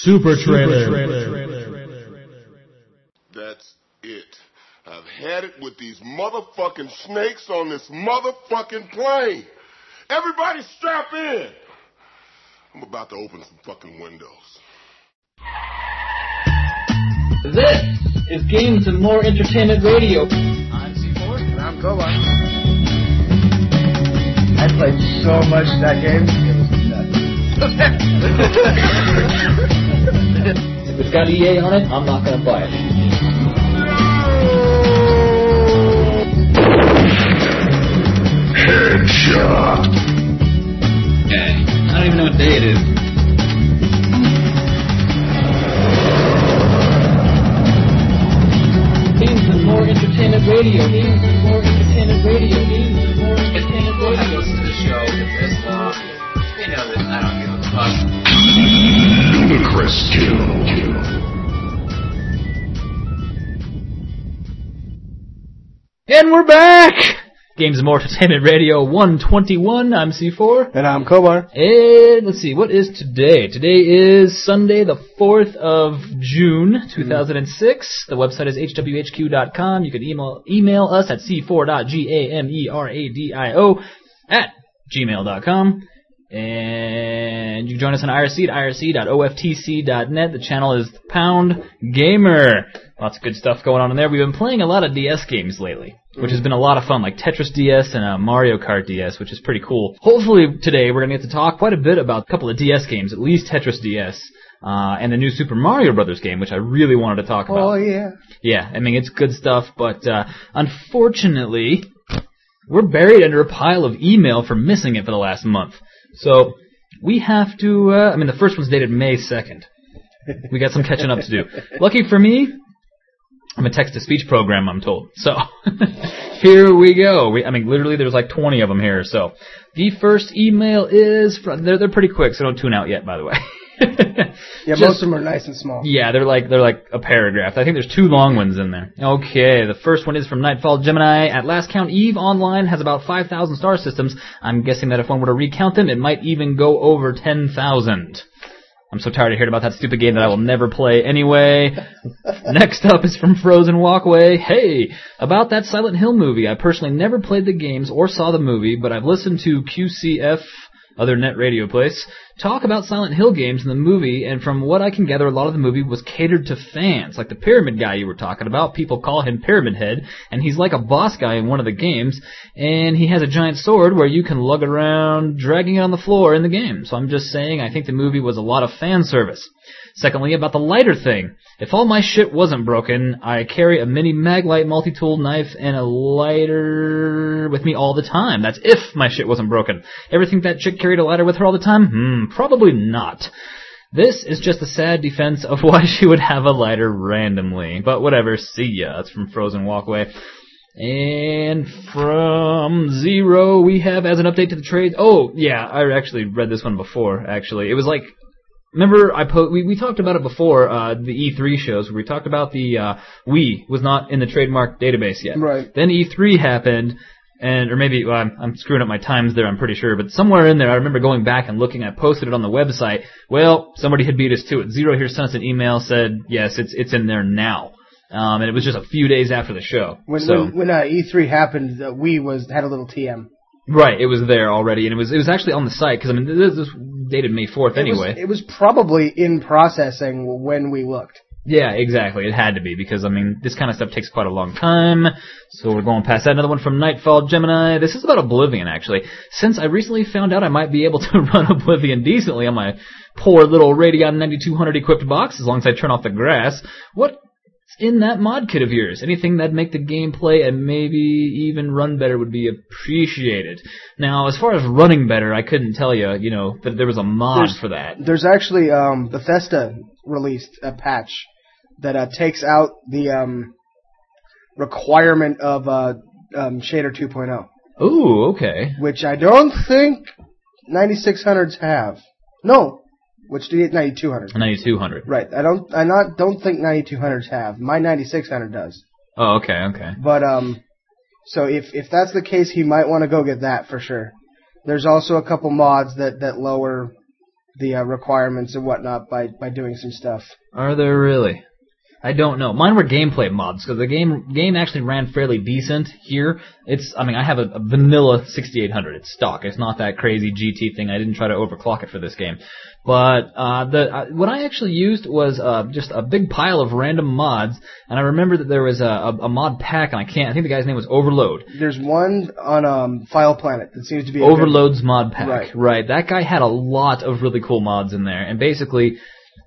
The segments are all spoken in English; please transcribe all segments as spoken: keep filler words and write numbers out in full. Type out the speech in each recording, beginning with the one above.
Super Trailer. That's it. I've had it with these motherfucking snakes on this motherfucking plane. Everybody strap in. I'm about to open some fucking windows. This is Games and More Entertainment Radio. I'm C four. And I'm Kobar. I played so much that game, it was nuts. If it's got E A on it, I'm not going to buy it. Headshot. Okay, I don't even know what day it is. Games and More Entertainment Radio. Games and More Entertainment Radio. Games and More Entertainment Radio. I listen to the show this long. You know that I don't give a fuck. Ludicrous kill. And we're back! Games and More Entertainment Radio one twenty-one. I'm C four. And I'm Kobar. And let's see, what is today? Today is Sunday, the fourth of June, two thousand six. The website is h w h q dot com. You can email email us at c four dot gameradio at gmail dot com. And you can join us on I R C at I R C dot O F T C dot net. The channel is Pound Gamer. Lots of good stuff going on in there. We've been playing a lot of D S games lately, which has been a lot of fun, like Tetris D S and uh, Mario Kart D S, which is pretty cool. Hopefully today we're going to get to talk quite a bit about a couple of D S games, at least Tetris D S, uh, and the new Super Mario Brothers game, which I really wanted to talk about. Oh, yeah. Yeah, I mean, it's good stuff, but uh, unfortunately, we're buried under a pile of email for missing it for the last month. So we have to, uh, I mean, the first one's dated May second. We got some catching up to do. Lucky for me, I'm a text-to-speech program, I'm told. So, here we go. We, I mean, literally, there's like twenty of them here. So, the first email is from, they're, they're pretty quick, so don't tune out yet, by the way. Yeah, Just, most of them are nice and small. Yeah, they're like, they're like a paragraph. I think there's two long ones in there. Okay, the first one is from Nightfall Gemini. At last count, EVE Online has about five thousand star systems. I'm guessing that if one were to recount them, it might even go over ten thousand. I'm so tired of hearing about that stupid game that I will never play anyway. Next up is from Frozen Walkway. Hey, about that Silent Hill movie. I personally never played the games or saw the movie, but I've listened to Q C F, other net radio place, talk about Silent Hill games in the movie, and from what I can gather, a lot of the movie was catered to fans, like the Pyramid Guy you were talking about. People call him Pyramid Head, and he's like a boss guy in one of the games, and he has a giant sword where you can lug around, dragging it on the floor in the game. So I'm just saying, I think the movie was a lot of fan service. Secondly, about the lighter thing. If all my shit wasn't broken, I carry a mini Maglite multi-tool knife and a lighter with me all the time. That's if my shit wasn't broken. Ever think that chick carried a lighter with her all the time? Hmm, probably not. This is just a sad defense of why she would have a lighter randomly. But whatever, see ya. That's from Frozen Walkway. And from Zero, we have as an update to the trades. Oh, yeah, I actually read this one before, actually. It was like, remember, I po- we, we talked about it before, uh, the E three shows, where we talked about the uh, Wii was not in the trademark database yet. Right. Then E three happened, and or maybe, well, I'm, I'm screwing up my times there, I'm pretty sure, but somewhere in there, I remember going back and looking, I posted it on the website. Well, somebody had beat us to it. Zero here sent us an email, said, yes, it's it's in there now. Um, and it was just a few days after the show. When so. when, when uh, E three happened, uh, Wii was had a little T M. Right, it was there already, and it was it was actually on the site, because, I mean, this is dated May fourth anyway. It was, it was probably in processing when we looked. Yeah, exactly. It had to be, because, I mean, this kind of stuff takes quite a long time, so we're going past that. Another one from Nightfall Gemini. This is about Oblivion, actually. Since I recently found out I might be able to run Oblivion decently on my poor little Radeon ninety-two hundred equipped box, as long as I turn off the grass, what in that mod kit of yours? Anything that'd make the game play and maybe even run better would be appreciated. Now, as far as running better, I couldn't tell you, you know, that there was a mod there's, for that. There's actually, um, Bethesda released a patch that uh, takes out the um, requirement of uh, um, Shader two point oh. Ooh, okay. Which I don't think ninety-six hundreds have. No. Which did ninety-two hundred? ninety-two hundred. Right. I don't. I not don't think ninety-two hundreds have. My ninety-six hundred does. Oh, okay, okay. But um, so if if that's the case, he might want to go get that for sure. There's also a couple mods that that lower the uh, requirements and whatnot by, by doing some stuff. Are there really? I don't know. Mine were gameplay mods, because the game game actually ran fairly decent here. It's, I mean, I have a, a vanilla sixty-eight hundred. It's stock. It's not that crazy G T thing. I didn't try to overclock it for this game. But uh, the uh, what I actually used was uh, just a big pile of random mods, and I remember that there was a, a, a mod pack, and I can't. I think the guy's name was Overload. There's one on um, File Planet that seems to be a Overload's good... mod pack. Right. Right. That guy had a lot of really cool mods in there, and basically,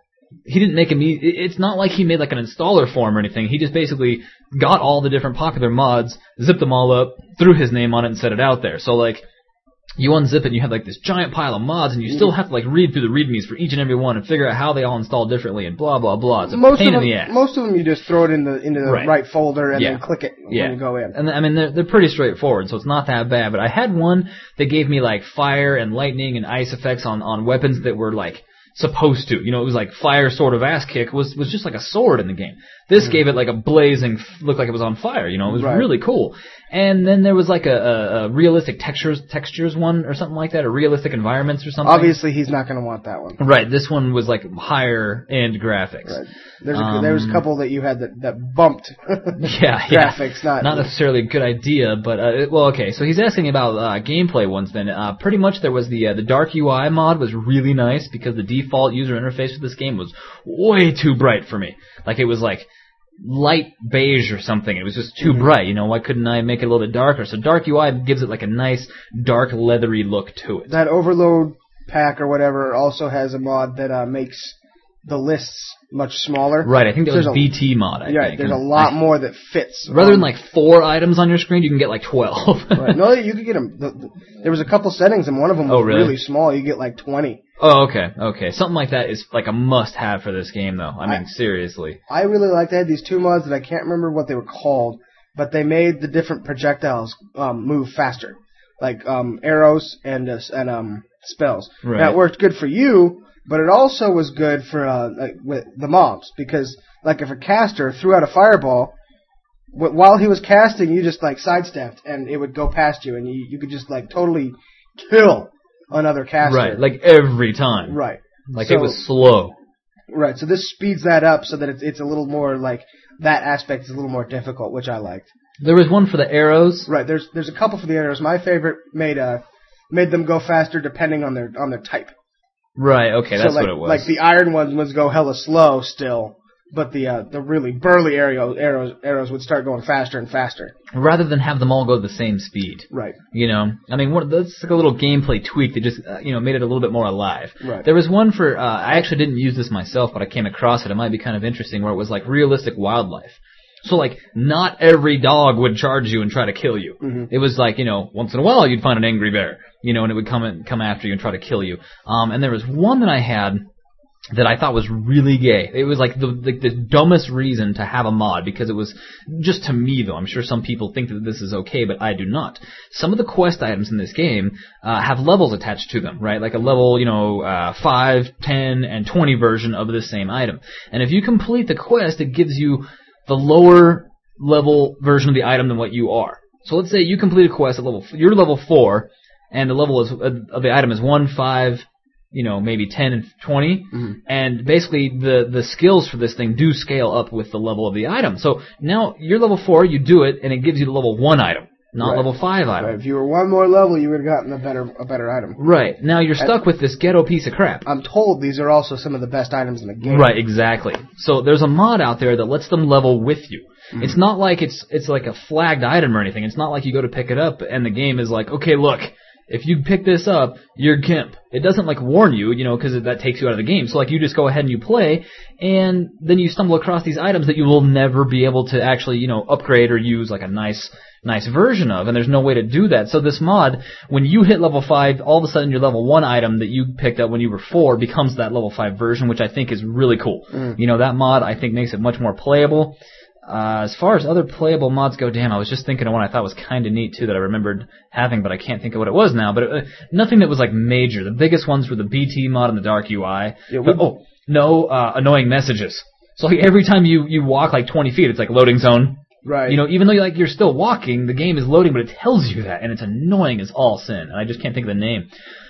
he didn't make them easy. It's not like he made like an installer form or anything. He just basically got all the different popular mods, zipped them all up, threw his name on it, and set it out there. So like, you unzip it, and you have like this giant pile of mods, and you still have to like read through the readmes for each and every one and figure out how they all install differently and blah blah blah. It's a most pain of them, in the ass. Most of them you just throw it in the into the Right. right, folder and Yeah. then click it Yeah. when you go in. And I mean, they're, they're pretty straightforward, so it's not that bad. But I had one that gave me like fire and lightning and ice effects on, on weapons that were like supposed to. You know, it was like fire sword of ass kick was, was just like a sword in the game. This mm. gave it like a blazing, looked like it was on fire. You know, it was Right. really cool. And then there was like a, a, a realistic textures textures one or something like that, or realistic environments or something. Obviously, he's not going to want that one. Right. This one was like higher end graphics. Right. There's a, Um, there was a couple that you had that, that bumped Yeah, yeah. graphics, not not necessarily a good idea, but uh, it- well, okay. So he's asking about uh, gameplay ones. Then, uh, pretty much there was the uh, the Dark U I mod was really nice because the default user interface for this game was way too bright for me. Like it was like light beige or something. It was just too Mm-hmm. bright. You know, why couldn't I make it a little bit darker? So Dark U I gives it like a nice dark leathery look to it. That Overload pack or whatever also has a mod that uh, makes the lists much smaller. Right. I think that There's was a- B T mod. I Right, think. there's a And lot I- more that fits. Rather than um, like four items on your screen, you can get like twelve. right. No, you could get them. The, the, there was a couple settings, and one of them was Oh, really? small. You get like twenty. Oh, okay, okay. Something like that is like a must-have for this game, though. I mean, I- seriously. I really liked. They had these two mods that I can't remember what they were called, but they made the different projectiles um, move faster, like um, arrows and uh, and um, spells. Right. That worked good for you, but it also was good for uh, like, with the mobs because, like, if a caster threw out a fireball, wh- while he was casting, you just like sidestepped and it would go past you, and you you could just like totally kill another caster. Right, like every time. Right. Like So- it was slow. Right, so this speeds that up so that it's it's a little more like that aspect is a little more difficult, which I liked. There was one for the arrows. Right, there's there's a couple for the arrows. My favorite made uh made them go faster depending on their on their type. Right, okay, that's so like, what it was. Like the iron ones would go hella slow still, but the uh, the really burly arrow, arrows arrows would start going faster and faster. Rather than have them all go the same speed. Right. You know, I mean, what, that's like a little gameplay tweak that just, uh, you know, made it a little bit more alive. Right. There was one for, uh, I actually didn't use this myself, but I came across it. It might be kind of interesting, where it was like realistic wildlife. So like, not every dog would charge you and try to kill you. Mm-hmm. It was like, you know, once in a while you'd find an angry bear, you know, and it would come and come after you and try to kill you. Um, and there was one that I had that I thought was really gay. It was like the, the the dumbest reason to have a mod, because it was just to me though. I'm sure some people think that this is okay, but I do not. Some of the quest items in this game uh, have levels attached to them, right? Like a level, you know, uh, five, ten, and twenty version of the same item. And if you complete the quest, it gives you the lower level version of the item than what you are. So let's say you complete a quest at level, you're level four, and the level is, uh, of the item is one, five, you know, maybe ten and twenty, Mm-hmm. and basically the, the skills for this thing do scale up with the level of the item. So now you're level four, you do it, and it gives you the level one item, not Right. level five item. Right. If you were one more level, you would have gotten a better a better item. Right. Now you're stuck with this ghetto piece of crap. I'm told these are also some of the best items in the game. Right, exactly. So there's a mod out there that lets them level with you. Mm-hmm. It's not like it's it's like a flagged item or anything. It's not like you go to pick it up and the game is like, okay, look, if you pick this up, you're gimp. It doesn't like warn you, you know, because that takes you out of the game. So like you just go ahead and you play, and then you stumble across these items that you will never be able to actually, you know, upgrade or use like a nice nice version of, and there's no way to do that. So this mod, when you hit level five, all of a sudden your level one item that you picked up when you were four becomes that level five version, which I think is really cool. Mm. You know, that mod I think makes it much more playable. Uh, as far as other playable mods go, damn, I was just thinking of one I thought was kind of neat, too, that I remembered having, but I can't think of what it was now. But it, uh, nothing that was, like, major. The biggest ones were the B T mod and the Dark U I. Yeah, but, oh, no uh, annoying messages. So like, every time you, you walk, like, twenty feet, it's like loading zone. Right. You know, even though you're, like, you're still walking, the game is loading, but it tells you that, and it's annoying as all sin. And I just can't think of the name.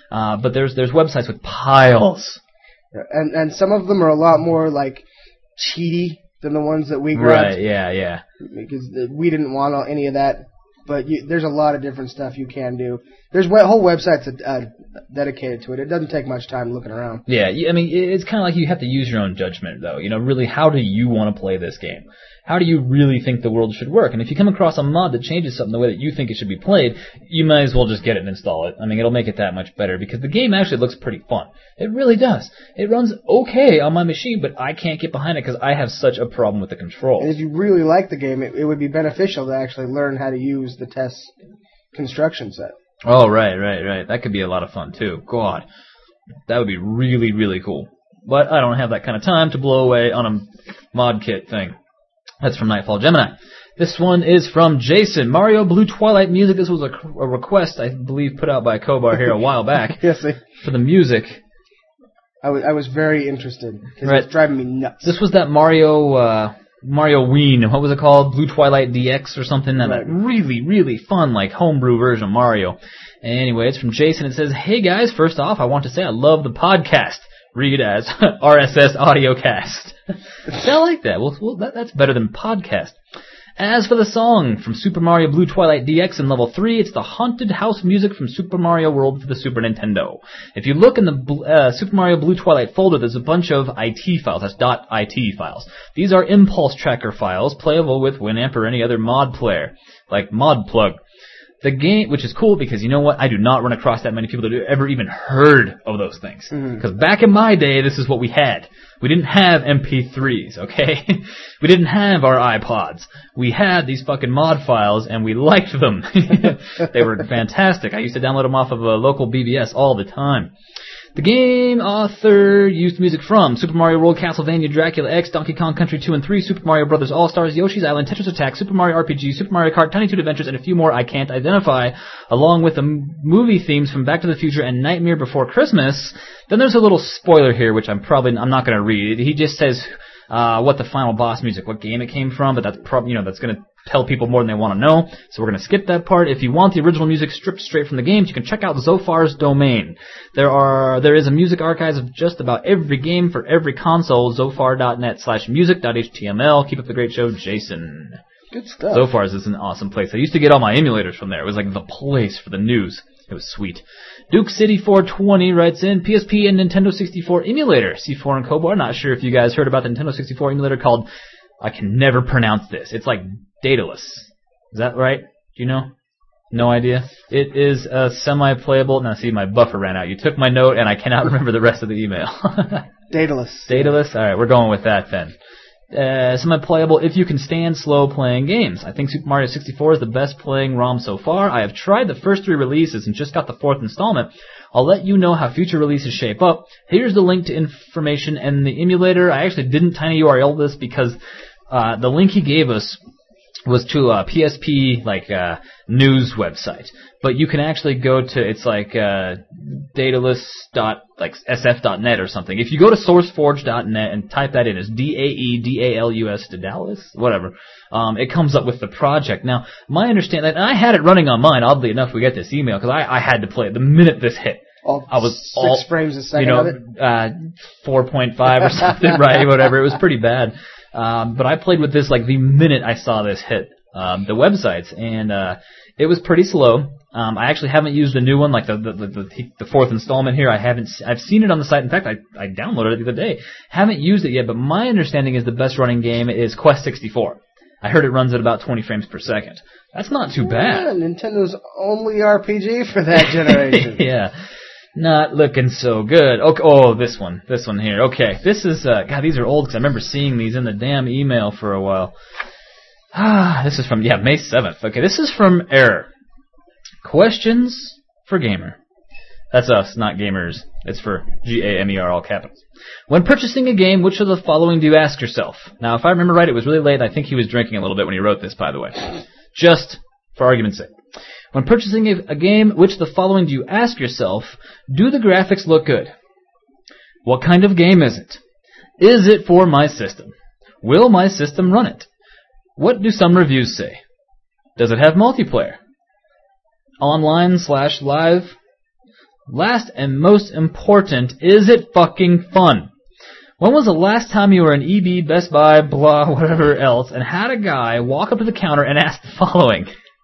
Uh, but there's there's websites with piles. And and some of them are a lot more like cheaty than the ones that we grabbed. Right, yeah, yeah. Because we didn't want all, any of that. But you, there's a lot of different stuff you can do. There's we- whole websites that, uh, dedicated to it. It doesn't take much time looking around. Yeah, I mean, it's kind of like you have to use your own judgment, though. You know, really, how do you want to play this game? How do you really think the world should work? And if you come across a mod that changes something the way that you think it should be played, you might as well just get it and install it. I mean, it'll make it that much better, because the game actually looks pretty fun. It really does. It runs okay on my machine, but I can't get behind it because I have such a problem with the controls. And if you really like the game, it, it would be beneficial to actually learn how to use the test construction set. Oh, right, right, right. That could be a lot of fun, too. God, that would be really, really cool. But I don't have that kind of time to blow away on a mod kit thing. That's from Nightfall Gemini. This one is from Jason. Mario Blue Twilight music. This was a, a request, I believe, put out by Kobar here a while back. Yes, I, for the music. I was I was very interested because Right. it's driving me nuts. This was that Mario uh, Mario Ween. What was it called? Blue Twilight D X or something. That Right. really, really fun, like homebrew version of Mario. Anyway, it's from Jason. It says, "Hey guys, first off, I want to say I love the podcast. Read as R S S Audiocast." I like that. Well, well that, that's better than podcast. As for the song from Super Mario Blue Twilight D X in level three, it's the haunted house music from Super Mario World for the Super Nintendo. If you look in the uh, Super Mario Blue Twilight folder, there's a bunch of I T files. That's .it files. These are impulse tracker files playable with Winamp or any other mod player, like ModPlug. The game, which is cool because you know what? I do not run across that many people that have ever even heard of those things. Because mm-hmm. back in my day, this is what we had. We didn't have M P threes, okay? We didn't have our iPods. We had these fucking mod files, and we liked them. They were fantastic. I used to download them off of a local B B S all the time. The game author used music from Super Mario World, Castlevania, Dracula X, Donkey Kong Country two and three, Super Mario Bros. All-Stars, Yoshi's Island, Tetris Attack, Super Mario R P G, Super Mario Kart, Tiny Toon Adventures, and a few more I can't identify, along with the m- movie themes from Back to the Future and Nightmare Before Christmas. Then there's a little spoiler here, which I'm probably I'm not going to read. He just says uh, what the final boss music, what game it came from, but that's probably you know that's going to tell people more than they want to know, so we're going to skip that part. If you want the original music stripped straight from the games, you can check out Zophar's domain. There are there is a music archives of just about every game for every console, zophar.net slash music.html. Keep up the great show, Jason. Good stuff. Zophar's is an awesome place. I used to get all my emulators from there. It was like the place for the news. It was sweet. Duke City four twenty writes in, P S P and Nintendo sixty-four emulator. C four and Kobar, not sure if you guys heard about the Nintendo sixty-four emulator called, I can never pronounce this. It's like Daedalus. Is that right? Do you know? No idea. It is a semi-playable. Now, see, my buffer ran out. You took my note, and I cannot remember the rest of the email. Daedalus. Daedalus? All right, we're going with that then. Uh, semi-playable if you can stand slow playing games. I think Super Mario sixty-four is the best playing ROM so far. I have tried the first three releases and just got the fourth installment. I'll let you know how future releases shape up. Here's the link to information and the emulator. I actually didn't tiny U R L this because uh, the link he gave us was to a P S P like uh, news website, but you can actually go to it's like uh, Daedalus dot like S F dot net or something. If you go to sourceforge dot net and type that in as D A E D A L U S Daedalus, whatever, um, it comes up with the project. Now, my understanding, and I had it running on mine. Oddly enough, we get this email because I, I had to play it the minute this hit. All I was six all, frames a second you know, of it. Uh, four point five or something, right? Whatever. It was pretty bad. Um, but I played with this like the minute I saw this hit um, the websites, and uh, it was pretty slow. Um, I actually haven't used the new one, like the the, the the fourth installment here. I haven't. I've seen it on the site. In fact, I I downloaded it the other day. Haven't used it yet, but my understanding is the best running game is Quest sixty-four. I heard it runs at about twenty frames per second. That's not too bad. Yeah, Nintendo's only R P G for that generation. Yeah. Not looking so good. Okay, oh, this one. This one here. Okay. This is, uh, God, these are old because I remember seeing these in the damn email for a while. Ah, this is from, yeah, May seventh. Okay, this is from Error. Questions for Gamer. That's us, not gamers. It's for G A M E R, all capitals. When purchasing a game, which of the following do you ask yourself? Now, if I remember right, it was really late. I think he was drinking a little bit when he wrote this, by the way. Just for argument's sake. When purchasing a, a game, which of the following do you ask yourself? Do the graphics look good? What kind of game is it? Is it for my system? Will my system run it? What do some reviews say? Does it have multiplayer? Online slash live? Last and most important, is it fucking fun? When was the last time you were in E B, Best Buy, blah, whatever else, and had a guy walk up to the counter and ask the following?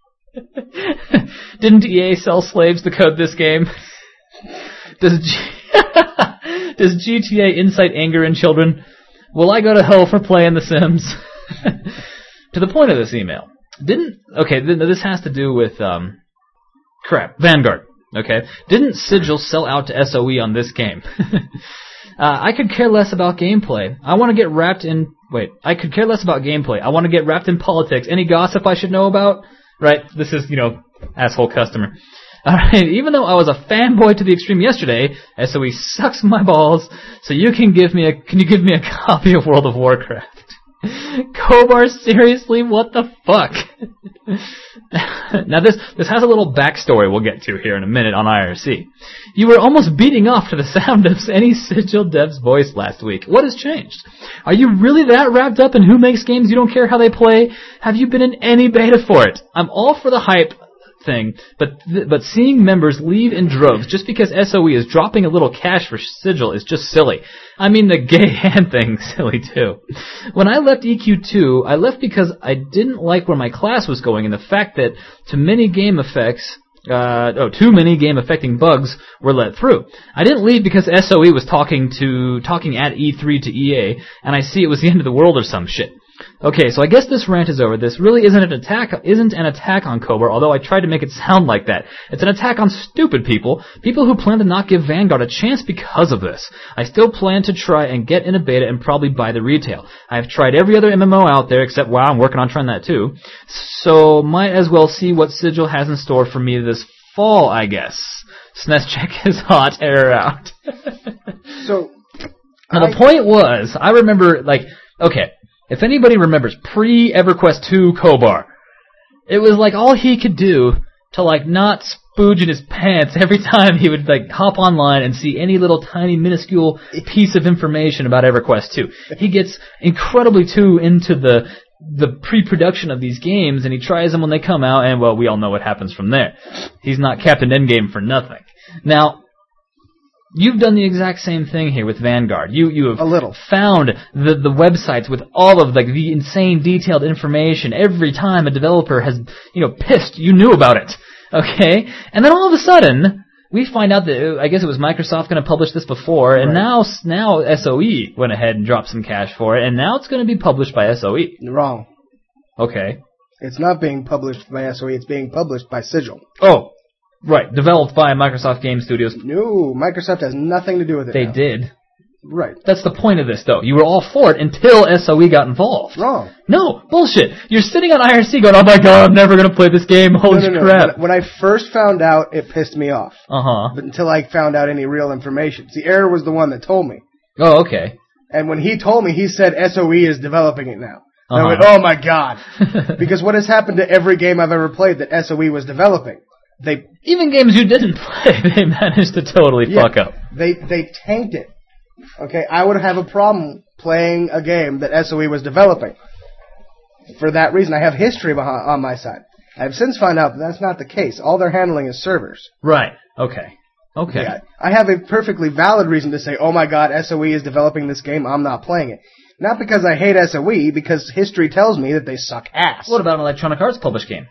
Didn't E A sell slaves to code this game? Does G- Does G T A incite anger in children? Will I go to hell for playing The Sims? To the point of this email. Didn't, okay, th- this has to do with, um, crap, Vanguard, okay? Didn't Sigil sell out to S O E on this game? uh, I could care less about gameplay. I want to get wrapped in, wait, I could care less about gameplay. I want to get wrapped in politics. Any gossip I should know about? Right, this is, you know, asshole customer. Alright, even though I was a fanboy to the extreme yesterday, S O E sucks my balls, so you can give me a, can you give me a copy of World of Warcraft? Kobar, seriously, what the fuck? Now this this has a little backstory we'll get to here in a minute on I R C. You were almost beating off to the sound of any Sigil dev's voice last week. What has changed? Are you really that wrapped up in who makes games you don't care how they play? Have you been in any beta for it? I'm all for the hype thing, but th- but seeing members leave in droves just because S O E is dropping a little cash for Sigil is just silly. I mean, the gay hand thing's silly too. When I left E Q two, I left because I didn't like where my class was going and the fact that too many game effects, uh, oh, too many game affecting bugs were let through. I didn't leave because S O E was talking to talking at E three to E A, and I see it was the end of the world or some shit. Okay, so I guess this rant is over. This really isn't an attack, isn't an attack on Kobar, although I tried to make it sound like that. It's an attack on stupid people, people who plan to not give Vanguard a chance because of this. I still plan to try and get in a beta and probably buy the retail. I've tried every other M M O out there, except, wow, I'm working on trying that too. So, might as well see what Sigil has in store for me this fall, I guess. S N E S check is hot, error out. So, now, the point was, I remember, like, okay, if anybody remembers pre-EverQuest two Kobar, it was like all he could do to like not spooge in his pants every time he would like hop online and see any little tiny minuscule piece of information about EverQuest two. He gets incredibly too into the the pre-production of these games and he tries them when they come out and well, we all know what happens from there. He's not Captain Endgame for nothing. Now, you've done the exact same thing here with Vanguard. You you have a little. found the the websites with all of like the insane detailed information. Every time a developer has you know pissed, you knew about it. Okay, and then all of a sudden we find out that I guess it was Microsoft going to publish this before, and right. now now S O E went ahead and dropped some cash for it, and now it's going to be published by S O E. Wrong. Okay. It's not being published by S O E. It's being published by Sigil. Oh. Right, developed by Microsoft Game Studios. No, Microsoft has nothing to do with it. They now. did. Right. That's the point of this, though. You were all for it until S O E got involved. Wrong. No, bullshit. You're sitting on I R C going, oh my god, I'm never going to play this game. Holy no, no, no. crap. When, when I first found out, it pissed me off. Uh-huh. But until I found out any real information. See, Error was the one that told me. Oh, okay. And when he told me, he said S O E is developing it now. Uh-huh. And I went, oh my god. Because what has happened to every game I've ever played that S O E was developing? They Even games you didn't play, they managed to totally yeah, fuck up. They they tanked it. Okay, I would have a problem playing a game that S O E was developing. For that reason, I have history behind, on my side. I have since found out that that's not the case. All they're handling is servers. Right. Okay. Okay. Yeah, I have a perfectly valid reason to say, oh my god, S O E is developing this game, I'm not playing it. Not because I hate S O E, because history tells me that they suck ass. What about an Electronic Arts published game?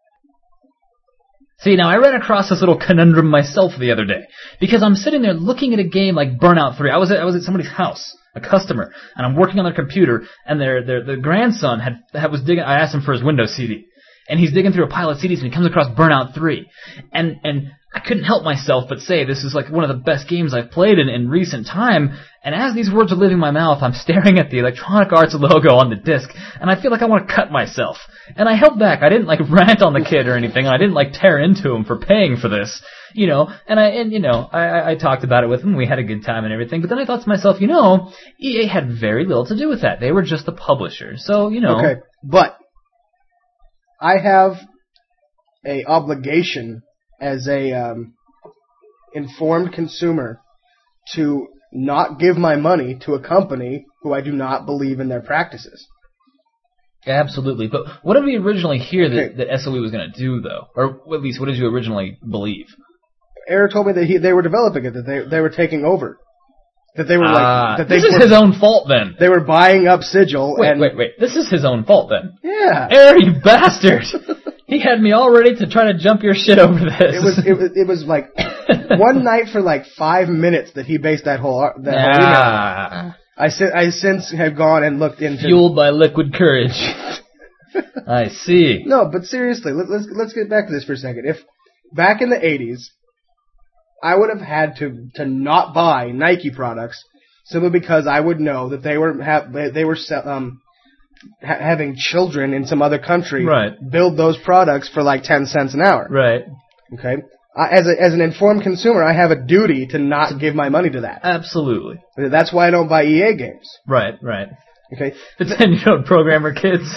See, now I ran across this little conundrum myself the other day. Because I'm sitting there looking at a game like Burnout three. I was at, I was at somebody's house, a customer, and I'm working on their computer, and their their, their grandson had, had was digging, I asked him for his Windows C D. And he's digging through a pile of C Ds and he comes across Burnout three. And, and I couldn't help myself but say this is like one of the best games I've played in, in recent time. And as these words are leaving my mouth, I'm staring at the Electronic Arts logo on the disc, and I feel like I want to cut myself. And I held back. I didn't like rant on the kid or anything, and I didn't like tear into him for paying for this, you know. And I, and you know, I, I, I talked about it with him. We had a good time and everything. But then I thought to myself, you know, E A had very little to do with that. They were just the publisher, so you know. Okay, but I have a obligation as a um, informed consumer to not give my money to a company who I do not believe in their practices. Absolutely. But what did we originally hear that, Okay. that S O E was going to do, though? Or at least, what did you originally believe? Air told me that he they were developing it, that they they were taking over, that they were like Uh, that they this is were, his own fault then. they were buying up Sigil. Wait, and wait, wait. This is his own fault then. Yeah, Air, you bastard! He had me all ready to try to jump your shit over this. it was it was it was like one night for like five minutes that he based that whole ar- that whole email. Ah, I si- I since have gone and looked into fueled by liquid courage. I see. No, but seriously, let, let's let's get back to this for a second. If back in the eighties, I would have had to to not buy Nike products simply because I would know that they were ha- they were um ha- having children in some other country Right. build those products for like ten cents an hour. Right. Okay, I, as a, as an informed consumer, I have a duty to not give my money to that. Absolutely. That's why I don't buy E A games. Right, right. Okay, The ten-year-old programmer kids.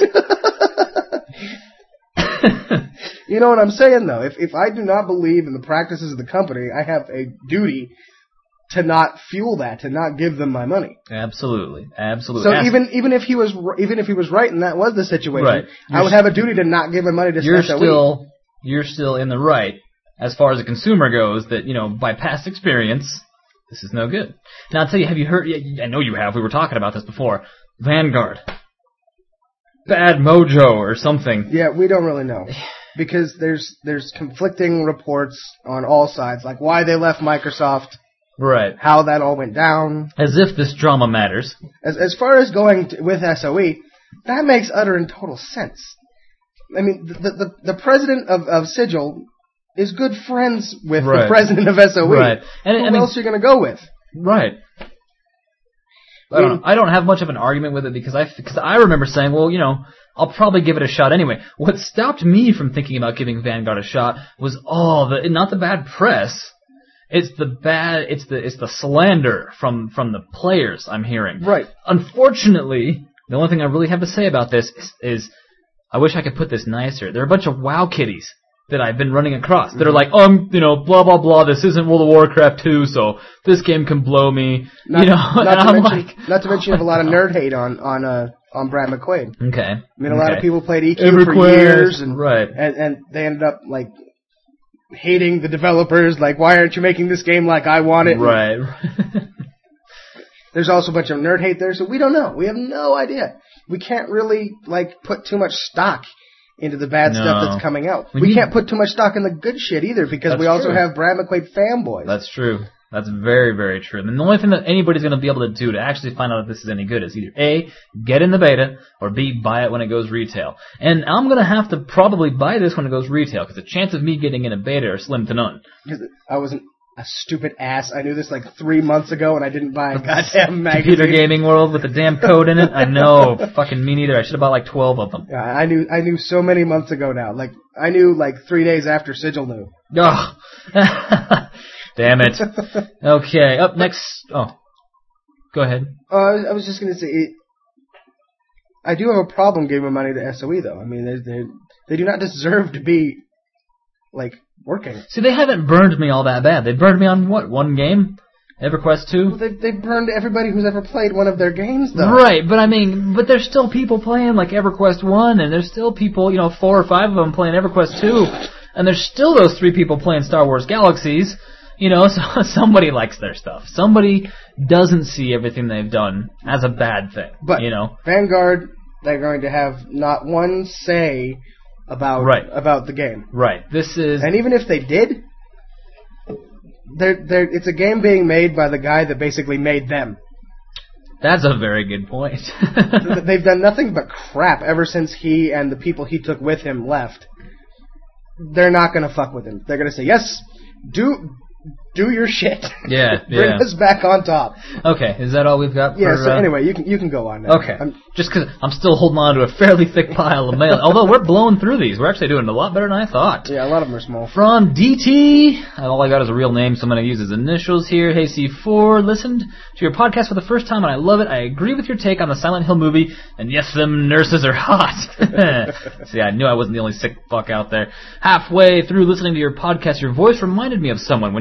you know what I'm saying though. If if I do not believe in the practices of the company, I have a duty to not fuel that, to not give them my money. Absolutely, absolutely. So Ask- even even if he was r- even if he was right and that was the situation, Right. I would have a duty to not give my money to you're S O E. still you're still in the right as far as the consumer goes. That you know by past experience, this is no good. Now I'll tell you, have you heard? yeah, I know you have. We were talking about this before. Vanguard, bad mojo or something. Yeah, we don't really know because there's there's conflicting reports on all sides, like why they left Microsoft, Right. how that all went down. As if this drama matters. As as far as going to, with S O E, that makes utter and total sense. I mean, the the, the president of, of Sigil is good friends with Right. the president of S O E. Right. And, Who I mean, else are you going to go with? Right. I don't know. I don't have much of an argument with it because I because I remember saying, well, you know, I'll probably give it a shot anyway. What stopped me from thinking about giving Vanguard a shot was oh, the not the bad press. It's the bad. It's the it's the slander from from the players I'm hearing. Right. Unfortunately, the only thing I really have to say about this is, is I wish I could put this nicer. There are a bunch of WoW kiddies that I've been running across that are like, um, you know, blah blah blah. This isn't World of Warcraft two, so this game can blow me. Not, you know, not, and to I'm mention, like, not to mention you have a lot of nerd hate on on uh, on Brad McQuaid. okay. I mean, a lot of people played E Q EverQuest, for years, and, right. and and they ended up like hating the developers. Like, why aren't you making this game like I want it? Right. There's also a bunch of nerd hate there, so we don't know. We have no idea. We can't really like put too much stock into the bad No. stuff that's coming out. We We, need- can't put too much stock in the good shit either because That's we also true. have Brad McQuaid fanboys. That's true. That's very, very true. And the only thing that anybody's going to be able to do to actually find out if this is any good is either A, get in the beta, or B, buy it when it goes retail. And I'm going to have to probably buy this when it goes retail, because the chance of me getting in a beta are slim to none. Because I wasn't a stupid ass. I knew this like three months ago, and I didn't buy a goddamn magazine. Computer Gaming World with the damn code in it. I know. Fucking me neither. I should have bought like twelve of them. Yeah, I knew. I knew so many months ago now. Like I knew like three days after Sigil knew. Ugh. Damn it. Okay, up next. Oh. Go ahead. Uh, I was just gonna say, it, I do have a problem giving money to S O E though. I mean, they they they do not deserve to be like working. See, they haven't burned me all that bad. They burned me on what? One game? EverQuest two? Well, they they burned everybody who's ever played one of their games though. Right, but I mean, but there's still people playing like EverQuest one, and there's still people, you know, four or five of them playing EverQuest two, and there's still those three people playing Star Wars Galaxies. You know, so somebody likes their stuff. Somebody doesn't see everything they've done as a bad thing. But you know, Vanguard, they're going to have not one say about Right. about the game. right? This is And even if they did, they're, they're, it's a game being made by the guy that basically made them. that's a very good point. They've done nothing but crap ever since he and the people he took with him left. They're not going to fuck with him. They're going to say, yes, do do your shit. Yeah, Bring yeah. us back on top. Okay, is that all we've got? Yeah, for, so uh, anyway, you can you can go on now. Okay, I'm- just because I'm still holding on to a fairly thick pile of mail. Although we're blowing through these, we're actually doing a lot better than I thought. yeah, a lot of them are small. From D T, all I got is a real name, so I'm going to use his initials here. Hey C four, listened to your podcast for the first time and I love it. I agree with your take on the Silent Hill movie, and yes, them nurses are hot. See, I knew I wasn't the only sick fuck out there. Halfway through listening to your podcast, your voice reminded me of someone. When you start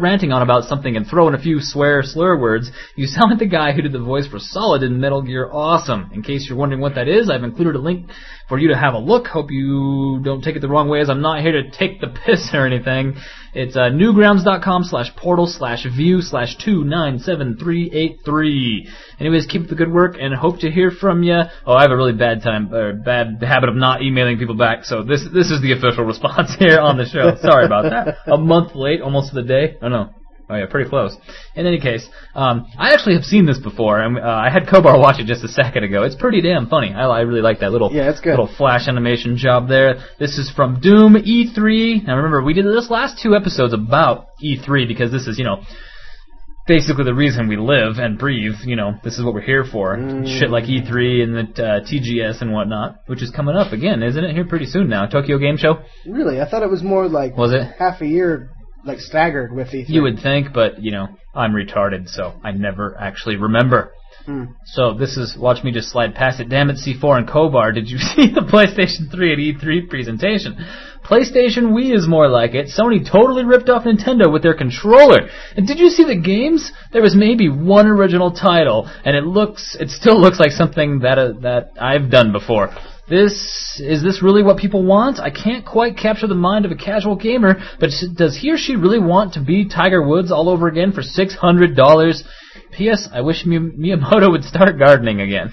ranting on about something and throw in a few swear slur words, you sound like the guy who did the voice for Solid in Metal Gear Awesome. In case you're wondering what that is, I've included a link for you to have a look. Hope you don't take it the wrong way, as I'm not here to take the piss or anything. It's uh, newgrounds.com slash portal slash view slash two nine seven three eight three. Anyways, keep up the good work and hope to hear from you. Oh, I have a really bad time, or bad habit of not emailing people back, so this this is the official response here on the show. Sorry about that. A month late, almost to the day. Oh no. Oh yeah, pretty close. In any case, um, I actually have seen this before, and uh, I had Kobar watch it just a second ago. It's pretty damn funny. I, I really like that little yeah, it's good. little flash animation job there. This is from Doom E three. Now remember, we did this last two episodes about E three because this is, you know, basically the reason we live and breathe. You know, this is what we're here for. Mm. Shit like E three and the uh, T G S and whatnot, which is coming up again, isn't it? Here pretty soon now. Tokyo Game Show. Really? I thought it was more like was it half a year. Like staggered with E three. You would think, but, you know, I'm retarded, so I never actually remember. Hmm. So this is, watch me just slide past it. Damn it, C four and Kobar, did you see the PlayStation three at E three presentation? PlayStation Wii is more like it. Sony totally ripped off Nintendo with their controller. And did you see the games? There was maybe one original title, and it looks, it still looks like something that uh, that I've done before. This, is this really what people want? I can't quite capture the mind of a casual gamer, but does he or she really want to be Tiger Woods all over again for six hundred dollars? P S. I wish Miyamoto would start gardening again.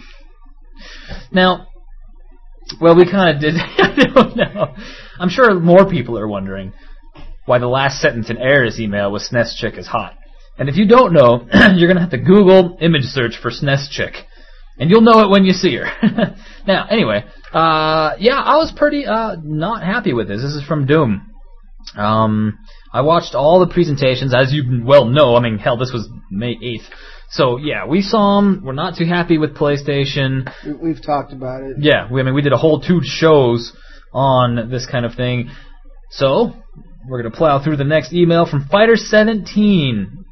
Now, well, we kind of did, I don't know. I'm sure more people are wondering why the last sentence in Air's email was S N E S Chick is hot. And if you don't know, you're going to have to Google image search for S N E S Chick. And you'll know it when you see her. Now, anyway, uh, yeah, I was pretty, uh, not happy with this. This is from Doom. Um, I watched all the presentations, as you well know. I mean, hell, this was May eighth. So, yeah, we saw them. We're not too happy with PlayStation. We've talked about it. Yeah, we, I mean, we did a whole two shows on this kind of thing. So, we're going to plow through the next email from Fighter seventeen.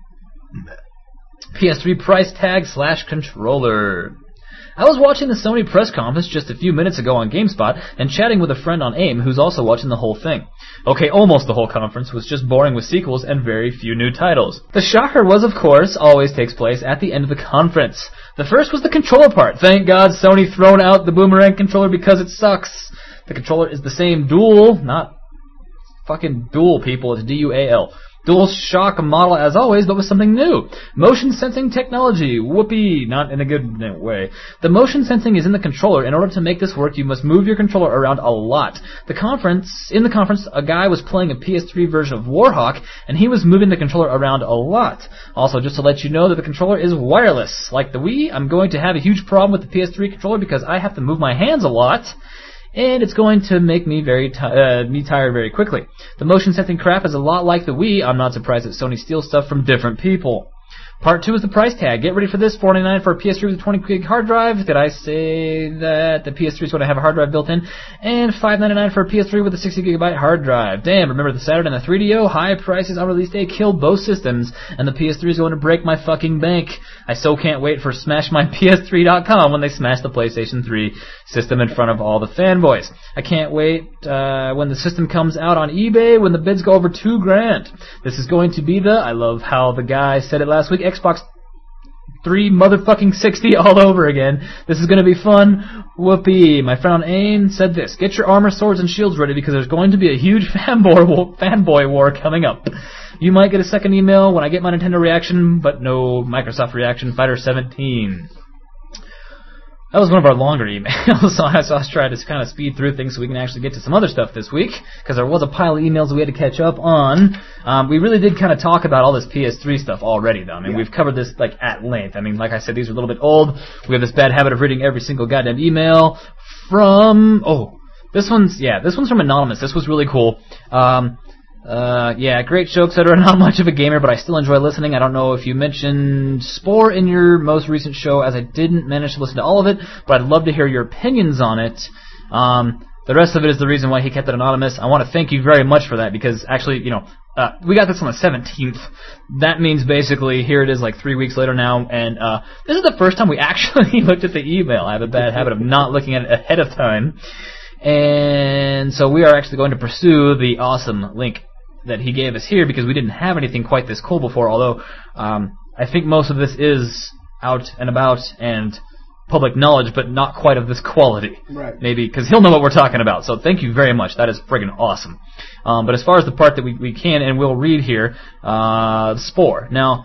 P S three price tag slash controller. I was watching the Sony press conference just a few minutes ago on GameSpot and chatting with a friend on AIM who's also watching the whole thing. Okay, almost the whole conference was just boring with sequels and very few new titles. The shocker was, of course, always takes place at the end of the conference. The first was the controller part. Thank God Sony thrown out the Boomerang controller because it sucks. The controller is the same dual, not fucking dual, people, it's D U A L. Dual shock model as always, but with something new. Motion sensing technology. Whoopee. Not in a good way. The motion sensing is in the controller. In order to make this work, you must move your controller around a lot. The conference, in the conference, a guy was playing a P S three version of Warhawk, and he was moving the controller around a lot. Also, just to let you know that the controller is wireless. Like the Wii, I'm going to have a huge problem with the P S three controller because I have to move my hands a lot. And it's going to make me very t- uh, me tired very quickly. The motion sensing crap is a lot like the Wii. I'm not surprised that Sony steals stuff from different people. Part two is the price tag. Get ready for this, four ninety-nine for a P S three with a twenty gig hard drive. Did I say that the P S three is going to have a hard drive built in? And five ninety-nine for a P S three with a sixty gigabyte hard drive. Damn, remember the Saturn and the three D O? High prices on release day killed both systems, and the P S three is going to break my fucking bank. I so can't wait for smash my P S three dot com when they smash the PlayStation three system in front of all the fanboys. I can't wait uh, when the system comes out on eBay when the bids go over two grand. This is going to be the, I love how the guy said it last week, Xbox three motherfucking sixty all over again. This is going to be fun. Whoopee. My friend Ain said this. Get your armor, swords, and shields ready because there's going to be a huge fanboy war, fanboy war coming up. You might get a second email when I get my Nintendo reaction, but no Microsoft reaction. Fighter seventeen. That was one of our longer emails, so I was trying to kind of speed through things so we can actually get to some other stuff this week, because there was a pile of emails that we had to catch up on. Um, we really did kind of talk about all this P S three stuff already, though. I mean, yeah. We've covered this, like, at length. I mean, like I said, these are a little bit old. We have this bad habit of reading every single goddamn email from... Oh, this one's... Yeah, this one's from Anonymous. This was really cool. Um... Uh, yeah, great show, et cetera. Not much of a gamer, but I still enjoy listening. I don't know if you mentioned Spore in your most recent show, as I didn't manage to listen to all of it, but I'd love to hear your opinions on it. Um, the rest of it is the reason why he kept it anonymous. I want to thank you very much for that, because actually, you know, uh, we got this on the seventeenth. That means basically, here it is like three weeks later now, and uh, this is the first time we actually looked at the email. I have a bad habit of not looking at it ahead of time. And so we are actually going to pursue the awesome link that he gave us here because we didn't have anything quite this cool before. Although um, I think most of this is out and about and public knowledge, but not quite of this quality. Right. Maybe because he'll know what we're talking about. So thank you very much. That is friggin' awesome. Um, but as far as the part that we, we can and will read here, uh, Spore. Now,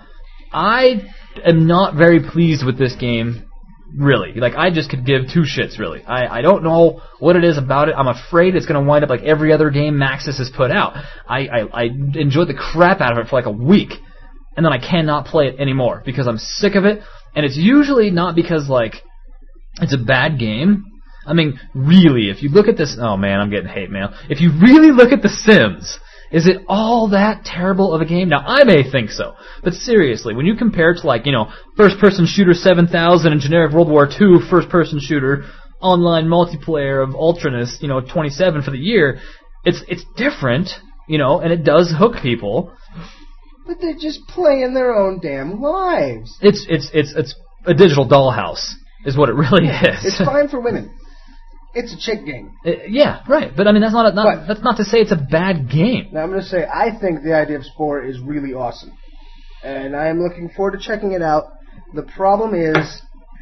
I am not very pleased with this game. Really. Like, I just could give two shits, really. I, I don't know what it is about it. I'm afraid it's going to wind up like every other game Maxis has put out. I, I, I enjoyed the crap out of it for like a week, and then I cannot play it anymore because I'm sick of it, and it's usually not because, like, it's a bad game. I mean, really, if you look at this... Oh, man, I'm getting hate mail. If you really look at The Sims... Is it all that terrible of a game? Now, I may think so, but seriously, when you compare it to, like, you know, first-person shooter seven thousand and generic World War Two first-person shooter, online multiplayer of Ultranus, you know, twenty-seven for the year, it's it's different, you know, and it does hook people. But they're just playing their own damn lives. It's it's it's it's a digital dollhouse, is what it really is. It's fine for women. It's a chick game. Uh, yeah, right. But I mean, that's not, a, not But- that's not to say it's a bad game. Now, I'm going to say, I think the idea of Spore is really awesome. And I am looking forward to checking it out. The problem is,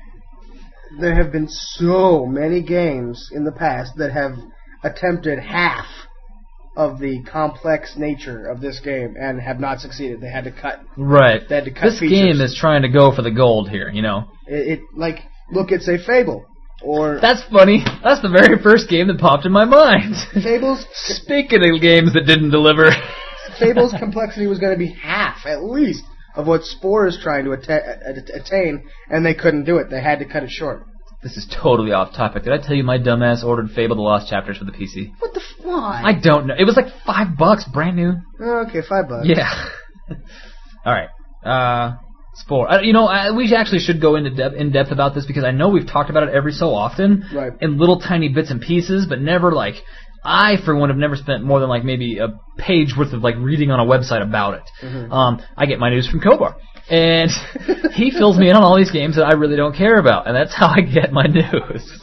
there have been so many games in the past that have attempted half of the complex nature of this game and have not succeeded. They had to cut. Right. They had to cut This features. game is trying to go for the gold here, you know. It, it like, look at, say, Fable. Or That's funny. That's the very first game that popped in my mind. Fable's Speaking of games that didn't deliver. Fable's complexity was going to be half, at least, of what Spore is trying to atta- attain, and they couldn't do it. They had to cut it short. This is totally off topic. Did I tell you my dumbass ordered Fable: The Lost Chapters for the P C? What the f- why? I don't know. It was like five bucks, brand new. Oh, okay, five bucks. Yeah. All right. Uh, Spore. Uh, you know, I, we actually should go into depth, in depth about this because I know we've talked about it every so often, Right. in little tiny bits and pieces, but never like. I, for one, have never spent more than like maybe a page worth of like reading on a website about it. Mm-hmm. Um, I get my news from Kobar, and he fills me in on all these games that I really don't care about, and that's how I get my news.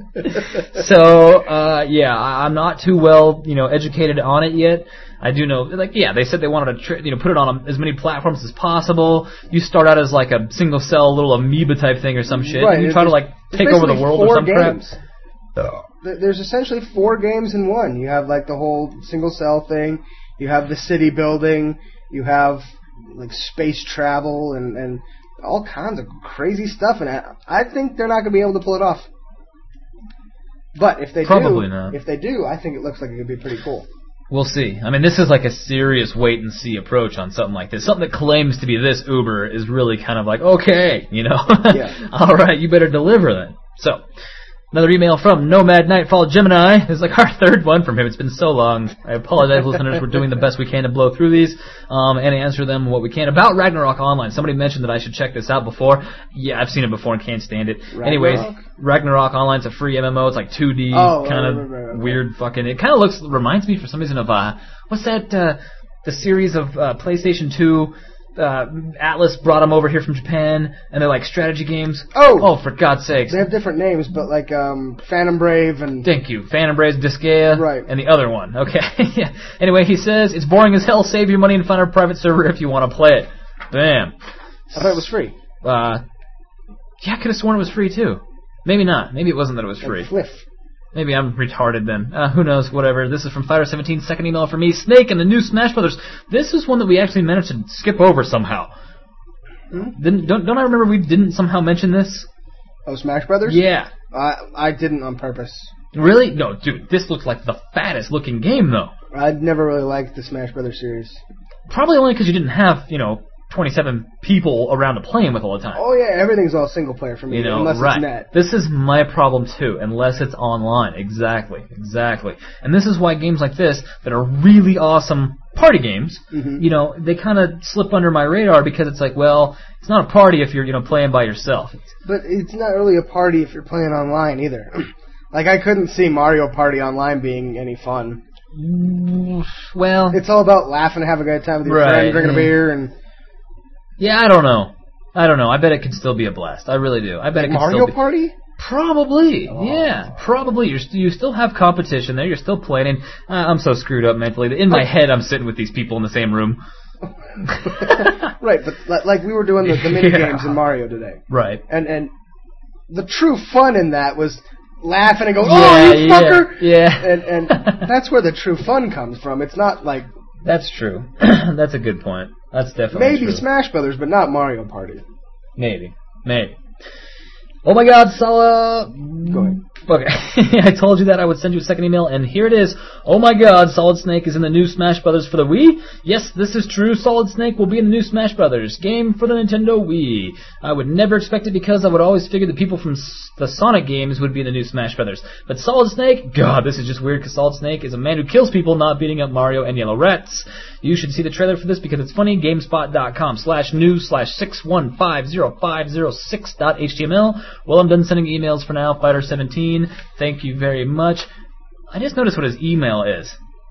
So, uh, yeah, I, I'm not too well, you know, educated on it yet. I do know, like, yeah, they said they wanted to, tr- you know, put it on a, as many platforms as possible. You start out as like a single cell little amoeba type thing or some shit, Right, and you it's try to just- like it's take over the basically world or four some games. crap. Th- There's essentially four games in one. You have like the whole single cell thing. You have the city building. You have like space travel and, and all kinds of crazy stuff. And I, I think they're not going to be able to pull it off. But if they Probably do, not. if they do, I think it looks like it could be pretty cool. We'll see. I mean, this is like a serious wait-and-see approach on something like this. Something that claims to be this Uber is really kind of like, okay, you know? Yeah. All right, you better deliver then. So, another email from Nomad Nightfall Gemini. It's like our third one from him. It's been so long. I apologize, listeners. We're doing the best we can to blow through these um, and answer them what we can. About Ragnarok Online. Somebody mentioned that I should check this out before. Yeah, I've seen it before and can't stand it. Ragnarok? Anyways, Ragnarok Online's a free M M O. It's like two D, Oh, kind of right, right, right, okay. weird fucking... It kind of looks, reminds me for some reason of, uh, what's that, uh, the series of uh, PlayStation two... Uh, Atlas brought them over here from Japan, and they're like strategy games. Oh! Oh, for God's sakes. They have different names, but like um, Phantom Brave and... Thank you. Phantom Brave, Disgaea, Right. and the other one. Okay. Yeah. Anyway, he says, it's boring as hell. Save your money and find a private server if you want to play it. Bam. I thought it was free. Uh, yeah, I could have sworn it was free, too. Maybe not. Maybe it wasn't that it was free. Like Fliff. Maybe I'm retarded then. Uh, who knows? Whatever. This is from Fighter seventeen. Second email from me. Snake and the new Smash Brothers. This is one that we actually managed to skip over somehow. Hmm? Didn't, don't, don't I remember we didn't somehow mention this? Oh, Smash Brothers? Yeah. I I didn't on purpose. Really? No, dude. This looks like the fattest looking game, though. I never really liked the Smash Brothers series. Probably only because you didn't have, you know, twenty-seven people around to play with all the time. Oh yeah, everything's all single player for me, You know, unless right. it's net. This is my problem too, unless it's online. Exactly, exactly. And this is why games like this, that are really awesome party games, Mhm. you know, they kind of slip under my radar because it's like, well, it's not a party if you're, you know, playing by yourself. It's, But it's not really a party if you're playing online either. Like I couldn't see Mario Party online being any fun. well, It's all about laughing, having a good time with your Right, friend, drinking yeah. a beer, and yeah, I don't know. I don't know. I bet it could still be a blast. I really do. I bet it could Mario still be. Party. Probably, Oh. yeah, probably. You're st- you still have competition there. You're still playing. And, uh, I'm so screwed up mentally. In my head, I'm sitting with these people in the same room. Right, but li- like we were doing the, the mini Yeah. games in Mario today, Right. and and the true fun in that was laughing and going, Yeah, "Oh, you yeah, fucker!" yeah. and and that's where the true fun comes from. It's not like That's true. That's a good point. That's definitely maybe true. Smash Brothers, but not Mario Party. Maybe. Maybe. Oh my god, Sala... Go ahead. Okay. I told you that I would send you a second email, and here it is. Oh my god, Solid Snake is in the new Smash Brothers for the Wii? Yes, this is true. Solid Snake will be in the new Smash Brothers game for the Nintendo Wii. I would never expect it because I would always figure that people from s- the Sonic games would be in the new Smash Brothers. But Solid Snake? God, this is just weird because Solid Snake is a man who kills people, not beating up Mario and Yellow Rats. You should see the trailer for this because it's funny. GameSpot.com slash news slash six one five zero five zero six dot html. Well, I'm done sending emails for now. Fighter seventeen, thank you very much. I just noticed what his email is.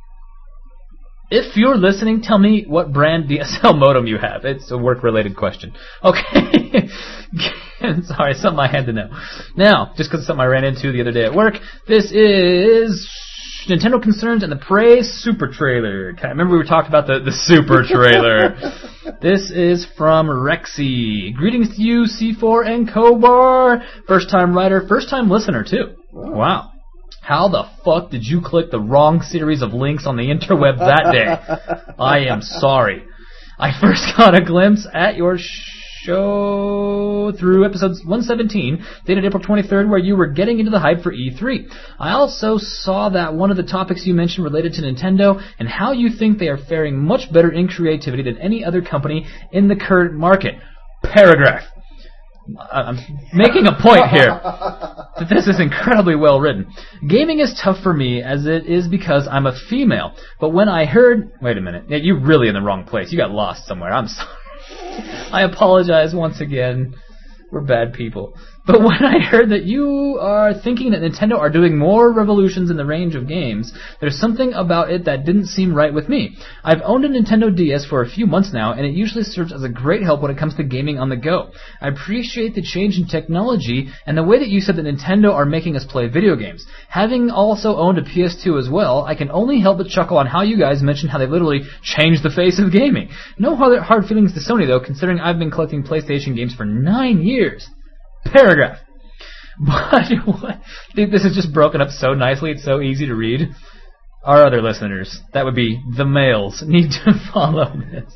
If you're listening, tell me what brand D S L modem you have. It's a work-related question. Okay. Sorry, something I had to know. Now, just because it's something I ran into the other day at work, this is Nintendo Concerns and the Prey Super Trailer. I remember we were talking about the, the Super Trailer. This is from Rexy. Greetings to you, C four and Kobar. First-time writer, first-time listener, too. Wow. How the fuck did you click the wrong series of links on the interweb that day? I am sorry. I first got a glimpse at your show through episode one seventeen, dated April twenty-third, where you were getting into the hype for E three. I also saw that one of the topics you mentioned related to Nintendo and how you think they are faring much better in creativity than any other company in the current market. Paragraph. I'm making a point here that this is incredibly well written. Gaming is tough for me as it is because I'm a female. But when I heard... Wait a minute. Yeah, you're really in the wrong place. You got lost somewhere. I'm sorry. I apologize once again. We're bad people. But when I heard that you are thinking that Nintendo are doing more revolutions in the range of games, there's something about it that didn't seem right with me. I've owned a Nintendo D S for a few months now, and it usually serves as a great help when it comes to gaming on the go. I appreciate the change in technology and the way that you said that Nintendo are making us play video games. Having also owned a P S two as well, I can only help but chuckle on how you guys mentioned how they literally changed the face of gaming. No hard, hard feelings to Sony, though, considering I've been collecting PlayStation games for nine years. Paragraph. But what, dude, this is just broken up so nicely, it's so easy to read. Our other listeners, that would be the males, need to follow this.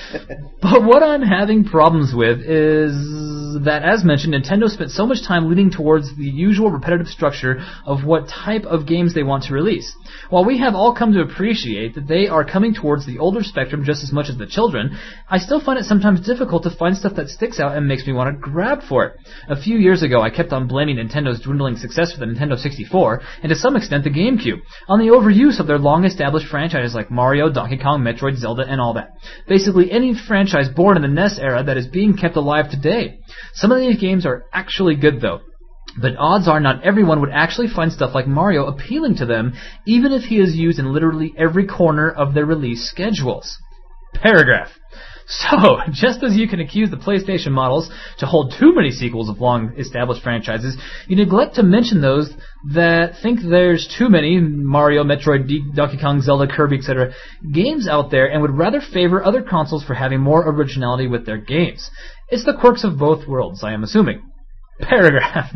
But what I'm having problems with is that, as mentioned, Nintendo spent so much time leading towards the usual repetitive structure of what type of games they want to release. While we have all come to appreciate that they are coming towards the older spectrum just as much as the children, I still find it sometimes difficult to find stuff that sticks out and makes me want to grab for it. A few years ago, I kept on blaming Nintendo's dwindling success for the Nintendo sixty-four, and to some extent the GameCube, on the overuse of their long-established franchises like Mario, Donkey Kong, Metroid, Zelda, and all that. Basically any franchise born in the N E S era that is being kept alive today. Some of these games are actually good, though. But odds are not everyone would actually find stuff like Mario appealing to them, even if he is used in literally every corner of their release schedules. Paragraph. So, just as you can accuse the PlayStation models to hold too many sequels of long-established franchises, you neglect to mention those that think there's too many Mario, Metroid, D- Donkey Kong, Zelda, Kirby, et cetera games out there and would rather favor other consoles for having more originality with their games. It's the quirks of both worlds, I am assuming. Paragraph.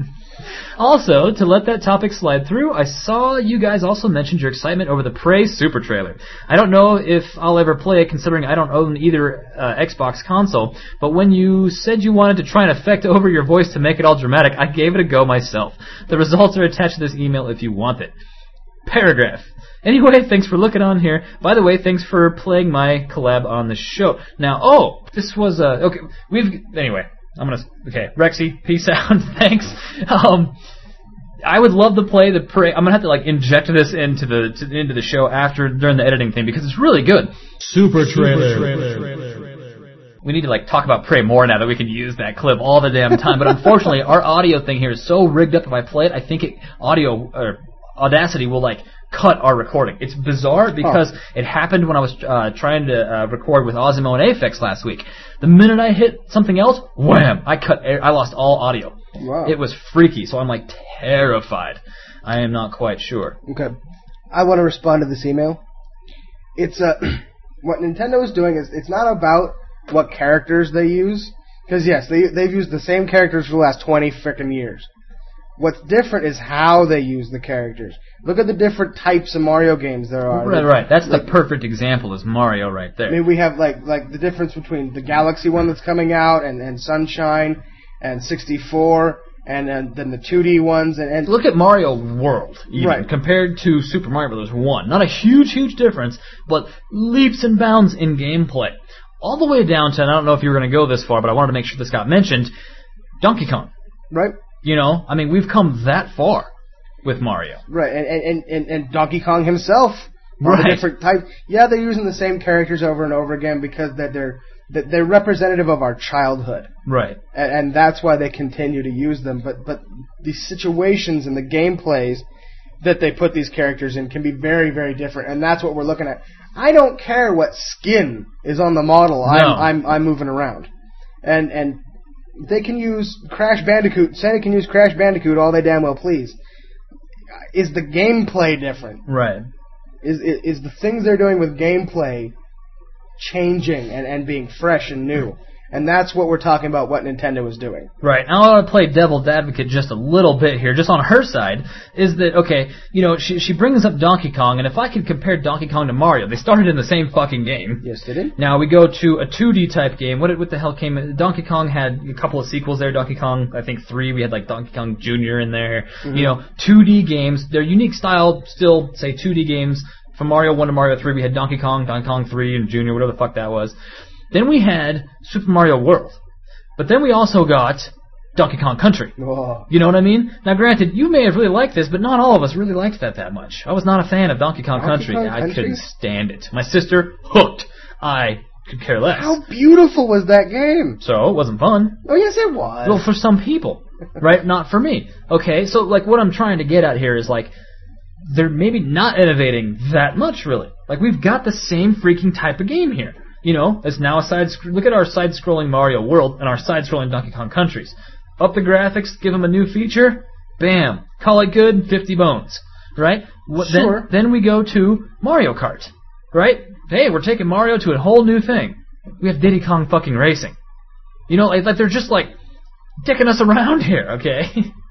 Also, to let that topic slide through, I saw you guys also mentioned your excitement over the Prey Super Trailer. I don't know if I'll ever play it considering I don't own either uh, Xbox console, but when you said you wanted to try an effect over your voice to make it all dramatic, I gave it a go myself. The results are attached to this email if you want it. Paragraph. Anyway, thanks for looking on here. By the way, thanks for playing my collab on the show. Now, oh, this was, uh, okay, we've, anyway. I'm gonna, okay, Rexy, peace out, thanks. Um, I would love to play the Prey. I'm gonna have to like inject this into the to, into the show after during the editing thing because it's really good. Super trailer. Super trailer. We need to like talk about Prey more now that we can use that clip all the damn time. But unfortunately, our audio thing here is so rigged up. If I play it, I think it audio or Audacity will like cut our recording. It's bizarre because oh. it happened when I was uh, trying to uh, record with Osmo and Aphex last week. The minute I hit something else, wham! I cut. I lost all audio. Wow. It was freaky, so I'm like terrified. I am not quite sure. Okay. I want to respond to this email. It's uh, what Nintendo is doing is it's not about what characters they use, because yes, they they've used the same characters for the last twenty frickin' years. What's different is how they use the characters. Look at the different types of Mario games there are. Right, right. That's like, the perfect example is Mario right there. I mean, we have like like the difference between the Galaxy one that's coming out and, and Sunshine and sixty-four and, and then the two D ones and, and look at Mario World even right. compared to Super Mario Bros. one. Not a huge, huge difference, but leaps and bounds in gameplay. All the way down to, and I don't know if you were going to go this far, but I wanted to make sure this got mentioned, Donkey Kong. Right. You know, I mean, we've come that far with Mario. Right, and and, and, and Donkey Kong himself. All right. The different types. Yeah, they're using the same characters over and over again because that they're that they're representative of our childhood. Right. And, and that's why they continue to use them. But but the situations and the gameplays that they put these characters in can be very, very different, and that's what we're looking at. I don't care what skin is on the model. No. I'm I'm I'm moving around, and and. They can use Crash Bandicoot. Sega can use Crash Bandicoot all they damn well please. Is the gameplay different? Right. Is, is is the things they're doing with gameplay changing and, and being fresh and new? And that's what we're talking about what Nintendo is doing. Right. Now I want to play devil's advocate just a little bit here, just on her side, is that, okay, you know, she she brings up Donkey Kong, and if I could compare Donkey Kong to Mario, they started in the same fucking game. Yes, they did. Now we go to a two D type game. What what the hell came in? Donkey Kong had a couple of sequels there. Donkey Kong, I think three. We had like Donkey Kong Junior in there. Mm-hmm. You know, two D games. They're unique style, still, say, two D games. From Mario one to Mario three, we had Donkey Kong, Donkey Kong three, and Junior, whatever the fuck that was. Then we had Super Mario World. But then we also got Donkey Kong Country. Oh. You know what I mean? Now, granted, you may have really liked this, but not all of us really liked that that much. I was not a fan of Donkey Kong Donkey Country. Kong I Country? couldn't stand it. My sister, hooked. I could care less. How beautiful was that game? So, it wasn't fun. Oh, yes, it was. Well, for some people, right? Not for me. Okay, so, like, what I'm trying to get at here is, like, they're maybe not innovating that much, really. Like, we've got the same freaking type of game here. You know, it's now a side. Look at our side-scrolling Mario World and our side-scrolling Donkey Kong Countries. Up the graphics, give them a new feature, bam, call it good, fifty bones, right? What, sure. Then, then we go to Mario Kart, right? Hey, we're taking Mario to a whole new thing. We have Diddy Kong fucking Racing. You know, like, like they're just like dicking us around here, okay?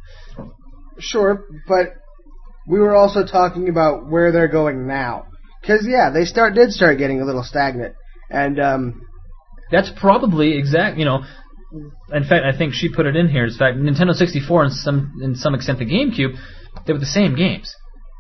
Sure, but we were also talking about where they're going now. Because yeah, they start did start getting a little stagnant. And um, that's probably exact. You know, in fact, I think she put it in here. In fact, Nintendo sixty-four and some, in some extent, the GameCube, they were the same games.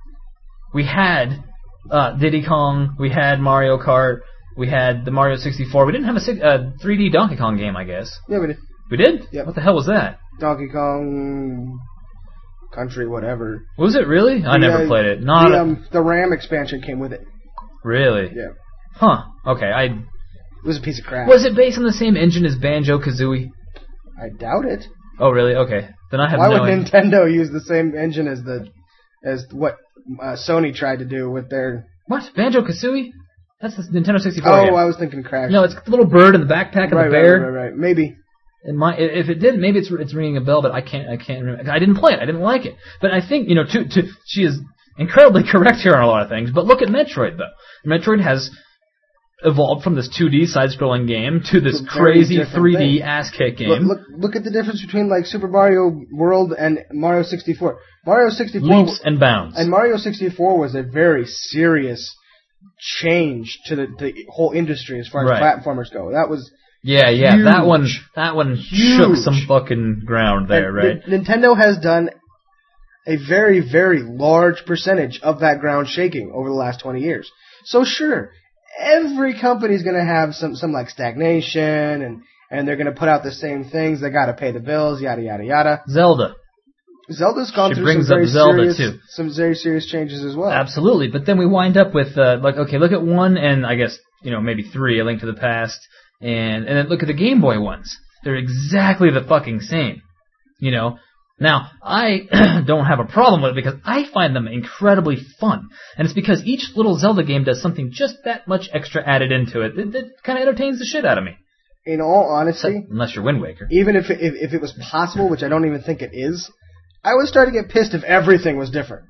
We had uh, Diddy Kong, we had Mario Kart, we had the Mario sixty-four. We didn't have a uh, three D Donkey Kong game, I guess. Yeah, we did. We did? Yep. What the hell was that? Donkey Kong Country, whatever. Was it really? I the, never uh, played it. Not the, a... um, the RAM expansion came with it. Really? Yeah. Huh. Okay, I... It was a piece of crap. Was it based on the same engine as Banjo-Kazooie? I doubt it. Oh, really? Okay. Then I have Why no would idea. Nintendo use the same engine as the as what uh, Sony tried to do with their... What? Banjo-Kazooie? That's the Nintendo sixty-four Oh, game. I was thinking Crash. No, it's the little bird in the backpack of right, the bear. Right, right, right, Maybe. It might, if it did, maybe it's it's ringing a bell, but I can't I can't remember. I didn't play it. I didn't like it. But I think, you know, to to she is incredibly correct here on a lot of things. But look at Metroid, though. Metroid has evolved from this two D side-scrolling game to this crazy three D thing. Ass-kick game. Look, look, look at the difference between like Super Mario World and Mario sixty-four. Mario sixty-four Leaps and bounds. And Mario sixty-four was a very serious change to the, the whole industry as far as right. platformers go. That was yeah, yeah. huge. That one, that one Huge. shook some fucking ground there, and right? N- Nintendo has done a very, very large percentage of that ground shaking over the last twenty years. So sure, every company's going to have some, some like stagnation, and, and they're going to put out the same things. They got to pay the bills, yada yada yada. Zelda. Zelda's gone She through brings some very up Zelda, serious, too. some very serious changes as well. Absolutely, but then we wind up with uh, like, okay, look at one and I guess you know maybe three, A Link to the Past, and and then look at the Game Boy ones. They're exactly the fucking same, you know. Now, I don't have a problem with it because I find them incredibly fun. And it's because each little Zelda game does something just that much extra added into it that, that kind of entertains the shit out of me. in all honesty, unless you're Wind Waker. Even if it, if, if it was possible, which I don't even think it is, I would start to get pissed if everything was different.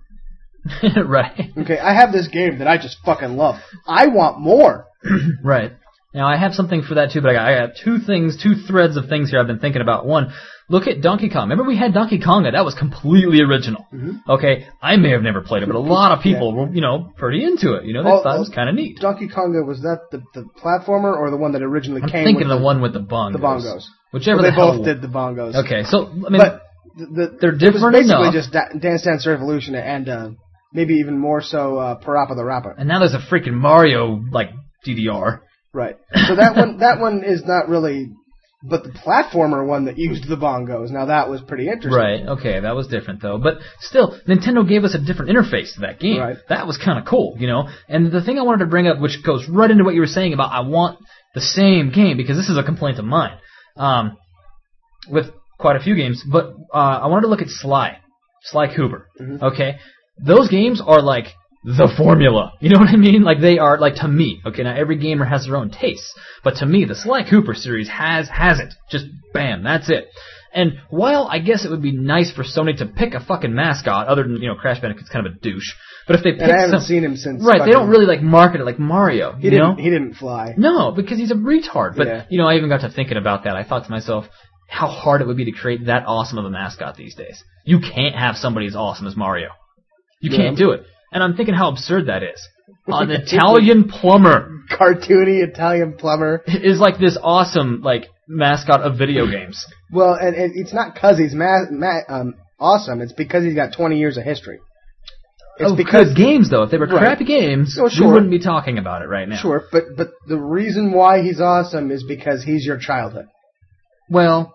Right. Okay, I have this game that I just fucking love. I want more. Right. Now, I have something for that too, but I got, I got two things, two threads of things here I've been thinking about. One, look at Donkey Kong. Remember we had Donkey Konga? That was completely original. Mm-hmm. Okay, I may have never played it, but a lot of people yeah. were, you know, pretty into it. You know, they oh, thought it was kind of neat. Donkey Konga, was that the, the platformer or the one that originally I'm came thinking with the, the one with the bongos. The bongos. Whichever well, the they hell. both did the bongos. Okay, so, I mean, but the, the, they're different it was basically enough. just da- Dance Dance Revolution and uh, maybe even more so uh, Parappa the Rapper. And now there's a freaking Mario, like, D D R. Right. So that one that one is not really... But the platformer one that used the bongos, now that was pretty interesting. Right, okay, that was different though. But still, Nintendo gave us a different interface to that game. Right. That was kind of cool, you know? And the thing I wanted to bring up, which goes right into what you were saying about I want the same game, because this is a complaint of mine, um, with quite a few games, but uh, I wanted to look at Sly, Sly Cooper, mm-hmm. okay? Those games are like the formula. You know what I mean? Like, they are, like, to me. Okay, now every gamer has their own tastes. But to me, the Sly Cooper series has, has it. Just, bam, that's it. And while I guess it would be nice for Sony to pick a fucking mascot, other than, you know, Crash Bandicoot's kind of a douche. But if they pick and I haven't some, seen him since. Right, they don't really, like, market it like Mario. He you didn't, know? He didn't fly. No, because he's a retard. But, yeah. you know, I even got to thinking about that. I thought to myself, how hard it would be to create that awesome of a mascot these days. You can't have somebody as awesome as Mario. You can't yeah. do it. And I'm thinking how absurd that is. An Italian plumber. Cartoony Italian plumber. Is like this awesome, like, mascot of video games. Well, and, and it's not because he's ma- ma- um, awesome. It's because he's got twenty years of history. It's oh, because good games, though. If they were right. crappy games, oh, sure. we wouldn't be talking about it right now. Sure, but, but the reason why he's awesome is because he's your childhood. Well,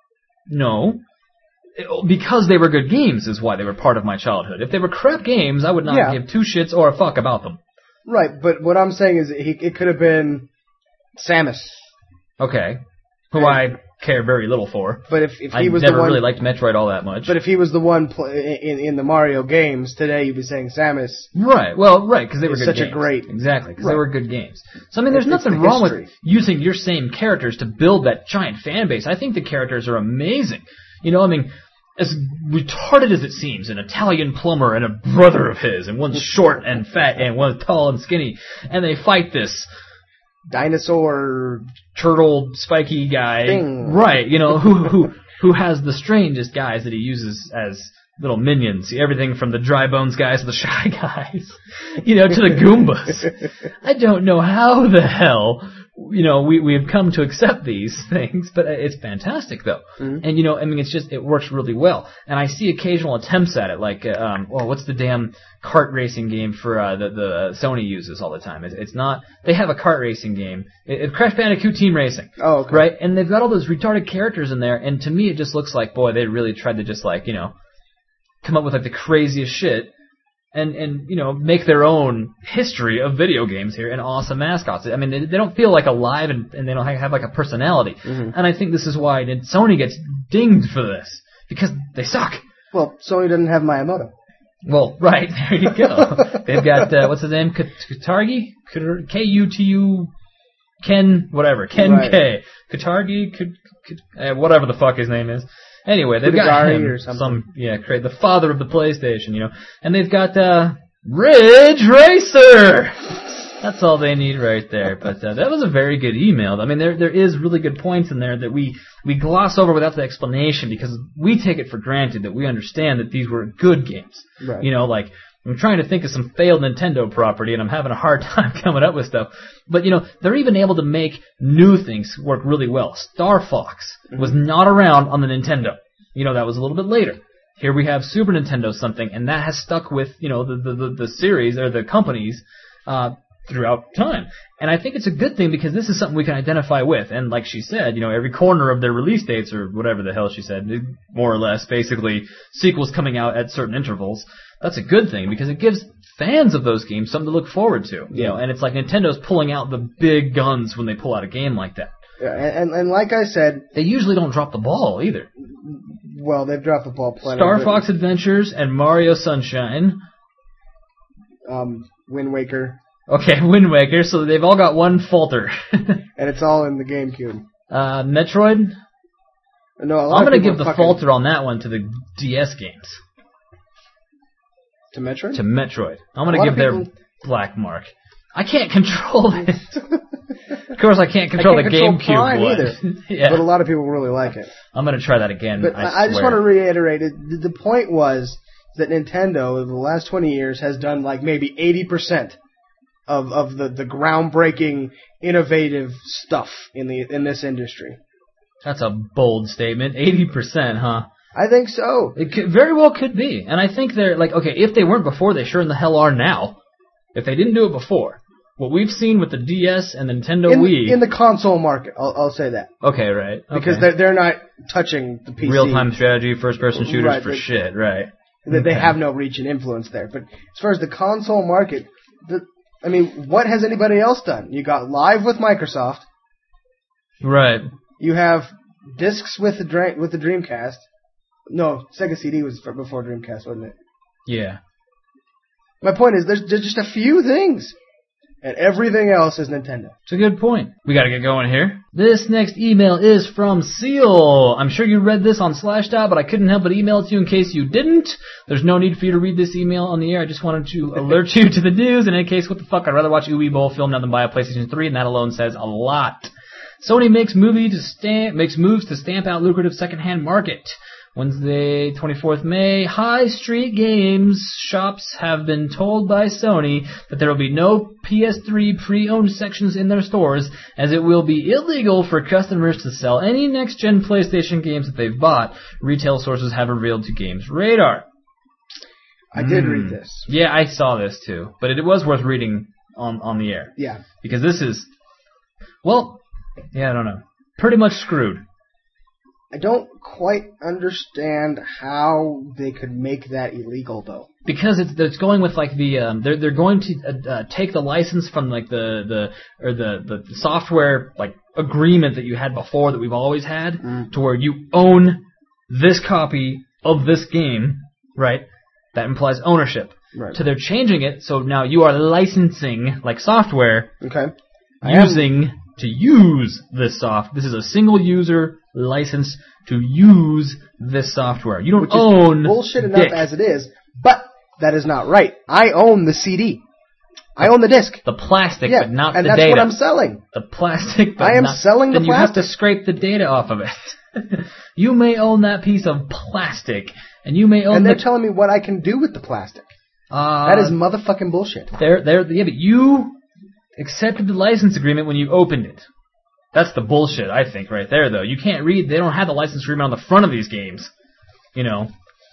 no. Because they were good games is why they were part of my childhood. If they were crap games, I would not yeah. give two shits or a fuck about them. Right, but what I'm saying is he, it could have been Samus. Okay. Who and, I care very little for. But if, if he I was never the one, really liked Metroid all that much. But if he was the one pl- in, in the Mario games, today you'd be saying Samus. Right, well, right, because they were good such games. a great... Exactly, because right. they were good games. So, I mean, there's it's nothing the wrong history. with using your same characters to build that giant fan base. I think the characters are amazing. You know, I mean... As retarded as it seems, an Italian plumber and a brother of his, and one's short and fat, and one's tall and skinny, and they fight this dinosaur turtle spiky guy, thing. Right? You know, who who who has the strangest guys that he uses as little minions. Everything from the dry bones guys to the shy guys, you know, to the Goombas. I don't know how the hell. You know, we we have come to accept these things, but it's fantastic though. Mm-hmm. And you know, I mean, it's just it works really well. And I see occasional attempts at it, like uh, um, oh, what's the damn kart racing game for uh, the the Sony uses all the time? It's, it's not. They have a kart racing game. It, it's Crash Bandicoot Team Racing. Oh, okay. Right, and they've got all those retarded characters in there. And to me, it just looks like boy, they really tried to just like you know, come up with like the craziest shit. And, and you know, make their own history of video games here and awesome mascots. I mean, they, they don't feel like alive and, and they don't have like a personality. Mm-hmm. And I think this is why Sony gets dinged for this. Because they suck. Well, Sony doesn't have Miyamoto. Well, right, there you go. They've got, uh, what's his name? Kutaragi? K U T U Ken, whatever. Ken right. K. Kutaragi? K, K, uh, whatever the fuck his name is. Anyway, they've got him, or something. some, yeah, create the father of the PlayStation, you know, and they've got, uh, Ridge Racer! That's all they need right there, but, uh, that was a very good email. I mean, there, there is really good points in there that we, we gloss over without the explanation because we take it for granted that we understand that these were good games. Right. You know, like, I'm trying to think of some failed Nintendo property, and I'm having a hard time coming up with stuff. But, you know, they're even able to make new things work really well. Star Fox mm-hmm. was not around on the Nintendo. You know, that was a little bit later. Here we have Super Nintendo something, and that has stuck with, you know, the the, the, the series, or the companies, uh, throughout time. And I think it's a good thing because this is something we can identify with. And like she said, you know, every corner of their release dates, or whatever the hell she said, more or less, basically, sequels coming out at certain intervals. That's a good thing because it gives fans of those games something to look forward to. You yeah. know, and it's like Nintendo's pulling out the big guns when they pull out a game like that. Yeah, and, and like I said, they usually don't drop the ball either. Well, they've dropped the ball plenty. Star Fox Adventures and Mario Sunshine. Um, Wind Waker. Okay, Wind Waker. So they've all got one falter. And it's all in the GameCube. Uh, Metroid? No, a lot I'm of going to people give the fucking- falter on that one to the D S games. To Metroid? To Metroid. I'm A going lot to of give their people- black mark. I can't control it. Of course, I can't control I can't the control GameCube Prime one. either. Yeah. But a lot of people really like it. I'm going to try that again. But I, I, I just swear. want to reiterate it. The, the point was that Nintendo, over the last twenty years, has done like maybe eighty percent of of the, the groundbreaking, innovative stuff in the in this industry. That's a bold statement. eighty percent, huh? I think so. It could, very well could be. And I think they're like, okay, if they weren't before, they sure in the hell are now. If they didn't do it before. What we've seen with the D S and the Nintendo In, Wii. in the console market, I'll, I'll say that. Okay, right. Okay. Because they're, they're not touching the P C. Real-time strategy, first-person shooters Right, for they- shit, right. That they Okay. have no reach and influence there. But as far as the console market, the, I mean, what has anybody else done? You got Live with Microsoft. Right. You have discs with the Dra- with the Dreamcast. No, Sega C D was for before Dreamcast, wasn't it? Yeah. My point is, there's, there's just a few things, and everything else is Nintendo. It's a good point. We gotta get going here. This next email is from Seal. I'm sure you read this on Slashdot, but I couldn't help but email it to you in case you didn't. There's no need for you to read this email on the air. I just wanted to alert you to the news. In any case, what the fuck? I'd rather watch Uwe Boll film now than buy a PlayStation three, and that alone says a lot. Sony makes movie to stamp, makes moves to stamp out lucrative secondhand market. Wednesday, twenty-fourth of May, High Street Games shops have been told by Sony that there will be no P S three pre-owned sections in their stores, as it will be illegal for customers to sell any next-gen PlayStation games that they've bought, retail sources have revealed to Games Radar. I did Hmm. read this. Yeah, I saw this too, but it was worth reading on, on the air. Yeah. Because this is, well, yeah, I don't know. Pretty much screwed. I don't quite understand how they could make that illegal, though. Because it's it's going with like the um, they're they're going to uh, uh, take the license from like the the or the the software like agreement that you had before that we've always had Mm. to where you own this copy of this game, right? That implies ownership. Right. So they're changing it so now you are licensing like software Okay. I am- using to use this soft. This is a single user license to use this software. You don't Which is own bullshit enough dick. as it is, but that is not right. I own the C D. I own the disc. The plastic, Yeah, but not and the that's data. what I'm selling. The plastic, but I am not, selling the then you have to plastic. scrape the data off of it. You may own that piece of plastic, and you may own And they're the. telling me what I can do with the plastic. uh, That is motherfucking bullshit. They're, they're, yeah, but you accepted the license agreement when you opened it. That's the bullshit, I think, right there, though. You can't read. They don't have the license agreement on the front of these games. You know.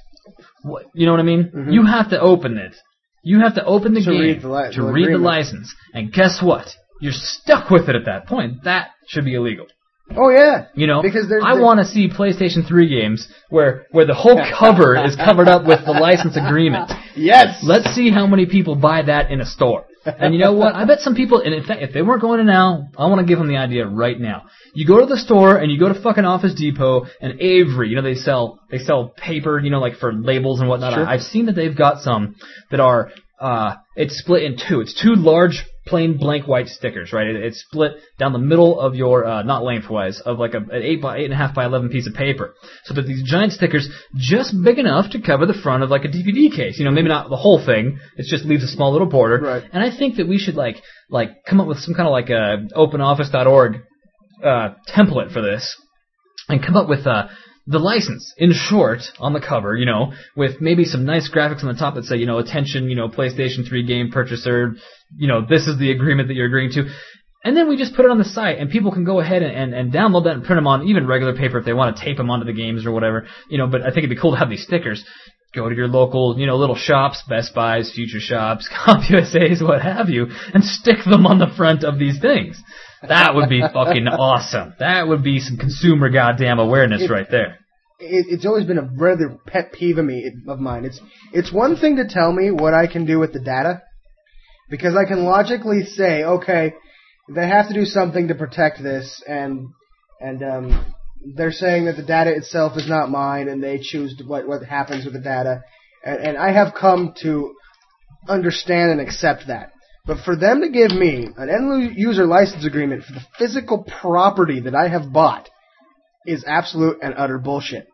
What, you know what I mean? Mhm. You have to open it. You have to open the To game read the li- to the read the agreement. license. And guess what? You're stuck with it at that point. That should be illegal. Oh yeah. You know, Because there's I the- want to see PlayStation three games where where the whole cover is covered up with the license agreement. Yes. Let's see how many people buy that in a store. And you know what? I bet some people, and in fact, if they weren't going to now, I want to give them the idea right now. You go to the store and you go to fucking Office Depot and Avery, you know, they sell they sell paper, you know, like for labels and whatnot. Sure. I've seen that they've got some that are uh it's split in two. It's two large plain blank white stickers, right? It, it's split down the middle of your uh not lengthwise of like a, an eight by eight and a half by eleven piece of paper. So that these giant stickers just big enough to cover the front of like a D V D case. You know, maybe not the whole thing. It just leaves a small little border. Right. And I think that we should like like come up with some kind of like a open office dot org uh template for this and come up with uh the license, in short, on the cover, you know, with maybe some nice graphics on the top that say, you know, attention, you know, PlayStation three game purchaser, you know, this is the agreement that you're agreeing to. And then we just put it on the site, and people can go ahead and, and, and download that and print them on even regular paper if they want to tape them onto the games or whatever. You know, but I think it'd be cool to have these stickers. Go to your local, you know, little shops, Best Buys, Future Shops, CompUSAs, what have you, and stick them on the front of these things. That would be fucking awesome. That would be some consumer goddamn awareness It- right there. It, it's always been a rather pet peeve of me of mine. It's it's one thing to tell me what I can do with the data, because I can logically say, okay, they have to do something to protect this, and and um, they're saying that the data itself is not mine, and they choose what what happens with the data, and, and I have come to understand and accept that. But for them to give me an end-user license agreement for the physical property that I have bought is absolute and utter bullshit.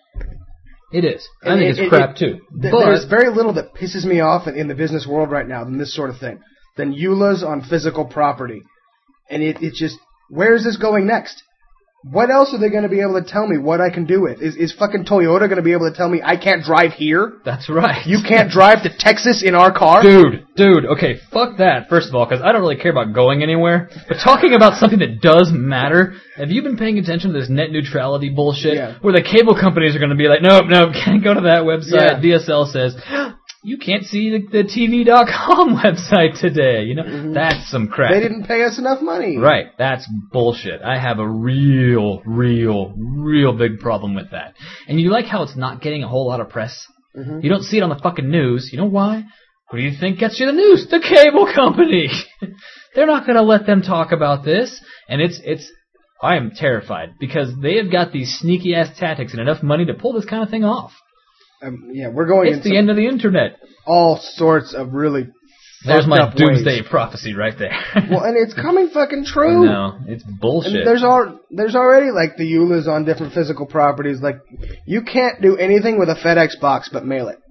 It is. I And think it- it's it- crap it- too. th- But There's very little that pisses me off in, in the business world right now than this sort of thing. Than E U L As on physical property. And it, it just, where is this going next? What else are they going to be able to tell me what I can do with? Is, is fucking Toyota going to be able to tell me I can't drive here? that's right. You can't drive to Texas in our car? Dude, dude, okay, fuck that, first of all, because I don't really care about going anywhere. But talking about something that does matter, have you been paying attention to this net neutrality bullshit? Yeah. Where the cable companies are going to be like, nope, nope, can't go to that website. Yeah. D S L says, you can't see the, the T V dot com website today. You know, mm-hmm. That's some crap. They didn't pay us enough money. Right, that's bullshit. I have a real, real, real big problem with that. And you like how it's not getting a whole lot of press? Mm-hmm. You don't see it on the fucking news. You know why? Who do you think gets you the news? The cable company! They're not gonna let them talk about this. And it's, it's, I am terrified because they have got these sneaky ass tactics and enough money to pull this kind of thing off. Um, yeah, we're going It's into the end of the internet. all sorts of really There's fucked my up doomsday ways. prophecy right there. Well, and it's coming fucking true. No, it's bullshit. And there's al- there's already like the E U L As on different physical properties. Like you can't do anything with a FedEx box but mail it.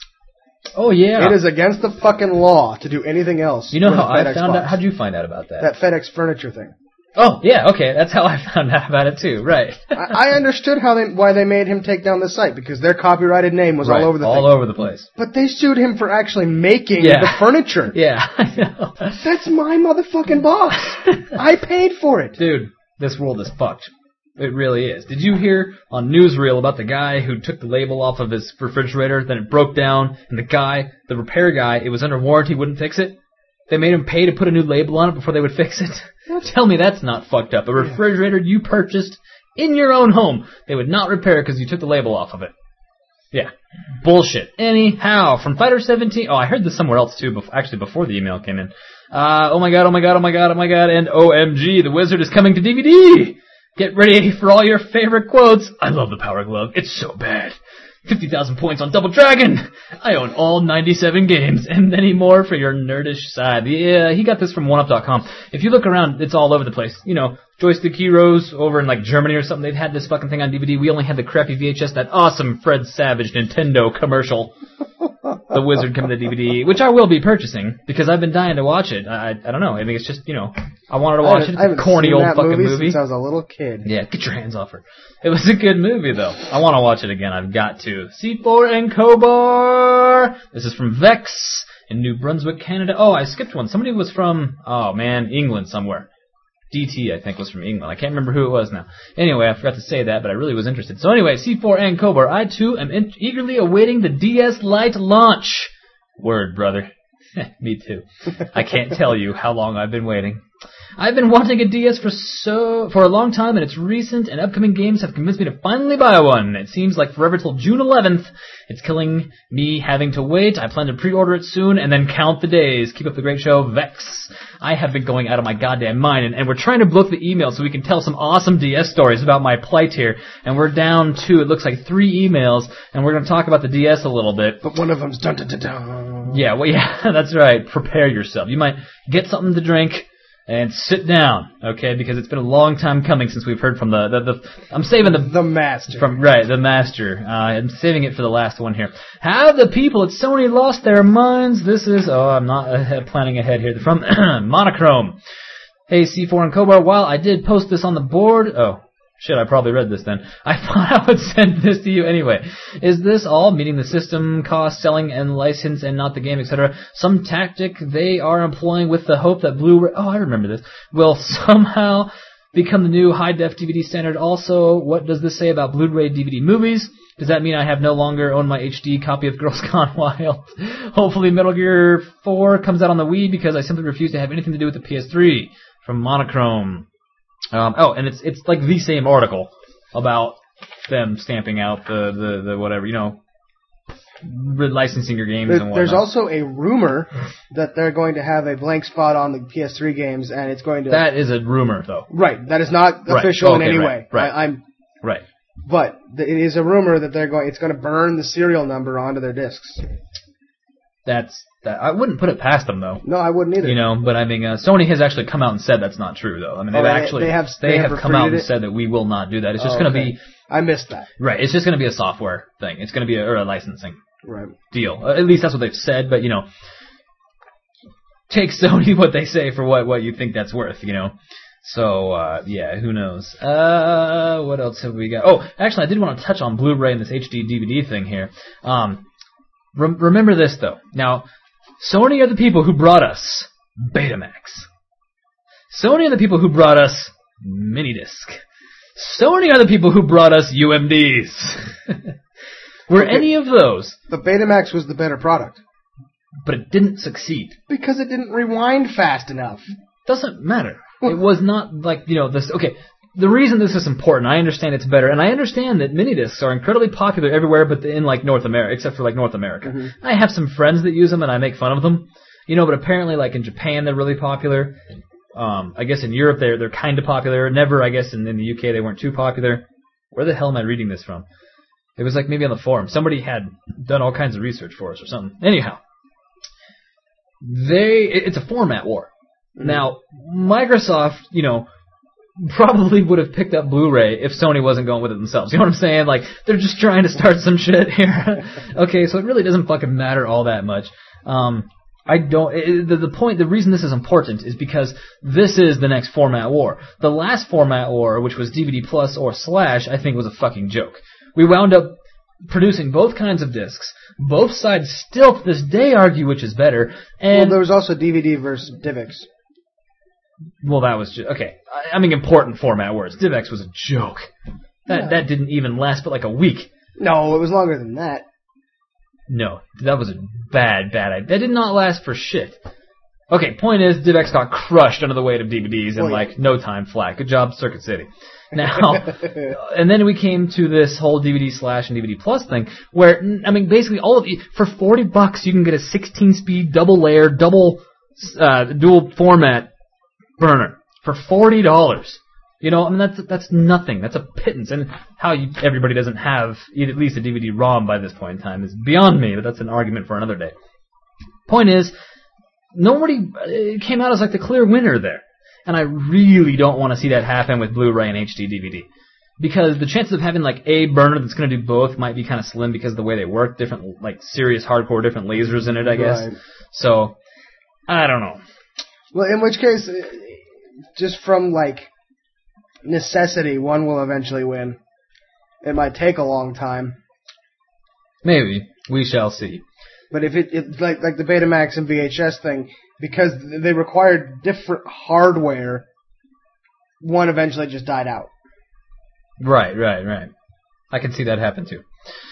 Oh yeah. It is against the fucking law to do anything else. You know with how a I FedEx found box. out? How'd you find out about that? That FedEx furniture thing. Oh yeah, okay, that's how I found out about it too. Right. I, I understood how they why they made him take down the site because their copyrighted name was right. all over the all thing. over the place. But they sued him for actually making Yeah. the furniture. Yeah, I know. That's my motherfucking box. I paid for it. Dude, this world is fucked. It really is. Did you hear on Newsreel about the guy who took the label off of his refrigerator, then it broke down, and the guy, the repair guy, it was under warranty, wouldn't fix it? They made him pay to put a new label on it before they would fix it? Tell me that's not fucked up. A refrigerator you purchased in your own home, they would not repair it because you took the label off of it. Yeah. Bullshit. Anyhow, from Fighter seventeen, oh, I heard this somewhere else too, bef- actually before the email came in. Uh, oh my god, oh my god, oh my god, oh my god, and O M G, The Wizard is coming to D V D! Get ready for all your favorite quotes. I love the Power Glove. It's so bad. fifty thousand points on Double Dragon. I own all ninety-seven games and many more for your nerdish side. Yeah, he got this from one up dot com. If you look around, it's all over the place. You know, Joystick Heroes over in like Germany or something, they've had this fucking thing on D V D. We only had the crappy V H S, that awesome Fred Savage Nintendo commercial. The Wizard coming to D V D, which I will be purchasing because I've been dying to watch it. I, I, I don't know. I think it's just, you know, I wanted to watch I it. haven't It's a corny seen old that fucking movie, movie. since I was a little kid. Yeah, get your hands off her. It was a good movie, though. I want to watch it again. I've got to. C four and Kobar. This is from Vex in New Brunswick, Canada. Oh, I skipped one. Somebody was from, oh man, England somewhere. D T, I think, was from England. I can't remember who it was now. Anyway, I forgot to say that, but I really was interested. So anyway, C four and Kobar. I, too, am in- eagerly awaiting the D S Lite launch. Word, brother. Me too. I can't tell you how long I've been waiting. I've been wanting a D S for so for a long time, and its recent and upcoming games have convinced me to finally buy one. It seems like forever till June eleventh. It's killing me having to wait. I plan to pre-order it soon and then count the days. Keep up the great show, Vex. I have been going out of my goddamn mind, and, and we're trying to book the email so we can tell some awesome D S stories about my plight here. And we're down to, it looks like, three emails, and we're going to talk about the D S a little bit. But one of them's dun dun dun dun. Yeah, well, yeah, that's right. Prepare yourself. You might get something to drink and sit down, okay? Because it's been a long time coming since we've heard from the the. the I'm saving the The master. from right the master. Uh, I'm saving it for the last one here. Have the people at Sony lost their minds? This is oh, I'm not uh, planning ahead here. From Monochrome. Hey, C four and Kobar. While I did post this on the board, oh. Shit, I probably read this then. I thought I would send this to you anyway. Is this all, meaning the system, cost, selling, and license, and not the game, et cetera, some tactic they are employing with the hope that Blu-ray, oh, I remember this, will somehow become the new high-def D V D standard? Also, what does this say about Blu-ray D V D movies? Does that mean I have no longer own my H D copy of Girls Gone Wild? Hopefully Metal Gear four comes out on the Wii because I simply refuse to have anything to do with the P S three. From Monochrome. Um, oh, and it's it's like the same article about them stamping out the, the, the whatever, you know, licensing your games There, and whatnot. there's also a rumor that they're going to have a blank spot on the P S three games, and it's going to... That is a rumor, though. Right, that is not Right. official in Okay, any right, way. right. I, I'm, Right. but th- it is a rumor that they're going. It's going to burn the serial number onto their discs. That's that. I wouldn't put it past them though. No, I wouldn't either. You know, but I mean, uh, Sony has actually come out and said that's not true though. I mean, they've Oh, they- actually they have- they, they have, have come out and refuted it? said that we will not do that. It's just Oh, going to okay. be I missed that. right. It's just going to be a software thing. It's going to be a, or a licensing Right. deal. Uh, at least that's what they've said. But you know, take Sony what they say for what what you think that's worth. You know. So, uh, yeah, who knows? Uh, what else have we got? Oh, actually, I did want to touch on Blu-ray and this H D D V D thing here. Um, re- remember this, though. Now, Sony are the people who brought us Betamax. Sony are the people who brought us Minidisc. Sony are the people who brought us U M Ds. Were Okay. any of those, The Betamax was the better product. but it didn't succeed. Because it didn't rewind fast enough. Doesn't matter. It was not like, you know, this, okay, the reason this is important, I understand it's better, and I understand that minidiscs are incredibly popular everywhere but in, like, North America, except for, like, North America. Mm-hmm. I have some friends that use them, and I make fun of them, you know, but apparently, like, in Japan, they're really popular. Um, I guess in Europe, they're, they're kind of popular. Never, I guess, in, in the U K, they weren't too popular. Where the hell am I reading this from? It was, like, maybe on the forum. Somebody had done all kinds of research for us or something. Anyhow, they, it, it's a format war. Now, Microsoft, you know, probably would have picked up Blu-ray if Sony wasn't going with it themselves. You know what I'm saying? Like, they're just trying to start some shit here. Okay, so it really doesn't fucking matter all that much. Um, I don't, it, the, the point, the reason this is important is because this is the next format war. The last format war, which was D V D plus or slash, I think was a fucking joke. We wound up producing both kinds of discs. Both sides still to this day argue which is better. And Well, there was also D V D versus DivX. Well, that was just, okay. I, I mean, important format words. DivX was a joke. That Yeah. that didn't even last but like a week. No, it was longer than that. No, that was a bad, bad idea. That did not last for shit. Okay, point is, DivX got crushed under the weight of D V Ds in Well, yeah. like no time flat. Good job, Circuit City. Now, and then we came to this whole D V D slash and D V D plus thing, where I mean, basically all of you for forty bucks you can get a sixteen speed double layer double uh, dual format burner for forty dollars. You know, I mean that's that's nothing. That's a pittance. And how you, everybody doesn't have at least a D V D ROM by this point in time is beyond me. But that's an argument for another day. Point is, nobody uh, came out as like the clear winner there. And I really don't want to see that happen with Blu-ray and H D D V D. Because the chances of having like a burner that's going to do both might be kind of slim because of the way they work. Different, like serious hardcore, different lasers in it, I guess. Right. So, I don't know. Well, in which case, uh, just from, like, necessity, one will eventually win. It might take a long time. Maybe. We shall see. But if it, it like like the Betamax and V H S thing, because they required different hardware, one eventually just died out. Right, right, right. I can see that happen too.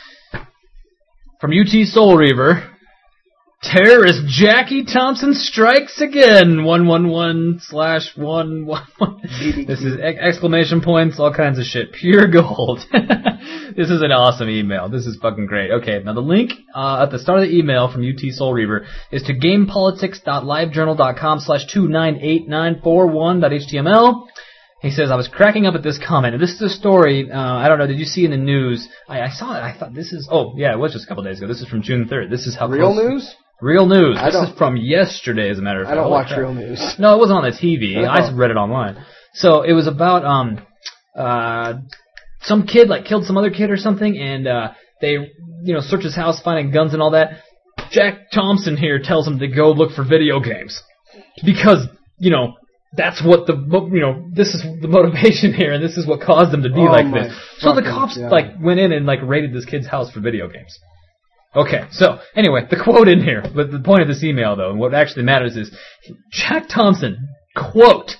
From U T Soul Reaver, terrorist Jackie Thompson strikes again. One one one slash one one one. This is ex- exclamation points, all kinds of shit. Pure gold. This is an awesome email. This is fucking great. Okay, now the link uh, at the start of the email from U T Soul Reaver is to gamepolitics.livejournal.com slash two nine eight nine four one dot html. He says, I was cracking up at this comment. And this is a story, uh, I don't know, did you see in the news? I, I saw it, I thought this is, oh, yeah, it was just a couple days ago. This is from June third. This is how Real close. news? Real news. I This don't- is from yesterday, as a matter of I fact. don't Holy watch crap. real news. No, it wasn't on the T V. Oh. I read it online. So it was about um uh some kid like killed some other kid or something, and uh they you know search his house, finding guns and all that. Jack Thompson here tells him to go look for video games because you know that's what the you know this is the motivation here, and this is what caused them to be Oh like my this. So the fucking cops God. like went in and like raided this kid's house for video games. Okay, so anyway, the quote in here, but the point of this email though, and what actually matters is Jack Thompson, quote,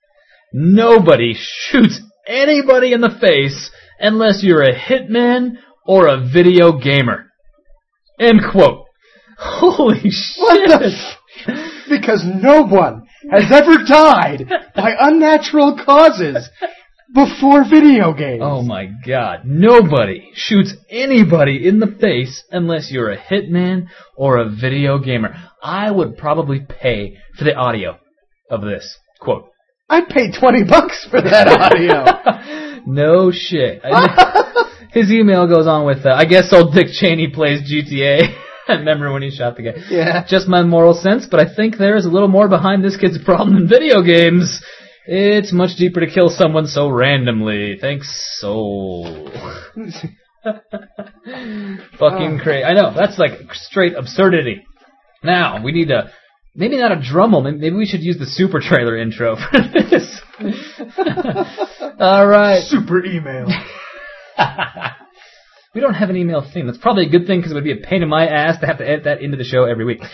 nobody shoots anybody in the face unless you're a hitman or a video gamer. End quote. Holy shit. What the f- Because no one has ever died by unnatural causes before video games. Oh my god. Nobody shoots anybody in the face unless you're a hitman or a video gamer. I would probably pay for the audio of this quote. I'd pay twenty bucks for that audio. No shit. I- His email goes on with, uh, I guess old Dick Cheney plays G T A. Remember when he shot the guy? Yeah. Just my moral sense, but I think there is a little more behind this kid's problem than video games. It's much deeper to kill someone so randomly. Thanks, so. Fucking crazy. I know, that's like straight absurdity. Now, we need a, maybe not a Drummel, maybe we should use the super trailer intro for this. Alright. Super email. We don't have an email theme. That's probably a good thing because it would be a pain in my ass to have to edit that into the show every week.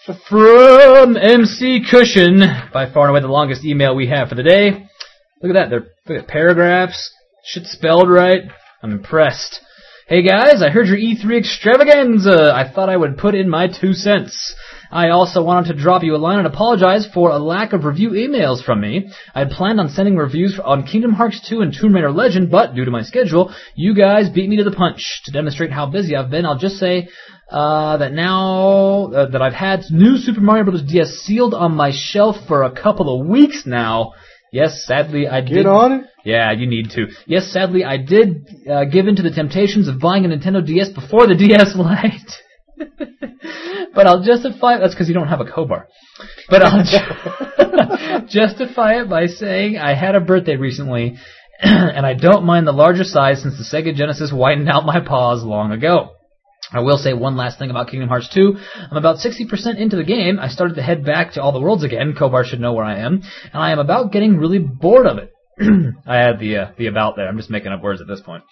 From M C Cushion, by far and away the longest email we have for the day. Look at that. They're look at paragraphs. Shit spelled right. I'm impressed. Hey guys, I heard your E three extravaganza. I thought I would put in my two cents. I also wanted to drop you a line and apologize for a lack of review emails from me. I had planned on sending reviews on Kingdom Hearts two and Tomb Raider Legend, but due to my schedule, you guys beat me to the punch. To demonstrate how busy I've been, I'll just say uh, that now uh, that I've had new Super Mario Bros. D S sealed on my shelf for a couple of weeks now. Yes, sadly I did. Get on it? Yeah, you need to. Yes, sadly I did uh, give in to the temptations of buying a Nintendo D S before the D S Lite. But I'll justify it. That's because you don't have a Kobar. But I'll ju- justify it by saying I had a birthday recently, and I don't mind the larger size since the Sega Genesis whitened out my paws long ago. I will say one last thing about Kingdom Hearts two. I'm about sixty percent into the game. I started to head back to all the worlds again. Kobar should know where I am. And I am about getting really bored of it. I had the uh, the about there. I'm just making up words at this point.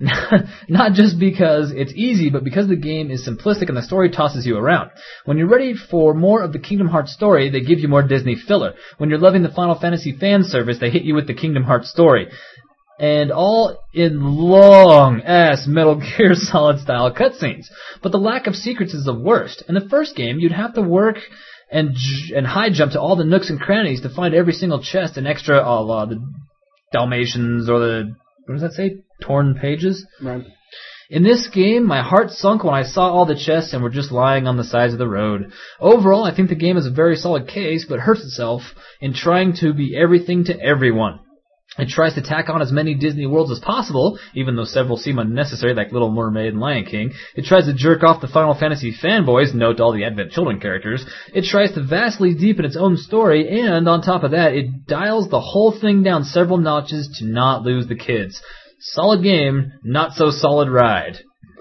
Not just because it's easy, but because the game is simplistic and the story tosses you around. When you're ready for more of the Kingdom Hearts story, they give you more Disney filler. When you're loving the Final Fantasy fan service, they hit you with the Kingdom Hearts story. And all in long-ass Metal Gear Solid-style cutscenes. But the lack of secrets is the worst. In the first game, you'd have to work and and high jump to all the nooks and crannies to find every single chest and extra, uh, uh, the Dalmatians or the, what does that say? Torn pages? Right. In this game, my heart sunk when I saw all the chests and were just lying on the sides of the road. Overall, I think the game is a very solid case, but hurts itself in trying to be everything to everyone. It tries to tack on as many Disney worlds as possible, even though several seem unnecessary, like Little Mermaid and Lion King. It tries to jerk off the Final Fantasy fanboys, note all the Advent Children characters. It tries to vastly deepen its own story, and on top of that, it dials the whole thing down several notches to not lose the kids. Solid game, not so solid ride.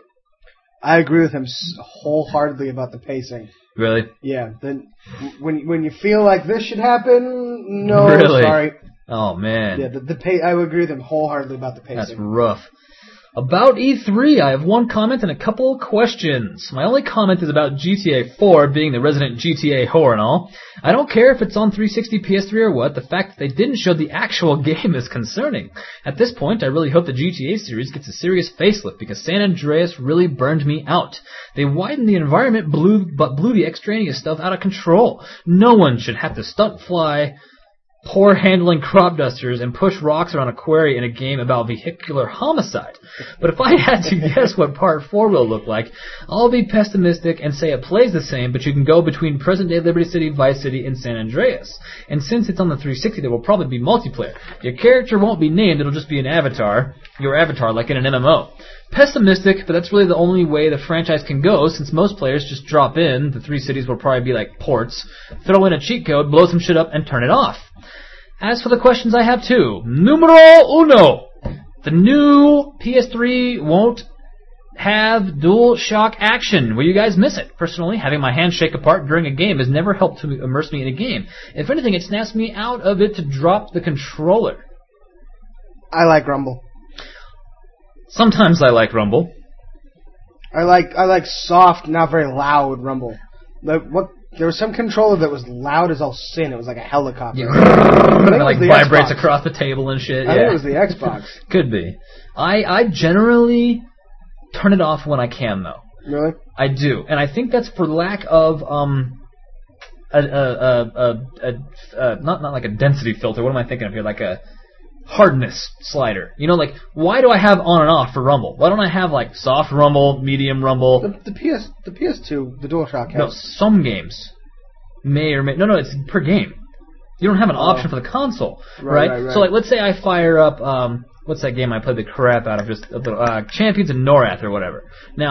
I agree with him wholeheartedly about the pacing. Really? Yeah. Then when when you feel like this should happen, no, really? sorry. Oh, man. Yeah, the, the pa- I would agree with him wholeheartedly about the pacing. That's rough. About E three, I have one comment and a couple of questions. My only comment is about G T A four being the resident G T A whore and all. I don't care if it's on three sixty, P S three, or what. The fact that they didn't show the actual game is concerning. At this point, I really hope the G T A series gets a serious facelift because San Andreas really burned me out. They widened the environment, blew, but blew the extraneous stuff out of control. No one should have to stunt fly, poor handling crop dusters, and push rocks around a quarry in a game about vehicular homicide. But if I had to guess what Part four will look like, I'll be pessimistic and say it plays the same, but you can go between present-day Liberty City, Vice City, and San Andreas. And since it's on the three sixty, there will probably be multiplayer. Your character won't be named, it'll just be an avatar, your avatar, like in an M M O. Pessimistic, but that's really the only way the franchise can go, since most players just drop in, the three cities will probably be like ports, throw in a cheat code, blow some shit up, and turn it off. As for the questions I have too, numero uno. The new P S three won't have dual shock action. Will you guys miss it? Personally, having my hands shake apart during a game has never helped to immerse me in a game. If anything, it snaps me out of it to drop the controller. I like Rumble. Sometimes I like Rumble. I like I like soft, not very loud Rumble. Like what? There was some controller that was loud as all sin. It was like a helicopter. Yeah. It like vibrates Xbox. Across the table and shit. I yeah. think it was the Xbox. Could be. I I generally turn it off when I can, though. Really? I do, and I think that's for lack of um a a a, a, a, a not not like a density filter. What am I thinking of here? Like a hardness slider. You know, like, why do I have on and off for Rumble? Why don't I have, like, soft Rumble, medium Rumble? The, the P S, the P S two, the DualShock has... No, some games may or may... No, no, it's per game. You don't have an Oh. option for the console, Right, right? right, right. So, like, let's say I fire up, um, what's that game I played the crap out of, just uh, Champions of Norath or whatever. Now,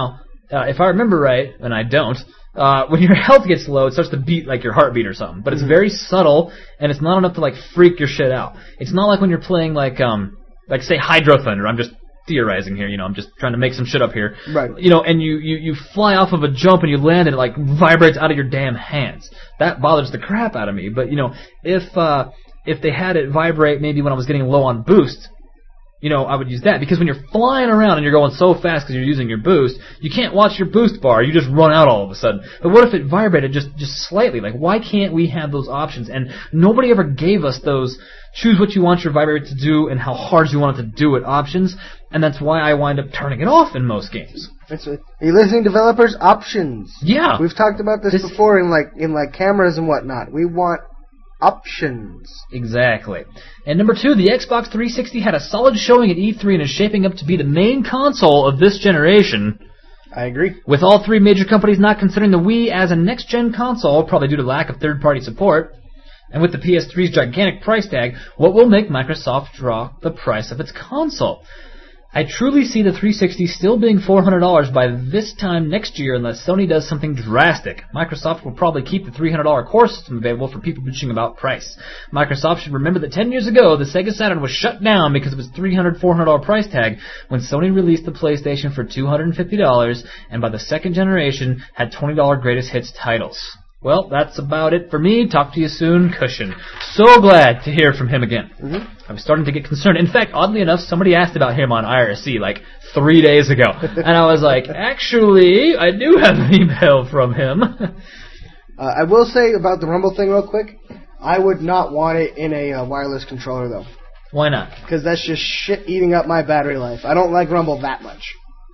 uh, if I remember right, and I don't, uh, when your health gets low, it starts to beat like your heartbeat or something. But it's Mm-hmm. very subtle, and it's not enough to like freak your shit out. It's not like when you're playing like, um, like say Hydro Thunder. I'm just theorizing here, you know, I'm just trying to make some shit up here. Right. You know, and you, you, you fly off of a jump and you land and it like vibrates out of your damn hands. That bothers the crap out of me. But, you know, if, uh, if they had it vibrate maybe when I was getting low on boost, you know, I would use that. Because when you're flying around and you're going so fast because you're using your boost, you can't watch your boost bar. You just run out all of a sudden. But what if it vibrated just, just slightly? Like, why can't we have those options? And nobody ever gave us those choose what you want your vibrator to do and how hard you want it to do it options. And that's why I wind up turning it off in most games. That's it. Are you listening, developers? Options. Yeah. We've talked about this, This- before in like in like cameras and whatnot. We want options. Exactly. And number two, the Xbox three sixty had a solid showing at E three and is shaping up to be the main console of this generation. I agree. With all three major companies not considering the Wii as a next-gen console, probably due to lack of third-party support, and with the P S three's gigantic price tag, what will make Microsoft drop the price of its console? I truly see the three sixty still being four hundred dollars by this time next year unless Sony does something drastic. Microsoft will probably keep the three hundred dollars core system available for people bitching about price. Microsoft should remember that ten years ago, the Sega Saturn was shut down because of its three hundred dollars, four hundred dollars price tag when Sony released the PlayStation for two hundred fifty dollars and by the second generation had twenty dollars greatest hits titles. Well, that's about it for me. Talk to you soon, Cushion. So glad to hear from him again. Mm-hmm. I'm starting to get concerned. In fact, oddly enough, somebody asked about him on I R C like three days ago. And I was like, actually, I do have an email from him. Uh, I will say about the Rumble thing real quick. I would not want it in a uh, wireless controller, though. Why not? Because that's just shit eating up my battery life. I don't like Rumble that much.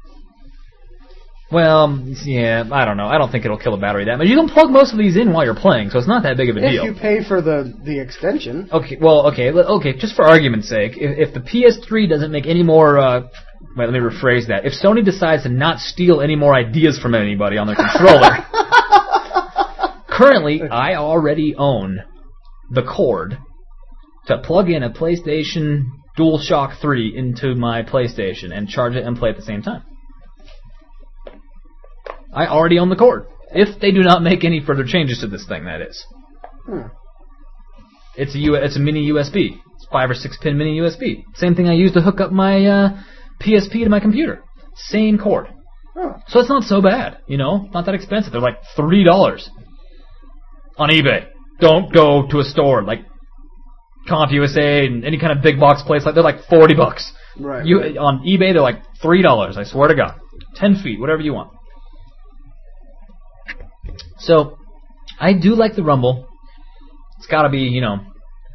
Well, yeah, I don't know. I don't think it'll kill a battery that much. You can plug most of these in while you're playing, so it's not that big of a If deal. you pay for the, the extension. Okay, well, okay, le- okay. Just for argument's sake, if, if the P S three doesn't make any more, uh, wait, let me rephrase that. If Sony decides to not steal any more ideas from anybody on their controller, currently I already own the cord to plug in a PlayStation DualShock three into my PlayStation and charge it and play at the same time. I already own the cord. If they do not make any further changes to this thing, that is. Hmm. It's a U- it's a mini U S B. It's five or six pin mini U S B. Same thing I use to hook up my uh, P S P to my computer. Same cord. Oh. So it's not so bad, you know. Not that expensive. They're like three dollars on eBay. Don't go to a store like CompUSA and any kind of big box place like they're like forty bucks. Right. You on eBay they're like three dollars. I swear to God. Ten feet, whatever you want. So, I do like the Rumble. It's got to be, you know,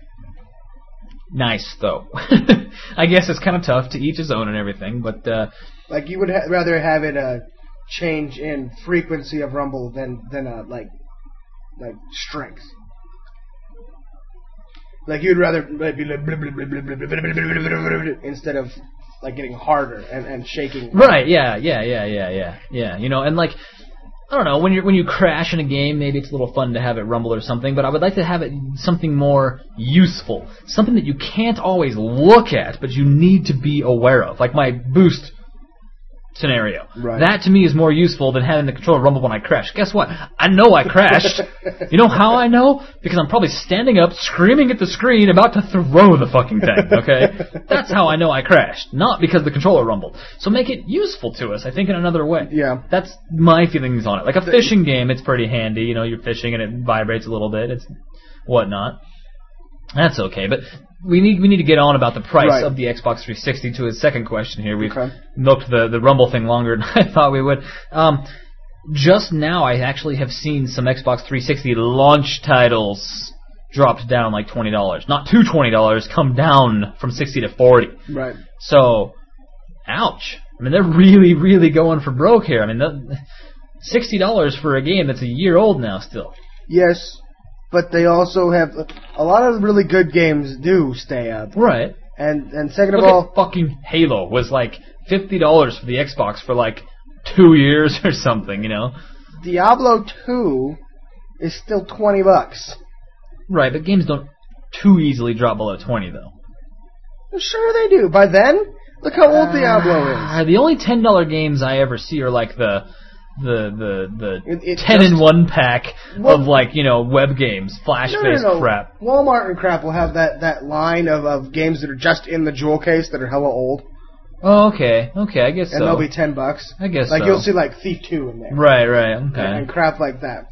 nice though. I guess it's kind of tough to each his own and everything, but uh, Like you would ha- rather have it uh, change in frequency of Rumble than than uh, like like strength. Like you'd rather like, be like, blah, blah, blah, blah, blah, blah, blah, blah, blah, blah, blah, instead of like getting harder and, and shaking. right, yeah, yeah, yeah, yeah, yeah, yeah. You know, and like. I don't know, when you when you crash in a game, maybe it's a little fun to have it rumble or something, but I would like to have it something more useful. Something that you can't always look at, but you need to be aware of. Like my boost scenario. Right. That to me is more useful than having the controller rumble when I crash. Guess what? I know I crashed. You know how I know? Because I'm probably standing up, screaming at the screen, about to throw the fucking thing, okay? That's how I know I crashed. Not because the controller rumbled. So make it useful to us, I think, in another way. Yeah. That's my feelings on it. Like a fishing game, it's pretty handy. You know, you're fishing and it vibrates a little bit. It's whatnot. That's okay, but we need we need to get on about the price Right. of the Xbox three sixty to his second question here. We've Okay. milked the, the Rumble thing longer than I thought we would. Um, just now, I actually have seen some Xbox three sixty launch titles dropped down like twenty dollars. Not to twenty dollars, come down from sixty to forty. Right. So, ouch. I mean, they're really, really going for broke here. I mean, the, sixty dollars for a game that's a year old now still. Yes, but they also have a lot of really good games do stay up. Right. And and second of Look all, at fucking Halo was like fifty dollars for the Xbox for like two years or something, you know? Diablo two is still twenty bucks. Right, but games don't too easily drop below twenty, though. Sure they do. By then, look how old Diablo is. Uh, the only ten dollar games I ever see are like the the the the It- it ten just- in one pack Well- of like you know web games, flash No, no, based no. crap. Walmart and crap will have that, that line of, of games that are just in the jewel case that are hella old, Oh, okay, okay, I guess and so. they'll be ten bucks. I guess Like so. you'll see like Thief two in there, Right, right, okay. and, and crap like that.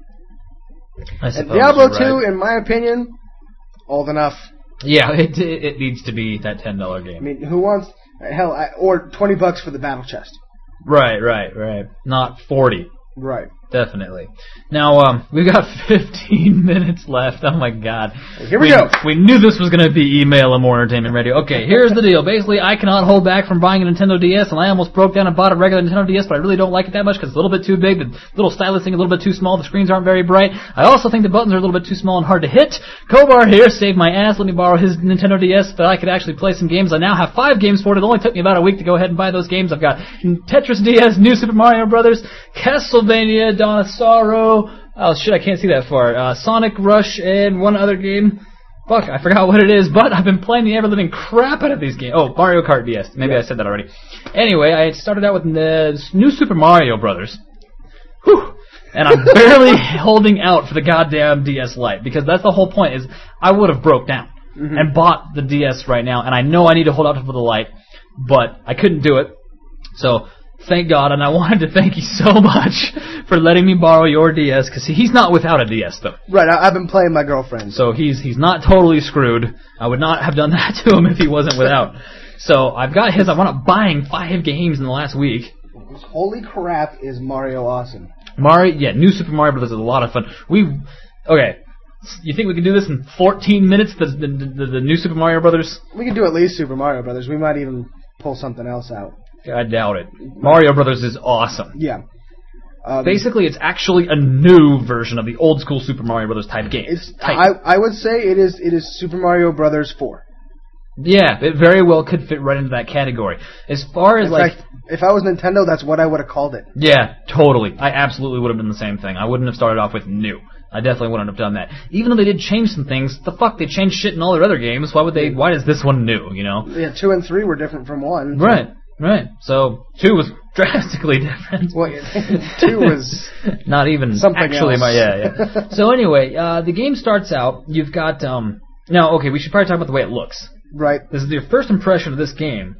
I And suppose Diablo you're two, right. in my opinion, old enough. Yeah, it it it needs to be that ten dollar I game. mean, who wants hell I, or twenty bucks for the battle chest? Right, right, right. Not forty. Right. Definitely. Now, um, we've got fifteen minutes left. Oh my god. Here we go. We knew this was going to be email and more entertainment radio. Okay, here's the deal. Basically, I cannot hold back from buying a Nintendo D S, and I almost broke down and bought a regular Nintendo D S, but I really don't like it that much because it's a little bit too big. The little stylus thing is a little bit too small. The screens aren't very bright. I also think the buttons are a little bit too small and hard to hit. Kobar here saved my ass. Let me borrow his Nintendo D S so that I could actually play some games. I now have five games for it. It only took me about a week to go ahead and buy those games. I've got Tetris D S, New Super Mario Brothers, Castlevania, Dawn of Sorrow. Oh shit, I can't see that far. Uh, Sonic Rush and one other game. Fuck, I forgot what it is, but I've been playing the ever-living crap out of these games. Oh, Mario Kart D S. Maybe I said that already. Anyway, I started out with the New Super Mario Brothers. Whew. And I'm barely holding out for the goddamn D S Lite, because that's the whole point, is I would have broke down mm-hmm. and bought the D S right now, and I know I need to hold out for the Lite, but I couldn't do it. So, thank God, and I wanted to thank you so much for letting me borrow your D S, because he's not without a D S, though. Right, I, I've been playing my girlfriend. So he's he's not totally screwed. I would not have done that to him if he wasn't without. So I've got his. I wound up buying five games in the last week. Holy crap, is Mario awesome. Mario, yeah, New Super Mario Brothers is a lot of fun. We, okay, you think we can do this in fourteen minutes, the the, the, the New Super Mario Brothers? We can do at least Super Mario Brothers. We might even pull something else out. I doubt it. Mario Brothers is awesome. Yeah. Um, Basically, it's actually a new version of the old school Super Mario Brothers type game. It's, type. I, I would say it is it is Super Mario Brothers four. Yeah, it very well could fit right into that category. As far as In like, fact, if I was Nintendo, that's what I would have called it. yeah, totally. I absolutely would have done the same thing. I wouldn't have started off with new. I definitely wouldn't have done that. Even though they did change some things, the fuck, they changed shit in all their other games. Why would they? Why is this one new? You know? Yeah, two and three were different from one. Right. Right. So two was drastically different. Well, two was not even something actually else. my yeah, yeah. So anyway, uh, the game starts out. You've got um. Now, okay, we should probably talk about the way it looks. Right. This is your first impression of this game.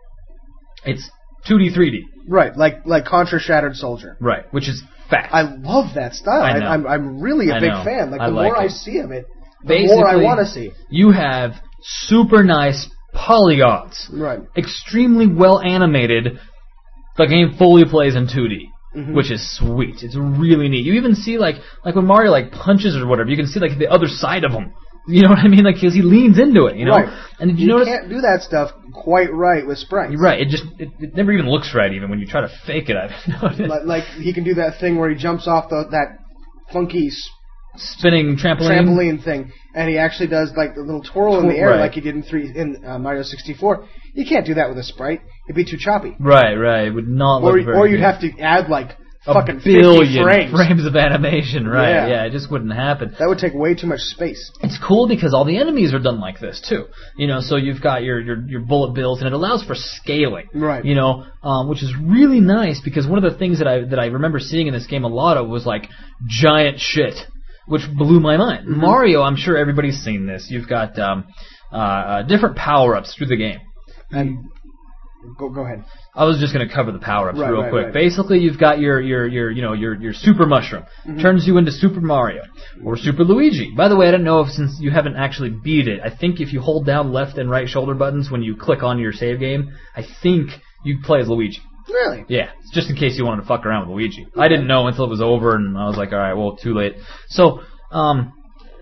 It's two D, three D. Right, like like Contra Shattered Soldier. Right, which is fast. I love that style. I know. I, I'm I'm really a I big know. fan. Like I the like more I it. see of it, the Basically, more I want to see. You have super nice polygons. Right. Extremely well animated. The game fully plays in two D. Mm-hmm. Which is sweet. It's really neat. You even see like like when Mario like punches or whatever, you can see like the other side of him. You know what I mean? Like, because he leans into it, you know? Right. And did you, you notice? can't do that stuff quite right with sprites. You're right. It just, it, it never even looks right even when you try to fake it. I've noticed. Like, like he can do that thing where he jumps off the that funky s- Spinning trampoline. trampoline thing, and he actually does like the little twirl in the air Right. like he did in three in uh, Mario sixty-four. You can't do that with a sprite. It'd be too choppy. Right, right. It would not Or look very or you'd good. have to add like a fucking billion fifty frames. of animation, right? Yeah. Yeah, it just wouldn't happen. That would take way too much space. It's cool because all the enemies are done like this too. You know, so you've got your your, your bullet bills, and it allows for scaling. Right. You know, um, which is really nice because one of the things that I that I remember seeing in this game a lot of was like giant shit, which blew my mind. Mm-hmm. Mario, I'm sure everybody's seen this. You've got um, uh, uh, different power ups through the game. And go go ahead. I was just going to cover the power-ups Right, real right, quick. right. Basically, you've got your, your, your, you know, your, your super mushroom. Mm-hmm. Turns you into Super Mario. Or Super Luigi. By the way, I don't know if, since you haven't actually beat it, I think if you hold down left and right shoulder buttons when you click on your save game, I think you play as Luigi. Really? Yeah, just in case you wanted to fuck around with Luigi. I didn't know until it was over, and I was like, alright, well, too late. So, um...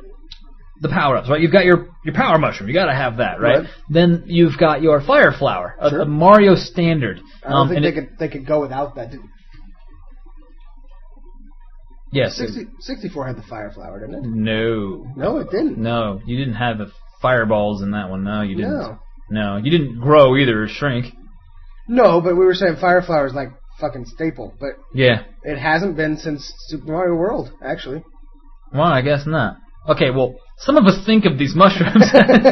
the power-ups, right? You've got your, your power mushroom. You gotta have that, right? Right. Then you've got your fire flower, a, Sure. a Mario standard. I don't Um, think and they it- could they could go without that. Did- Yes. sixty, sixty-four had the fire flower, didn't it? No. No, it didn't. No, you didn't have the fireballs in that one. No, you didn't. No. No, you didn't grow either or shrink. No, but we were saying fire flower is like fucking staple, but Yeah. it hasn't been since Super Mario World, actually. Well, I guess not. Okay, well, some of us think of these mushrooms,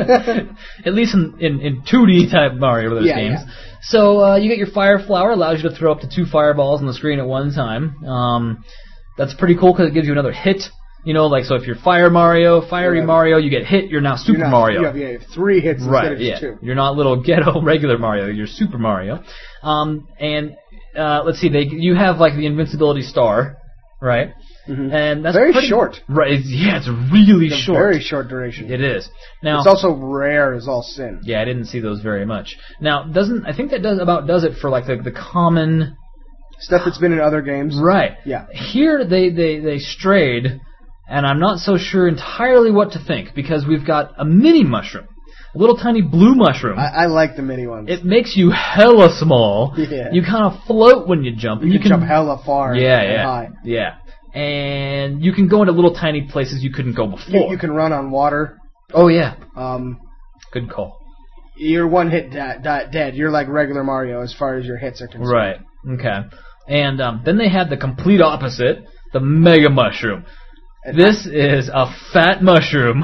at least in, in, in two D type Mario Brothers Yeah, games. yeah. So uh, you get your Fire Flower, allows you to throw up to two fireballs on the screen at one time. Um, that's pretty cool because it gives you another hit. You know, like, so if you're Fire Mario, Fiery Right. Mario, you get hit, you're now Super You're not- Mario. You have, yeah, you have three hits Right, instead of yeah. just two. You're not little ghetto regular Mario, you're Super Mario. Um, and uh, let's see, they you have like the invincibility star, right? Mhm. And that's Very pretty, short. Right? It's, yeah, it's really It's a short. very short duration. It is. Now, It's also rare as all sin. yeah, I didn't see those very much. Now, doesn't I think that does about does it for like the the common Stuff that's been in other games. right? Yeah. Here they they they strayed, and I'm not so sure entirely what to think because we've got a mini mushroom, a little tiny blue mushroom. I, I like the mini ones. It makes you hella small. Yeah. You kind of float when you jump. you, and can jump hella far Yeah, and yeah, high. yeah. And you can go into little tiny places you couldn't go before. You, you can run on water. Oh yeah, Um, good call. you're one hit da- da- dead. You're like regular Mario as far as your hits are concerned. Right. Okay. And um, then they had the complete opposite, the Mega Mushroom. And This is a fat mushroom.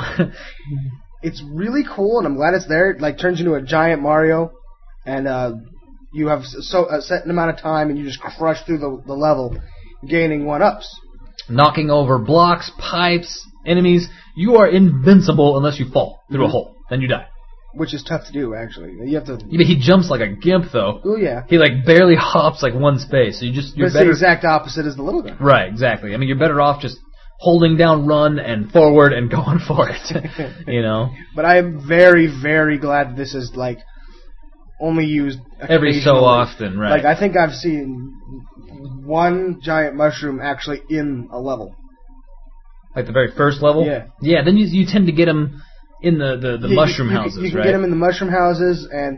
It's really cool, and I'm glad it's there. It like turns into a giant Mario, and uh, you have so a certain amount of time, and you just crush through the, the level, gaining one ups. Knocking over blocks, pipes, enemies. You are invincible unless you fall through Mhm. a hole. Then you die. Which is tough to do, actually. You have to. Yeah, but he jumps like a gimp, though. Oh yeah. He like barely hops like one space. So you just But you're it's better. the exact opposite as the little guy. Right, exactly. I mean, you're better off just holding down run and forward and going for it. You know, But I am very, very glad that this is like only used every so occasionally. often, right? Like I think I've seen one giant mushroom actually in a level. Like the very first level. Yeah. Yeah. Then you you tend to get them in the the, the You- mushroom you, houses, You can right? get them in the mushroom houses, and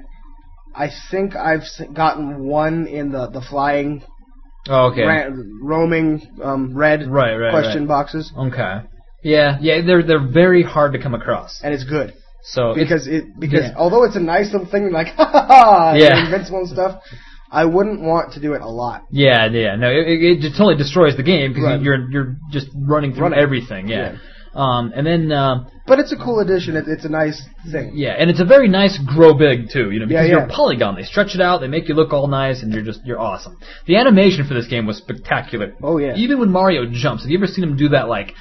I think I've s- gotten one in the the flying, oh, okay. ra- roaming um, red Right, right, question right. boxes, Okay. Yeah, yeah. They're they're very hard to come across. and it's good So it's- because it because yeah. although it's a nice little thing, like ha ha ha, Yeah. you're invincible and stuff, I wouldn't want to do it a lot. Yeah, yeah, no, it, it, it just totally destroys the game because Right. you're you're just running through Running. everything. Yeah. Um, and then uh, But it's a cool addition. It, it's a nice thing. yeah, and it's a very nice grow big too. You know, because Yeah, you're yeah. a polygon. They stretch it out. They make you look all nice, and you're just you're awesome. The animation for this game was spectacular. Oh, yeah. Even when Mario jumps, have you ever seen him do that like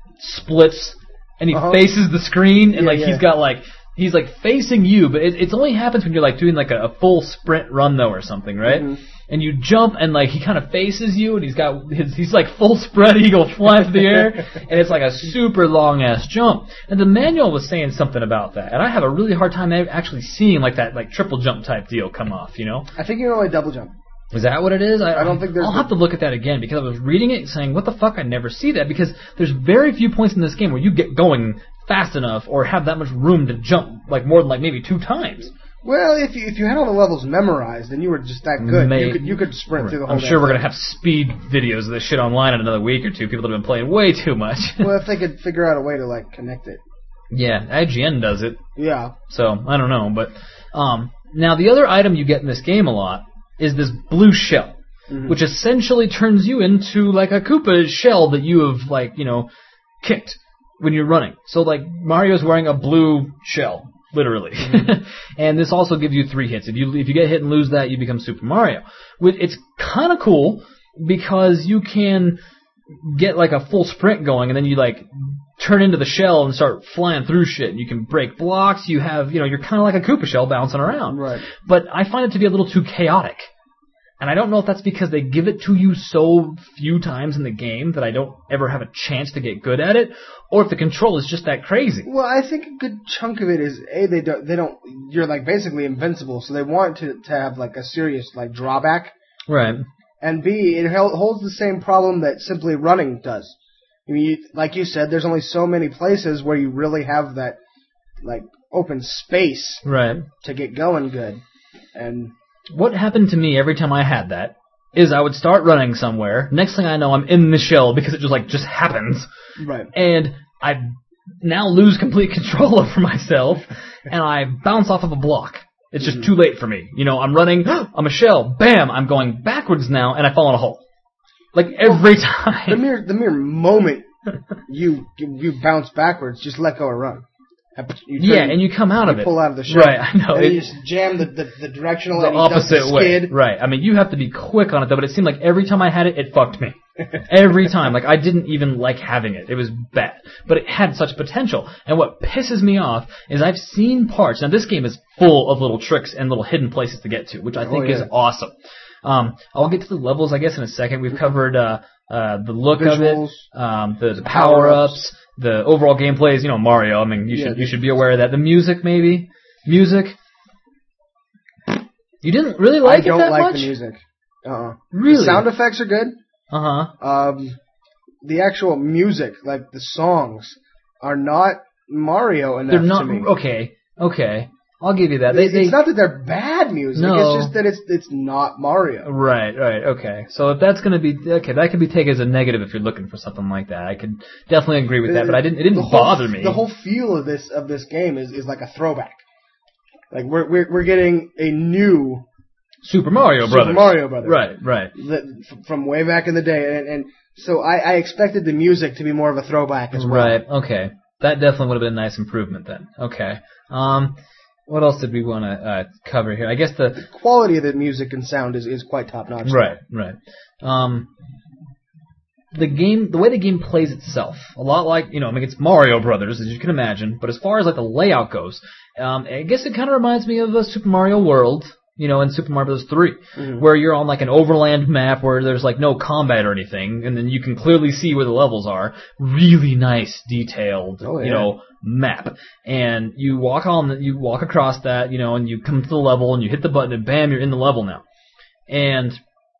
splits and he Uh-huh. faces the screen and Yeah, like yeah. he's got like. He's like facing you, but it, it only happens when you're like doing like a, a full sprint run though or something, right? Mhm. And you jump and like he kind of faces you, and he's got his he's like full spread eagle flying through the air, and it's like a super long ass jump. And the manual was saying something about that, and I have a really hard time actually seeing like that like triple jump type deal come off, you know? I think you can only double jump. Is that what it is? I, I don't think there's I'll a- have to look at that again because I was reading it saying, what the fuck? I never see that because there's very few points in this game where you get going fast enough or have that much room to jump like more than like maybe two times. Well, if you if you had all the levels memorized and you were just that good, May- you could you could sprint through the whole. I'm sure we're damn gonna have speed videos of this shit online in another week or two. People that have been playing way too much. thing. Well, if they could figure out a way to like connect it. Yeah, I G N does it, Yeah. so I don't know. But um, now the other item you get in this game a lot is this blue shell, Mhm. which essentially turns you into like a Koopa shell that you have like you know kicked when you're running. So like Mario's wearing a blue shell. Literally, Mm-hmm. and this also gives you three hits. If you if you get hit and lose that, you become Super Mario. With it's kind of cool because you can get like a full sprint going, and then you like turn into the shell and start flying through shit. You can break blocks. You have you know you're kind of like a Koopa shell bouncing around. Right. But I find it to be a little too chaotic. And I don't know if that's because they give it to you so few times in the game that I don't ever have a chance to get good at it, or if the control is just that crazy. Well, I think a good chunk of it is a they don't they don't you're like basically invincible, so they want to to have like a serious like drawback, Right. and b it hel- holds the same problem that simply running does. I mean, you, like you said, there's only so many places where you really have that like open space Right. to get going good, and What happened to me every time I had that is I would start running somewhere. Next thing I know, I'm in the shell because it just like just happens, right. and I now lose complete control over myself, and I bounce off of a block. It's just too late for me. You know, I'm running, I'm a shell, bam, I'm going backwards now, and I fall in a hole. Like every The time. mere the mere moment you you bounce backwards, just let go and run. You turn, yeah, and you come out you of it. pull out of the shell. Right, I know. And it, you just jam the, the, the directional the and you dump opposite the way. skid. Right. I mean, you have to be quick on it, though, but it seemed like every time I had it, it fucked me. Every time. Like, I didn't even like having it. It was bad. But it had such potential. And what pisses me off is I've seen parts. Now, this game is full of little tricks and little hidden places to get to, which I think oh, yeah. is awesome. Um, I'll get to the levels, I guess, in a second. We've covered uh, uh, the look Visuals, of it, um, the, the power-ups, the overall gameplay is, you know, Mario. I mean, you yeah, should you should be aware of that. The music, maybe. Music. You didn't really like I it don't that like much? the music. Uh-uh. Really? The sound effects are good. Uh-huh. Um, the actual music, like the songs, are not Mario enough They're not, to me. okay, okay. I'll give you that. They, it's they, not that they're bad music. No. It's just that it's it's not Mario. Right, right, okay. So if that's going to be, okay, that can be taken as a negative if you're looking for something like that. I could definitely agree with that, but I didn't, it didn't the whole, bother me. The whole feel of this of this game is, is like a throwback. Like we're we're we're getting a new Super Mario Super Brothers. Mario Brothers. Right, right. The, f- from way back in the day, and, and so I, I expected the music to be more of a throwback as well. Right, okay. That definitely would have been a nice improvement then. Okay. Um, what else did we want to uh, cover here? I guess the... The quality of the music and sound is, is quite top-notch. Right, right. Um, the game, the way the game plays itself, a lot like, you know, I mean, it's Mario Brothers, as you can imagine, but as far as like the layout goes, um, I guess it kind of reminds me of a Super Mario World, you know, in Super Mario Bros. three, mm-hmm. where you're on like an overland map where there's like no combat or anything, and then you can clearly see where the levels are. Really nice, detailed, oh, yeah. you know, map. And you walk on, the, you walk across that, you know, and you come to the level and you hit the button and bam, you're in the level now. And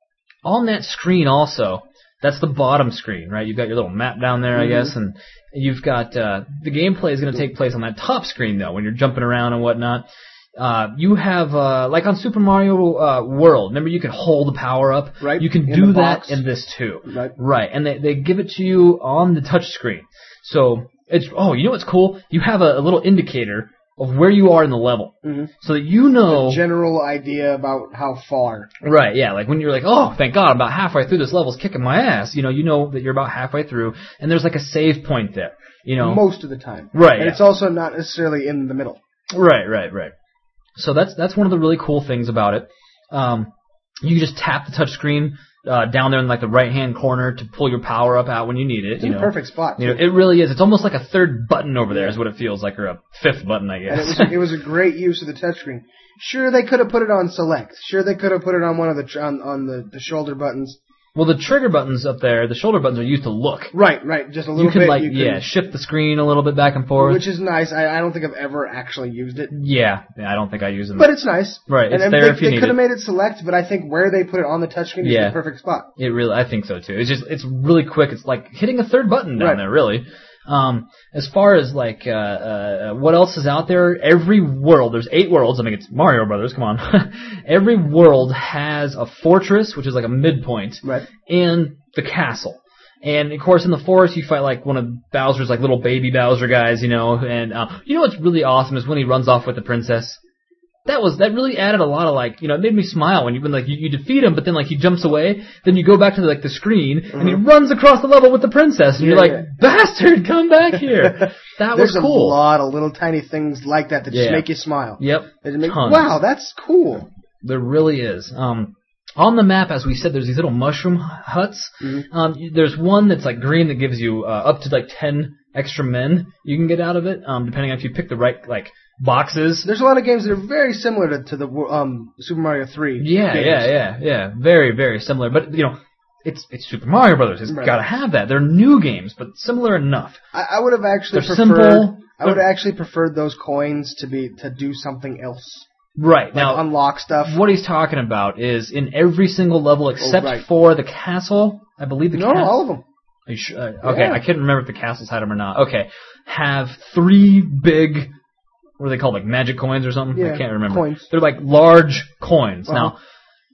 on that screen also, that's the bottom screen, right? You've got your little map down there, mm-hmm. I guess, and you've got, uh, the gameplay is going to take place on that top screen though, when you're jumping around and whatnot. Uh, you have, uh, like on Super Mario, uh, World, remember you can hold the power up? Right. You can in do the that box. in this too. Right. Right. And they, they give it to you on the touch screen. So, it's, oh, you know what's cool? You have a, a little indicator of where you are in the level. Mm-hmm. So that you know. A general idea about how far. Right, yeah, like when you're like, oh, thank God, I'm about halfway through, this level's kicking my ass. You know, you know that you're about halfway through, and there's like a save point there. You know. Most of the time. Right. And yeah. it's also not necessarily in the middle. Right, right, right. So that's that's one of the really cool things about it. Um, you can just tap the touch screen uh, down there in like the right hand corner to pull your power up out when you need it. It's you in know. a perfect spot. You know, it really is. It's almost like a third button over there, is what it feels like, or a fifth button, I guess. And it was a, it was a great use of the touchscreen. Sure, they could have put it on select. Sure, they could have put it on one of the tr- on, on the, the shoulder buttons. Well, the trigger buttons up there, the shoulder buttons are used to look. Right, right, just a little You can bit. like, you yeah, can, shift the screen a little bit back and forth. which is nice. I, I don't think I've ever actually used it, Yeah, yeah, I don't think I use them. but it's nice. Right, it's and there they, if you they need could have it. made it select, but I think where they put it on the touchscreen is Yeah. the perfect spot. It really, I think so too. It's just, it's really quick. It's like hitting a third button down Right. there, really. Um, as far as like, uh, uh, what else is out there? Every world, there's eight worlds. I mean, it's Mario Brothers, come on. Every world has a fortress, which is like a midpoint, Right. and the castle. And of course, in the forest, you fight like one of Bowser's like little baby Bowser guys, you know. And uh, you know what's really awesome is when he runs off with the princess. That was that really added a lot of like, you know, it made me smile when you when like you, you defeat him, but then like he jumps away, then you go back to the, like the screen and he runs across the level with the princess, and Yeah, you're like, yeah. bastard, come back here. That There's was cool. a lot of little tiny things like that that just Yeah. make you smile. Yep. That make, Tons. wow, that's cool. There really is. Um, on the map, as we said, there's these little mushroom huts. Mm-hmm. Um, there's one that's like green that gives you uh, up to like ten extra men you can get out of it, um, depending on if you pick the right like boxes. There's a lot of games that are very similar to, to the um, Super Mario three. Yeah, games. yeah, yeah, yeah. Very, very similar. But you know, it's it's Super Mario Brothers. It's Right. got to have that. They're new games, but similar enough. I, I would have actually They're preferred. simple. I would have actually preferred those coins to be to do something else. Right Like now, unlock stuff. what he's talking about is in every single level except Oh, right. for the castle. I believe the No, castle. all of them. Are you sure? Uh, okay, Yeah. I can't remember if the castles had them or not. Okay, have three big, what are they called, like magic coins or something? Yeah, I can't remember. coins. They're like large coins. Uh-huh. Now,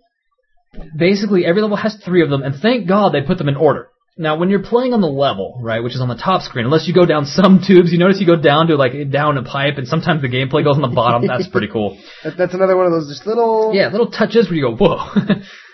basically every level has three of them, and thank God they put them in order. Now, when you're playing on the level, right, which is on the top screen, unless you go down some tubes, you notice you go down to like down a pipe, and sometimes the gameplay goes on the bottom. That's pretty cool. That, that's another one of those just little. Yeah, little touches where you go, whoa.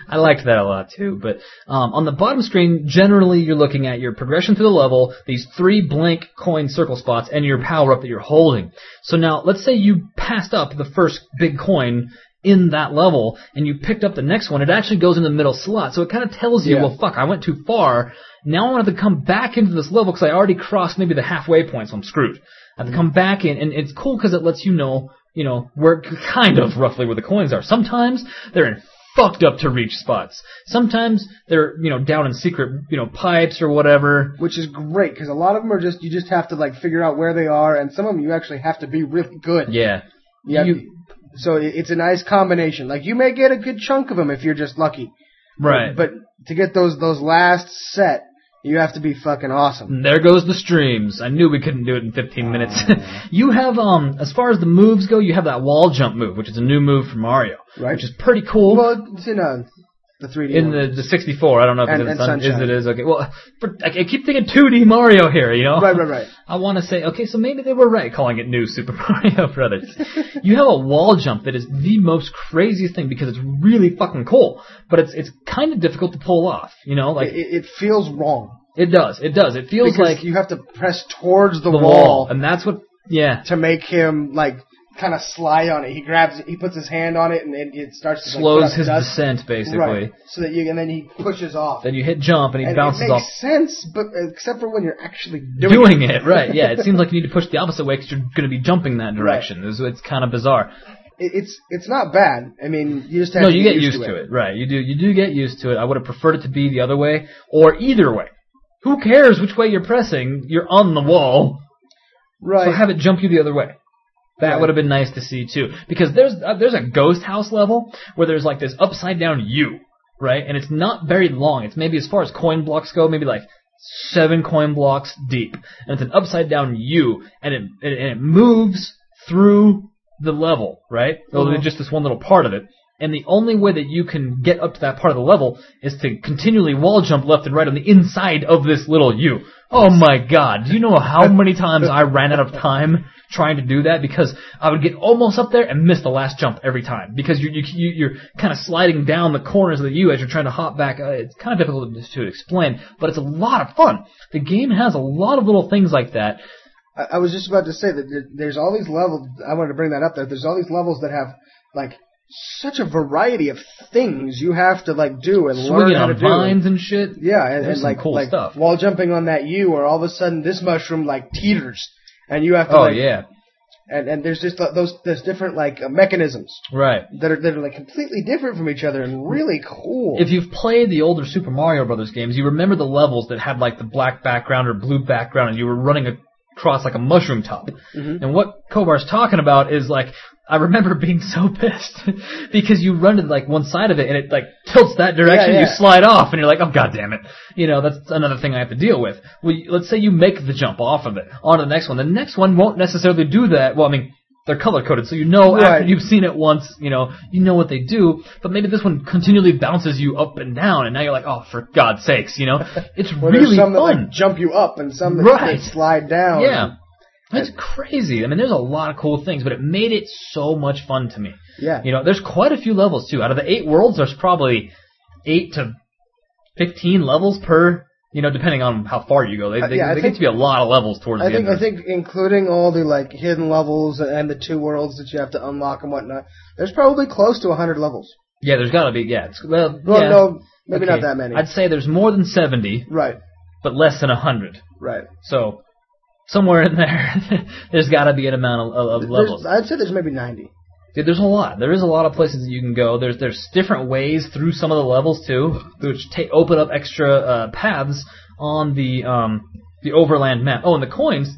I liked that a lot too. But um, on the bottom screen, generally you're looking at your progression through the level, these three blank coin circle spots, and your power up that you're holding. So now, let's say you passed up the first big coin in that level, and you picked up the next one. It actually goes in the middle slot, so it kind of tells you, Yeah. well, fuck, I went too far. Now I have to come back into this level because I already crossed maybe the halfway point, so I'm screwed. I have to come back in, and it's cool because it lets you know, you know, where kind of roughly where the coins are. Sometimes they're in fucked up to reach spots. Sometimes they're, you know, down in secret, you know, pipes or whatever. Which is great, because a lot of them are just, you just have to, like, figure out where they are, and some of them you actually have to be really good. Yeah. You have You- to- so it- it's a nice combination. Like, you may get a good chunk of them if you're just lucky. Right. But, but to get those those last set, you have to be fucking awesome. There goes the streams. I knew we couldn't do it in fifteen minutes. You have, um, as far as the moves go, you have that wall jump move, which is a new move for Mario. Right. Which is pretty cool. Well, it's in uh, the three D in one. the, the sixty-four, I don't know if And- it's and sun, is Sunshine. it is okay. Well, for, I, I keep thinking two D Mario here, you know. Right, right, right. I want to say, okay, so maybe they were right calling it New Super Mario Brothers. You have a wall jump that is the most craziest thing because it's really fucking cool, but it's it's kind of difficult to pull off, you know. Like It, it feels wrong. it does, it does. It feels Because like you have to press towards the, the wall, wall, and that's what, yeah. to make him, like, kind of slide on it. He grabs it, he puts his hand on it, and it, it starts to like, Slows put up his dust. descent, basically. Right. So that you, and then he pushes off. Then you hit jump, and he and bounces it makes off. sense, but except for when you're actually doing, Doing it, right, yeah. It seems like you need to push the opposite way because you're going to be jumping that direction. It's, it's kind of bizarre. It, it's it's not bad. I mean, you just have No, to you get get used to it. Right. You do you do get used to it. I would have preferred it to be the other way, or either way. Who cares which way you're pressing? You're on the wall, Right. so have it jump you the other way. That Right. would have been nice to see, too. Because there's uh, there's a ghost house level where there's like this upside-down U, right? And it's not very long. It's maybe as far as coin blocks go, maybe like seven coin blocks deep. And it's an upside-down U, and it, it, and it moves through the level, right? Well, Mhm. just this one little part of it. And the only way that you can get up to that part of the level is to continually wall jump left and right on the inside of this little U. Oh my god, do you know how many times I ran out of time trying to do that? Because I would get almost up there and miss the last jump every time. Because you're, you, you, you're kind of sliding down the corners of the U as you're trying to hop back. Uh, it's kind of difficult to, to explain, but it's a lot of fun. The game has a lot of little things like that. I, I was just about to say that there, there's all these levels. I wanted to bring that up there. There's all these levels that have like such a variety of things you have to like do and learn Swinging how on to do. vines and shit. Yeah, and, There's and some like cool like stuff. wall jumping on that U, or all of a sudden this mushroom like teeters, and you have to Oh like, yeah, and and there's just uh, those there's different like uh, mechanisms right. that are that are like completely different from each other and really cool. If you've played the older Super Mario Brothers games, you remember the levels that had like the black background or blue background, and you were running across like a mushroom top. Mhm. And what Kovar's talking about is like, I remember being so pissed because you run to like one side of it and it like tilts that direction, Yeah, yeah. you slide off, and you're like, oh god damn it. You know, that's another thing I have to deal with. Well, you- let's say you make the jump off of it onto the next one. The next one won't necessarily do that. Well, I mean, they're color coded, so you know after Right. you've seen it once, you know, you know what they do. But maybe this one continually bounces you up and down, and now you're like, oh, for God's sakes, you know, it's Or there's really some that fun. like jump you up and some that, Right. that slide down. Yeah. It's crazy. I mean, there's a lot of cool things, but it made it so much fun to me. Yeah. You know, there's quite a few levels, too. Out of the eight worlds, there's probably eight to fifteen levels per, you know, depending on how far you go. They, Uh, they, yeah, I they think- get to be a lot of levels towards I the think end. I think including all the like hidden levels and the two worlds that you have to unlock and whatnot, there's probably close to a hundred levels. Yeah, there's got to be, yeah. It's, well, Well, yeah. no, maybe Okay. not that many. I'd say there's more than seventy, Right, but less than one hundred. right. So, somewhere in there, there's got to be an amount of, of There's- levels. I'd say there's maybe ninety. Dude, there's a lot. There is a lot of places that you can go. There's there's different ways through some of the levels too, which take open up extra uh, paths on the um the overland map. Oh, and the coins.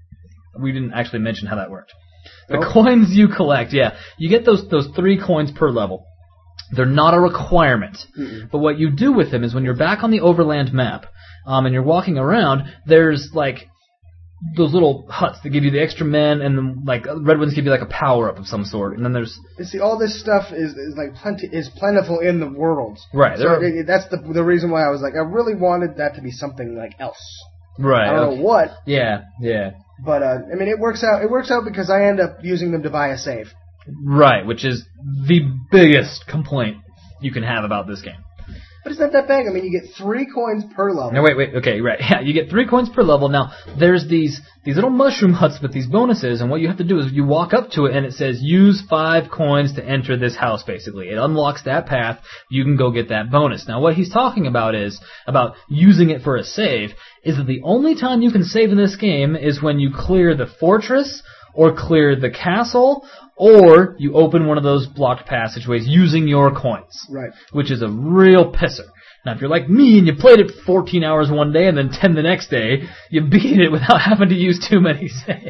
We didn't actually mention how that worked. The Nope. coins you collect, yeah, you get those those three coins per level. They're not a requirement, Mm-mm. but what you do with them is when you're back on the overland map, um, and you're walking around, there's like those little huts that give you the extra men, and then like red ones give you like a power up of some sort, and then there's You see, all this stuff is, is like plenty is plentiful in the worlds. right So there. it, that's the the reason why I was like, I really wanted that to be something like else. Right. I don't okay. know what, Yeah, yeah. but uh, I mean, it works out. It works out because I end up using them to buy a save. Right, which is the biggest complaint you can have about this game. But it's not that big. I mean, you get three coins per level. No, wait, wait, okay, right. Yeah, you get three coins per level. Now, there's these these little mushroom huts with these bonuses, and what you have to do is you walk up to it, and it says, use five coins to enter this house, basically. It unlocks that path. You can go get that bonus. Now, what he's talking about is, about using it for a save, is that the only time you can save in this game is when you clear the fortress, or clear the castle, or you open one of those blocked passageways using your coins. Right. Which is a real pisser. Now, if you're like me and you played it fourteen hours one day and then ten the next day, you beat it without having to use too many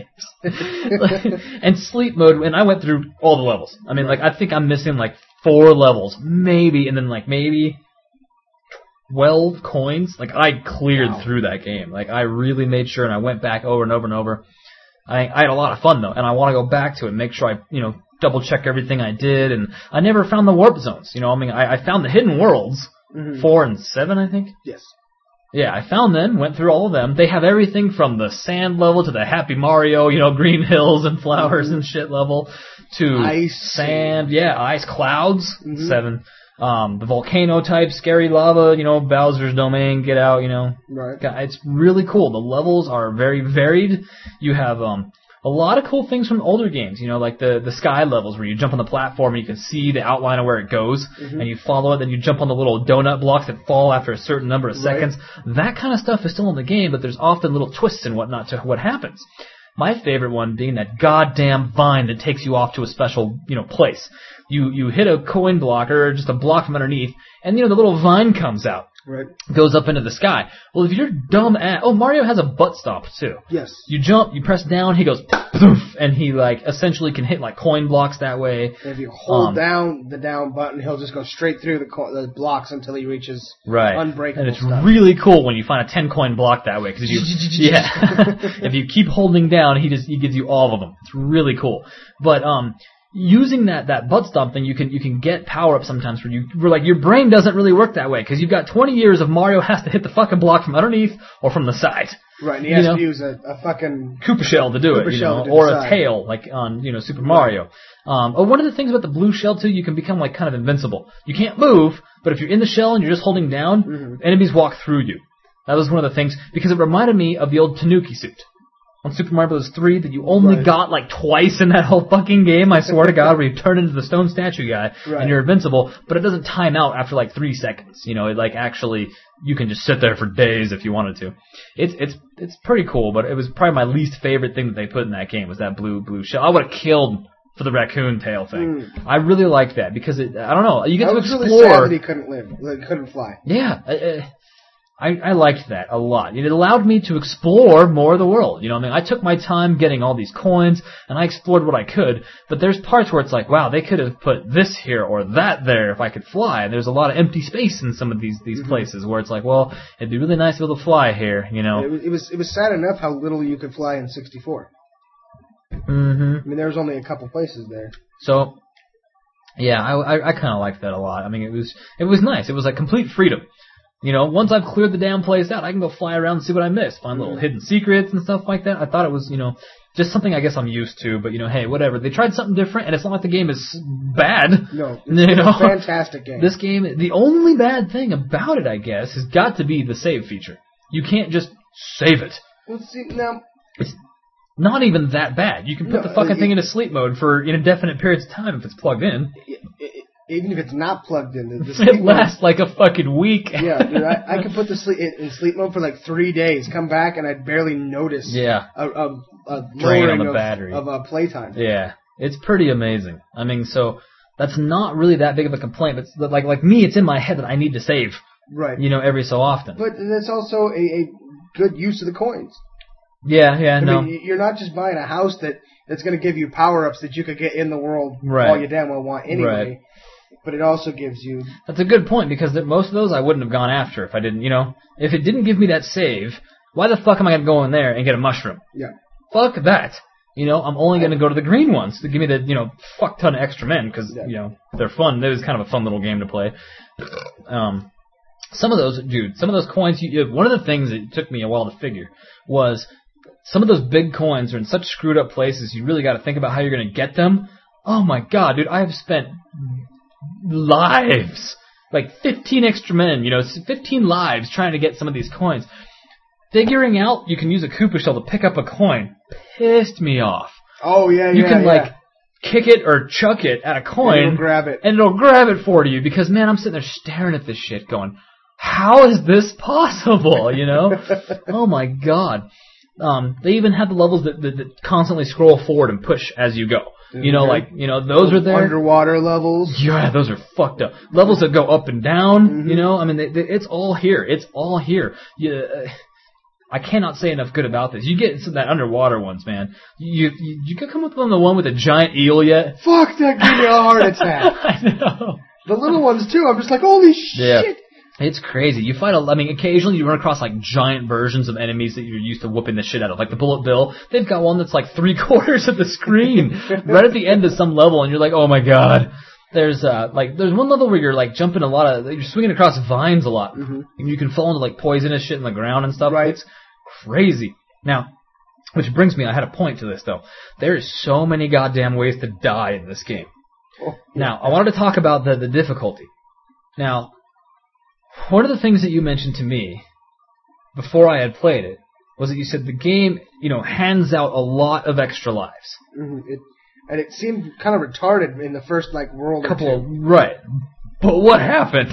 saves. And sleep mode, and I went through all the levels. I mean, like, I think I'm missing like four levels, maybe, and then like maybe twelve coins. Like, I cleared wow. through that game. Like, I really made sure, and I went back over and over and over. I, I had a lot of fun, though, and I want to go back to it and make sure I, you know, double-check everything I did, and I never found the warp zones. You know, I mean, I, I found the hidden worlds, mm-hmm. four and seven, I think? Yes. Yeah, I found them, went through all of them. They have everything from the sand level to the Happy Mario, you know, green hills and flowers mm-hmm. and shit level, to ice. sand, yeah, ice clouds, mm-hmm. seven. Um, the volcano type, scary lava, you know, Bowser's Domain, get out, you know. Right. It's really cool. The levels are very varied. You have um, a lot of cool things from older games, you know, like the, the sky levels where you jump on the platform and you can see the outline of where it goes, mm-hmm. and you follow it, then you jump on the little donut blocks that fall after a certain number of seconds. Right. That kind of stuff is still in the game, but there's often little twists and whatnot to what happens. My favorite one being that goddamn vine that takes you off to a special, you know, place. You you hit a coin block or just a block from underneath, and you know the little vine comes out, right? Goes up into the sky. Well, if you're dumb at oh Mario has a butt stop too. Yes. You jump, you press down, he goes poof, and he like essentially can hit like coin blocks that way. And if you hold um, down the down button, he'll just go straight through the, co- the blocks until he reaches right. unbreakable. And it's stuff. really cool when you find a ten coin block that way because you yeah if you keep holding down, he just he gives you all of them. It's really cool, but um. Using that, that butt stomp thing, you can you can get power up sometimes where you where like your brain doesn't really work that way because you've got twenty years of Mario has to hit the fucking block from underneath or from the side. Right, and he you has know? to use a, a fucking Koopa shell to do Koopa it, you know, do or a side. tail like on you know Super Mario. Um, oh, one of the things about the blue shell too, you can become like kind of invincible. You can't move, but if you're in the shell and you're just holding down, mm-hmm. enemies walk through you. That was one of the things because it reminded me of the old Tanuki suit. On Super Mario Bros. three that you only right. got like twice in that whole fucking game, I swear to God, where you turn into the stone statue guy right. and you're invincible, but it doesn't time out after like three seconds. You know, it like actually, you can just sit there for days if you wanted to. It's, it's, it's pretty cool, but it was probably my least favorite thing that they put in that game was that blue, blue shell. I would have killed for the raccoon tail thing. Mm. I really liked that because it, I don't know, you get I to was explore. Really sad that he couldn't live, that he couldn't fly. Yeah, uh, I, I liked that a lot. It allowed me to explore more of the world. You know what I mean? I took my time getting all these coins, and I explored what I could, but there's parts where it's like, wow, they could have put this here or that there if I could fly. And there's a lot of empty space in some of these, these mm-hmm. places where it's like, well, it'd be really nice to be able to fly here, you know? It was, it was, it was sad enough how little you could fly in sixty-four. Mm-hmm. I mean, there was only a couple places there. So, yeah, I, I, I kind of liked that a lot. I mean, it was, it was nice. It was like complete freedom. You know, once I've cleared the damn place out, I can go fly around and see what I missed, find little hidden secrets and stuff like that. I thought it was, you know, just something I guess I'm used to, but, you know, hey, whatever. They tried something different, and it's not like the game is bad. No, it's you know? a fantastic game. This game, the only bad thing about it, I guess, has got to be the save feature. You can't just save it. Well, see, now... It's not even that bad. You can put no, the fucking it, thing into sleep mode for indefinite periods of time if it's plugged in. It, it, Even if it's not plugged in, the, the sleep it lasts mode, like a fucking week. Yeah, dude, I, I could put the sleep in, in sleep mode for like three days, come back, and I'd barely notice. Yeah, a, a, a drain on the of, battery of uh, playtime. Yeah, it's pretty amazing. I mean, so that's not really that big of a complaint. But like like me, it's in my head that I need to save. Right. You know, every so often. But that's also a, a good use of the coins. Yeah, yeah, I no. mean, you're not just buying a house that that's going to give you power ups that you could get in the world right. all you damn well want anyway. Right. But it also gives you... That's a good point, because most of those I wouldn't have gone after if I didn't, you know... If it didn't give me that save, why the fuck am I going to go in there and get a mushroom? Yeah. Fuck that. You know, I'm only going to go to the green ones to give me the, you know, fuck ton of extra men, because, yeah. you know, they're fun. It was kind of a fun little game to play. Um, some of those, dude, some of those coins, you, one of the things that took me a while to figure was some of those big coins are in such screwed up places, you really got to think about how you're going to get them. Oh my god, dude, I have spent... lives like fifteen extra men, you know, fifteen lives trying to get some of these coins. Figuring out you can use a Koopa shell to pick up a coin pissed me off. Oh, yeah, You yeah, can, yeah. like, kick it or chuck it at a coin. And it'll grab it. And it'll grab it for you because, man, I'm sitting there staring at this shit going, how is this possible, you know? Oh, my God. Um, they even have the levels that, that, that constantly scroll forward and push as you go. You know, like, you know, those are there. Underwater levels. Yeah, those are fucked up. Levels that go up and down, Mm-hmm. you know? I mean, they, they, it's all here. It's all here. You, uh, I cannot say enough good about this. You get some of that underwater ones, man. You you, you could come up with the one with a giant eel yet? Fuck, that gave me a heart attack. I know. The little ones, too. I'm just like, holy shit. Yeah. It's crazy. You fight a, I mean, occasionally you run across like giant versions of enemies that you're used to whooping the shit out of. Like the Bullet Bill. They've got one that's like three quarters of the screen. Right at the end of some level and you're like, oh my god. There's uh like there's one level where you're like jumping a lot of you're swinging across vines a lot, mm-hmm. and you can fall into like poisonous shit in the ground and stuff. Right. It's crazy. Now, which brings me, I had a point to this though. There is so many goddamn ways to die in this game. Oh, now, I wanted to talk about the the difficulty. Now, one of the things that you mentioned to me before I had played it was that you said the game, you know, hands out a lot of extra lives. Mm-hmm. It, and it seemed kind of retarded in the first like world. Couple or of right, but what happened?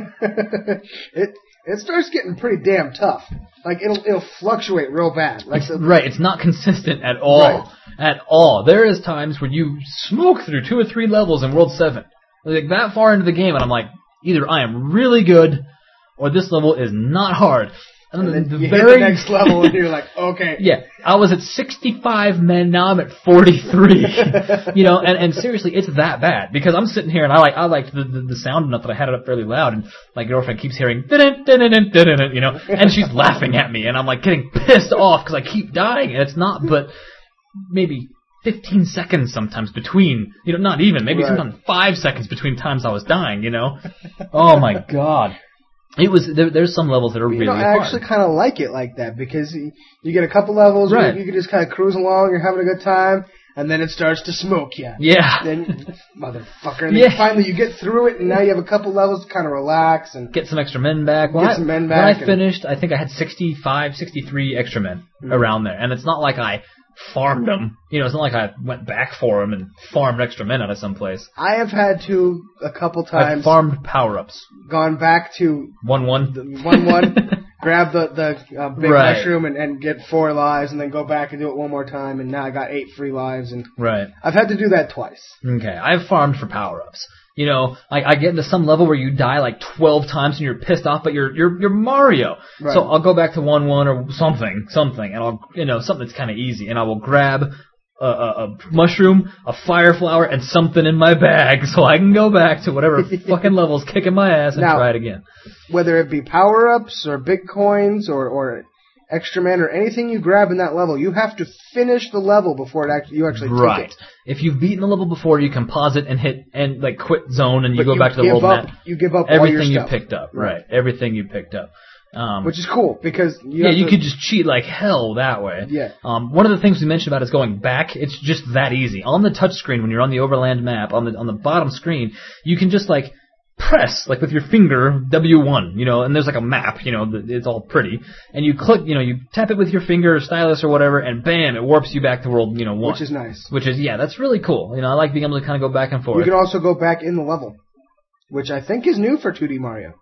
it it starts getting pretty damn tough. Like it'll it'll fluctuate real bad. Like It's, the, right, it's not consistent at all. Right. At all. There is times where you smoke through two or three levels in World seven. Like that far into the game, and I'm like, either I am really good, or this level is not hard. And, and then the you very, hit the next level, and you're like, okay. Yeah, I was at sixty-five men, now I'm at forty-three. You know, and, and seriously, it's that bad. Because I'm sitting here, and I like I liked the, the, the sound enough that I had it up fairly loud, and my girlfriend keeps hearing, dun dun dun dun, you know, and she's laughing at me, and I'm like getting pissed off because I keep dying, and it's not but maybe fifteen seconds sometimes between, you know, not even, maybe Right. sometimes five seconds between times I was dying, you know. Oh my god. It was there, there's some levels that are You really know, I hard. actually kind of like it like that because you, you get a couple levels Right. where you can just kind of cruise along, you're having a good time, and then it starts to smoke you. Yeah. Then, motherfucker, and Yeah. then finally you get through it, and now you have a couple levels to kind of relax and Get some extra men back. When Get I, some men When back I and- finished, I think I had sixty-five, sixty-three extra men around there. And it's not like I farmed them. You know, it's not like I went back for them and farmed extra men out of someplace. I have had to a couple I times farmed power-ups. gone back to one one. one one, grab the the uh, big Right. mushroom and, and get four lives, and then go back and do it one more time, and now I got eight free lives, and Right. I've had to do that twice. Okay. I've farmed for power-ups. You know, like I get into some level where you die like twelve times and you're pissed off, but you're you're you're Mario. Right. So I'll go back to one one or something, something, and I'll you know something that's kind of easy, and I will grab a, a, a mushroom, a fire flower, and something in my bag, so I can go back to whatever fucking level's kicking my ass and Now- try it again. Whether it be power-ups or big coins or, or extra men or anything you grab in that level, you have to finish the level before it actually, you actually Right. take it. If you've beaten the level before, you can pause it and hit and like quit zone, and you But go you back to the give world up, map. You give up all your Everything you stuff. picked up, Right. right? Everything you picked up. Um, Which is cool, because you yeah, have you to- could just cheat like hell that way. Yeah. Um, one of the things we mentioned about is going back. It's just that easy. On the touch screen, when you're on the Overland map, on the on the bottom screen, you can just like press, like with your finger, W one, you know, and there's like a map, you know, that it's all pretty. And you click, you know, you tap it with your finger or stylus or whatever, and bam, it warps you back to world, you know, one. Which is nice. Which is, yeah, that's really cool. You know, I like being able to kind of go back and You forth. can also go back in the level, which I think is new for two D Mario.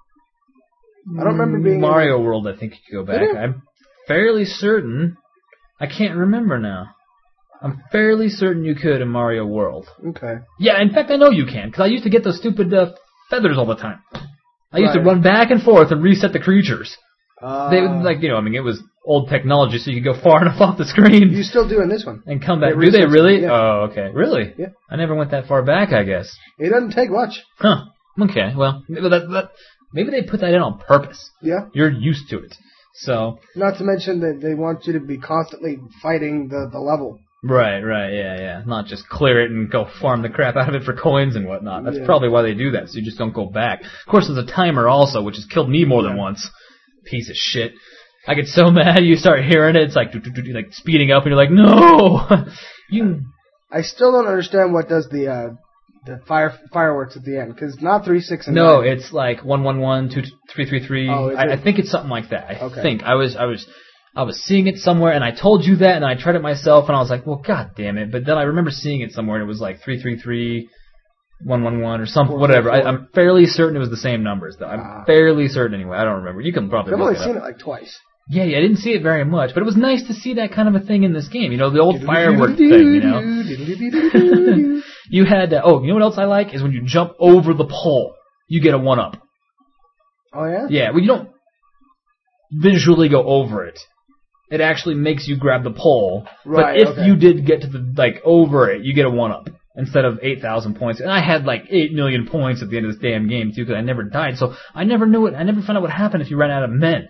I don't remember being Mario World, I think you could go back. Did it? I'm fairly certain. I can't remember now. I'm fairly certain you could in Mario World. Okay. Yeah, in fact, I know you can, because I used to get those stupid uh, feathers all the time. I used to Right. run back and forth and reset the creatures. Uh, They like, you know, I mean, it was old technology, so you could go far enough off the screen you still do in this one. and come back. it Do they resets really? them, yeah. Oh, okay. Really? Yeah. I never went that far back, I guess. It doesn't take much. Huh. Okay. Well, maybe that, that maybe they put that in on purpose. Yeah. You're used to it, so. Not to mention that they want you to be constantly fighting the, the level. Right, right, yeah, yeah. Not just clear it and go farm the crap out of it for coins and whatnot. That's Yeah. probably why they do that, so you just don't go back. Of course, there's a timer also, which has killed me more than once. Piece of shit. I get so mad, you start hearing it, it's like, doo, doo, doo, like speeding up, and you're like, no! you. I still don't understand what does the uh, the fire fireworks at the end? Because not three, six, and No, nine. it's like one one one, two three three three. Oh, is I, it? I think it's something like that. I Okay. think I was I was I was seeing it somewhere, and I told you that, and I tried it myself, and I was like, well, god damn it! But then I remember seeing it somewhere, and it was like three three three, one one one, or something, Four, whatever. four, I, four. I'm fairly certain it was the same numbers, though. I'm Ah. fairly certain anyway. I don't remember. You can probably I've look only it seen up. it like twice. Yeah, yeah, I didn't see it very much, but it was nice to see that kind of a thing in this game. You know, the old firework thing. You know, you had uh, oh, you know what else I like is when you jump over the pole, you get a one up. Oh yeah. Yeah, well, you don't visually go over it. It actually makes you grab the pole. Right, but if okay. you did get to the like over it, you get a one up instead of eight thousand points. And I had like eight million points at the end of this damn game too, because I never died. So I never knew it. I never found out what happened if you ran out of men.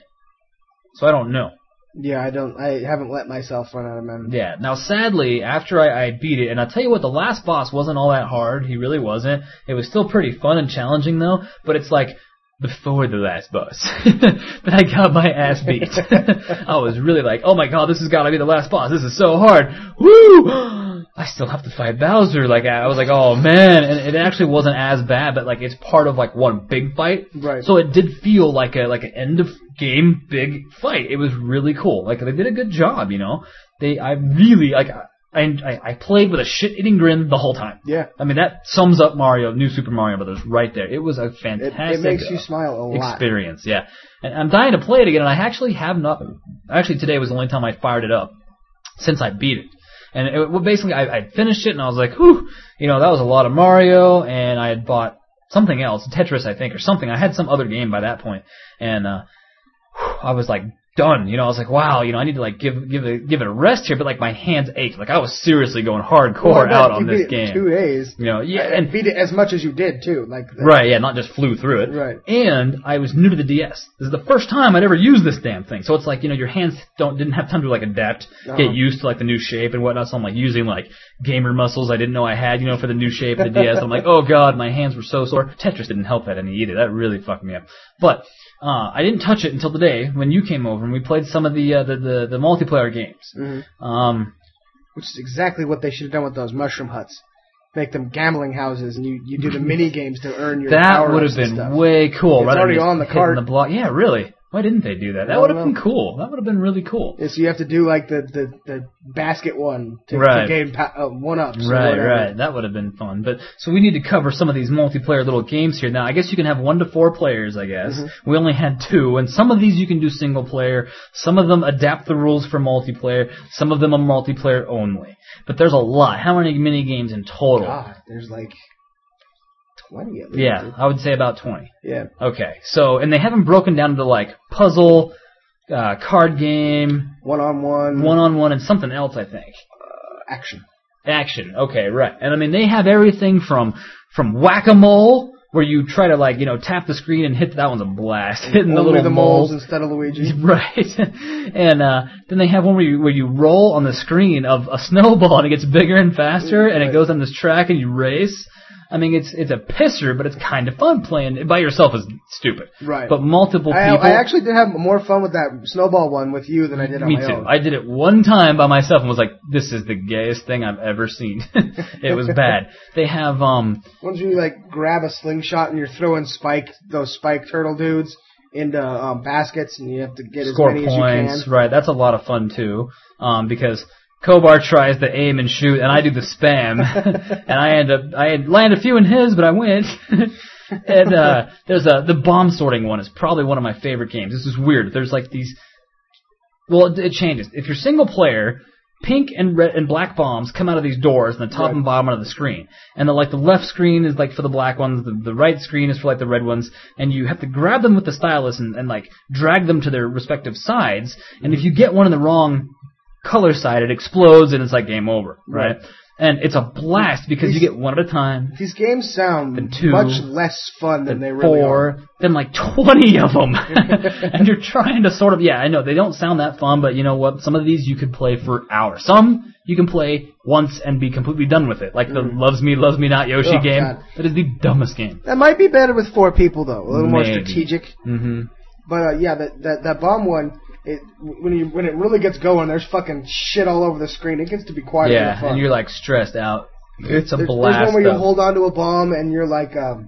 So I don't know. Yeah, I don't. I haven't let myself run out of men. Yeah. Now, sadly, after I, I beat it, and I'll tell you what, the last boss wasn't all that hard. He really wasn't. It was still pretty fun and challenging, though. But it's like before the last boss. But I got my ass beat. I was really like, oh my god, this has got to be the last boss. This is so hard. Woo! I still have to fight Bowser. Like I was like, oh man, and it actually wasn't as bad, but like it's part of like one big fight. Right. So it did feel like a like an end of game big fight. It was really cool. Like they did a good job, you know. They I really like I I, I played with a shit-eating grin the whole time. Yeah. I mean that sums up Mario, New Super Mario Brothers right there. It was a It, fantastic it makes you smile a lot. experience. Yeah. And I'm dying to play it again, and I actually have not. Actually, today was the only time I fired it up since I beat it. And it, well, basically, I, I finished it, and I was like, whew, you know, that was a lot of Mario, and I had bought something else, Tetris, I think, or something. I had some other game by that point, and uh, whew, I was like done. You know, I was like, wow, you know, I need to like give give it give it a rest here, but like my hands ached. Like I was seriously going hardcore Well, I bet out you on beat this it in game. Two days. You know, yeah, and and beat it as much as you did too. Like the, right, yeah, not just flew through it. Right. And I was new to the D S. This is the first time I'd ever used this damn thing. So it's like, you know, your hands don't didn't have time to like adapt, Uh-huh. get used to like the new shape and whatnot. So I'm like using like gamer muscles I didn't know I had, you know, for the new shape of the D S. I'm like, oh god, my hands were so sore. Tetris didn't help that any either. That really fucked me up. But uh, I didn't touch it until today when you came over and we played some of the uh, the, the the multiplayer games. Mhm. Um, Which is exactly what they should have done with those mushroom huts. Make them gambling houses, and you, you do the mini games to earn your that power would ups have and been stuff. way cool. It's rather already than just on the hitting card. The block. Yeah, really. Why didn't they do that? I That don't would have know. been cool. That would have been really cool. Yeah, so you have to do like the, the, the basket one to, Right. to gain pa- uh, one ups. or Right, whatever. right. That would have been fun. But so we need to cover some of these multiplayer little games here. Now, I guess you can have one to four players, I guess. Mm-hmm. We only had two, and some of these you can do single player. Some of them adapt the rules for multiplayer. Some of them are multiplayer only. But there's a lot. How many mini games in total? God, there's like twenty at least. Yeah, I would say about twenty. Yeah. Okay, so, and they have them broken down into like puzzle, uh, card game, One on one. one-on-one, and something else, I think. Action. Action. Okay, right. And I mean, they have everything from from whack-a-mole, where you try to like, you know, tap the screen and hit, that one's a blast. Hitting the Only little the moles. moles instead of Luigi. Right. And uh, then they have one where you, where you roll on the screen of a snowball and it gets bigger and faster and it Right. goes on this track and you race. I mean, it's it's a pisser, but it's kind of fun playing. It by yourself is stupid. Right. But multiple I, people. I actually did have more fun with that snowball one with you than I did on Me my too. own. I did it one time by myself and was like, this is the gayest thing I've ever seen. It was bad. They have, um, Once you like grab a slingshot and you're throwing spike those spike turtle dudes into um, baskets, and you have to get score as many points. as you can. Right, that's a lot of fun too. Um, because Kobar tries to aim and shoot, and I do the spam, and I end up, I land a few in his, but I win. And uh, there's a the bomb sorting one is probably one of my favorite games. This is weird. There's like these. Well, it, it changes. If you're single player, pink and red and black bombs come out of these doors, and the top Right. and bottom of the screen. And the like the left screen is like for the black ones, the, the right screen is for like the red ones, and you have to grab them with the stylus and, and like drag them to their respective sides. And if you get one in the wrong color side, it explodes and it's like game over, right? Right. And it's a blast because you These- get one at a time. These games sound Then two, much less fun than Then they really four, are. then like twenty of them. And you're trying to sort of, yeah, I know, they don't sound that fun, but you know what? Some of these you could play for hours. Some you can play once and be completely done with it. Like the Loves Me, Loves Me Not Yoshi Oh, game. God. That is the dumbest game. That might be better with four people though, a little more Maybe. strategic. Mm-hmm. But uh, yeah, that, that that bomb one, it when you when it really gets going, there's fucking shit all over the screen. It gets to be quite a bit of Yeah, fun. and you're like stressed out. It's a there's, blast. There's one where you though. hold onto a bomb and you're like um,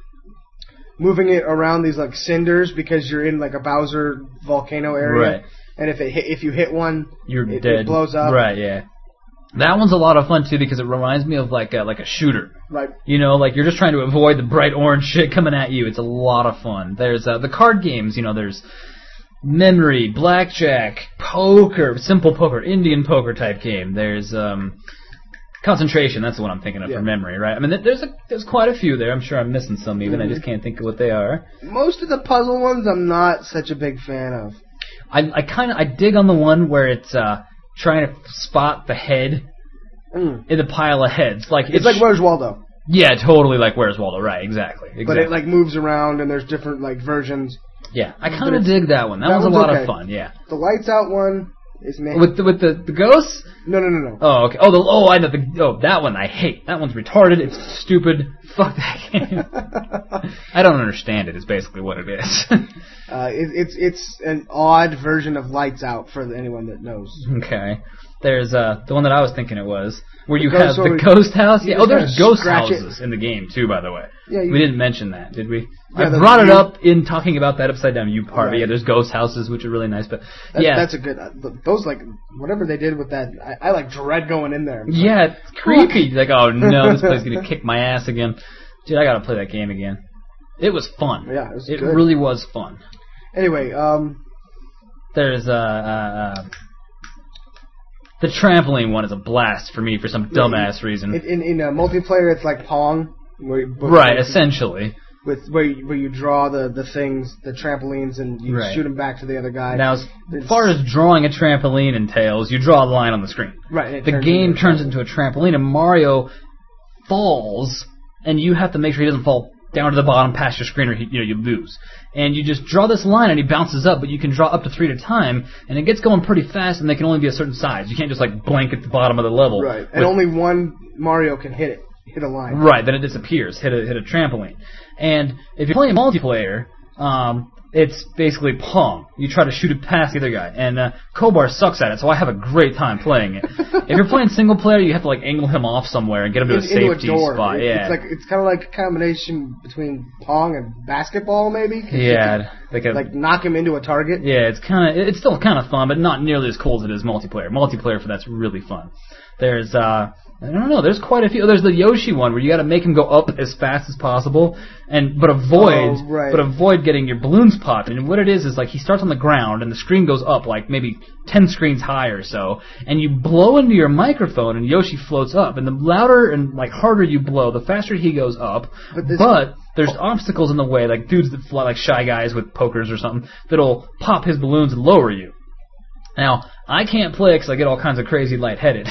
moving it around these like cinders because you're in like a Bowser volcano area. Right. And if it hit, if you hit one, You're it, dead. it blows up. Right, yeah. That one's a lot of fun, too, because it reminds me of like a, like a shooter. Right. You know, like you're just trying to avoid the bright orange shit coming at you. It's a lot of fun. There's uh, the card games, you know, there's memory, blackjack, poker, simple poker, Indian poker type game. There's um, concentration, that's the one I'm thinking of Yeah. for memory, right? I mean, there's a, there's quite a few there. I'm sure I'm missing some even. Mm-hmm. I just can't think of what they are. Most of the puzzle ones I'm not such a big fan of. I, I kind of I dig on the one where it's uh, trying to spot the head Mm. in the pile of heads. Like It's, it's like Where's Waldo? yeah, totally like Where's Waldo. Right, exactly. exactly. But it like moves around and there's different like versions. yeah, I kind but of it's- dig that one. That, that one's a one's lot okay. of fun. Yeah, The Lights Out one is meh. with the, with the the ghosts. No, no, no, no. Oh, okay. Oh, the oh I know the oh that one I hate. That one's retarded. It's stupid. Fuck that game. I don't understand it. Is basically what it is. Uh, it, it's it's an odd version of Lights Out for anyone that knows. Okay. There's uh the one that I was thinking it was where you ghost have the one- ghost house. you Yeah. Oh, just there's kinda ghost scratch it. houses in the game too. By the way, Yeah, you- we didn't mention that, did we? Yeah, I the- brought it you- up in talking about that Upside Down U part. But Right. yeah, there's ghost houses which are really nice. But That, yeah, that's a good. Uh, th- those like whatever they did with that, I, I like dread going in there. yeah, it's creepy. Like, oh no, this place is gonna kick my ass again. Dude, I gotta play that game again. It was fun. Yeah, it was It good. really was fun. Anyway, um, There's uh, uh, uh the trampoline one is a blast for me for some dumbass reason. in in, in uh, multiplayer it's like Pong, where you, Right, essentially. with where you, where you draw the, the things, the trampolines, and you Right. shoot them back to the other guy. Now, as It's- far as drawing a trampoline entails, you draw a line on the screen. right, and it The turns game into a turns trampoline. into a trampoline, and Mario falls, and you have to make sure he doesn't fall down to the bottom past your screen, or he, you know you lose. And you just draw this line, and he bounces up, but you can draw up to three at a time, and it gets going pretty fast, and they can only be a certain size. You can't just like blanket the bottom of the level. Right, and with- only one Mario can hit it, hit a line. Right, then it disappears. Hit a hit a trampoline. And if you're playing multiplayer, um, it's basically Pong. You try to shoot it past the other guy, and uh, Kobar sucks at it, so I have a great time playing it. If you're playing single player, you have to like angle him off somewhere and get him to a In- into safety a door. spot. It- Yeah, It's like it's kind of like a combination between Pong and basketball, maybe. 'Cause you yeah, like a, can, like knock him into a target. yeah. It's kind of it's still kind of fun, but not nearly as cool as it is multiplayer. Multiplayer for that's really fun. There's uh. I don't know. There's quite a few. There's the Yoshi one where you got to make him go up as fast as possible, and but avoid, Oh, right. but avoid getting your balloons popped. And what it is is like he starts on the ground, and the screen goes up like maybe ten screens high or so, and you blow into your microphone, and Yoshi floats up. And the louder and like harder you blow, the faster he goes up. But this- But there's obstacles in the way, like dudes that fly, like shy guys with pokers or something, that'll pop his balloons and lower you. Now I can't play because I get all kinds of crazy lightheaded.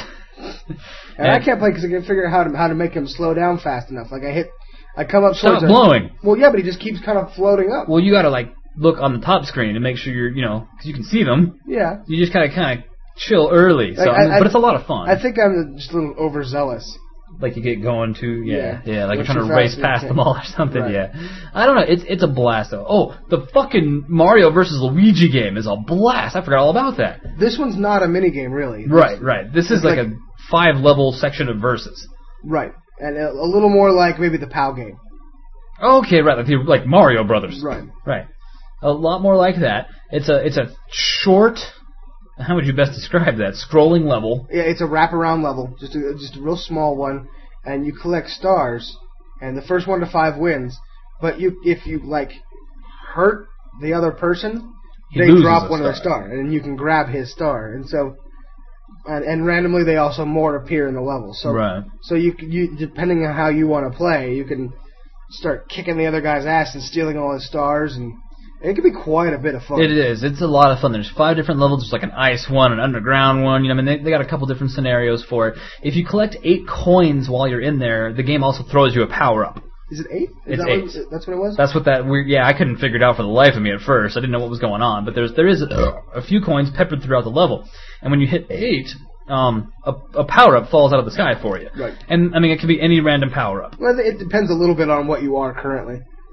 And I can't play because I can't figure out how to how to make him slow down fast enough. Like I hit, I come up Stop towards him. blowing. Well, yeah, but he just keeps kind of floating up. Well, you gotta like look on the top screen and make sure you're, you know, because you can see them. Yeah, You just gotta kind of chill early. So, Like, I mean, I- but it's a lot of fun. I think I'm just a little overzealous. like you get going to, yeah, yeah, Yeah. like Go you're trying too to race fast and you past can't. them all or something. Right. Yeah, I don't know. It's it's a blast though. Oh, the fucking Mario versus Luigi game is a blast. I forgot all about that. This one's not a mini game, really. Right, right. This is it's like, like- a five level section of verses. Right, and a, a little more like maybe the POW game. Okay, right, like the, like Mario Brothers. Right. Right. A lot more like that. It's a it's a short. How would you best describe that? Scrolling level. Yeah, it's a wraparound level, just a, just a real small one, and you collect stars, and the first one to five wins. But you, if you like, hurt the other person, He they loses drop a one of their star. star, and then you can grab his star, and so, and, and randomly they also more appear in the level. So, Right. so you c- you depending on how you want to play, you can start kicking the other guy's ass and stealing all his stars, and it can be quite a bit of fun. It is. It's a lot of fun. There's five different levels. There's like an ice one, an underground one. You know, I mean, they, they got a couple different scenarios for it. If you collect eight coins while you're in there, the game also throws you a power up. Is it eight? Is It's that eight. What, that's what it was. That's what that weird. Yeah, I couldn't figure it out for the life of me at first. I didn't know what was going on. But there's there is a, a few coins peppered throughout the level, and when you hit eight, um, a, a power up falls out of the sky for you. Right. And I mean, it could be any random power up. Well, it depends a little bit on what you are currently.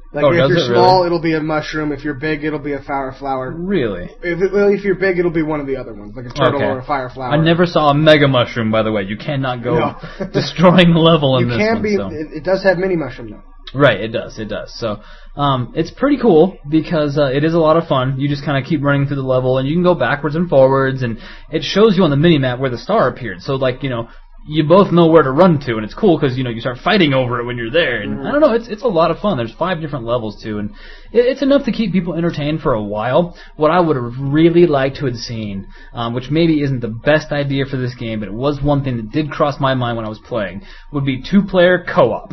Like Oh, if does you're it small, really? it'll be a mushroom. If you're big, it'll be a fire flower. Really? If it, well, if you're big, it'll be one of the other ones, like a turtle Okay. or a fire flower. I never saw a mega mushroom, by the way. You cannot go No. destroying the level in You this can one. be. so. It, it does have mini mushroom though. Right, it does, it does. So, um, it's pretty cool because uh, it is a lot of fun. You just kind of keep running through the level, and you can go backwards and forwards, and it shows you on the mini-map where the star appeared. So, like, you know, you both know where to run to, and it's cool because, you know, you start fighting over it when you're there. And I don't know, it's it's a lot of fun. There's five different levels, too, and it, it's enough to keep people entertained for a while. What I would have really liked to have seen, um, which maybe isn't the best idea for this game, but it was one thing that did cross my mind when I was playing, would be two-player co-op.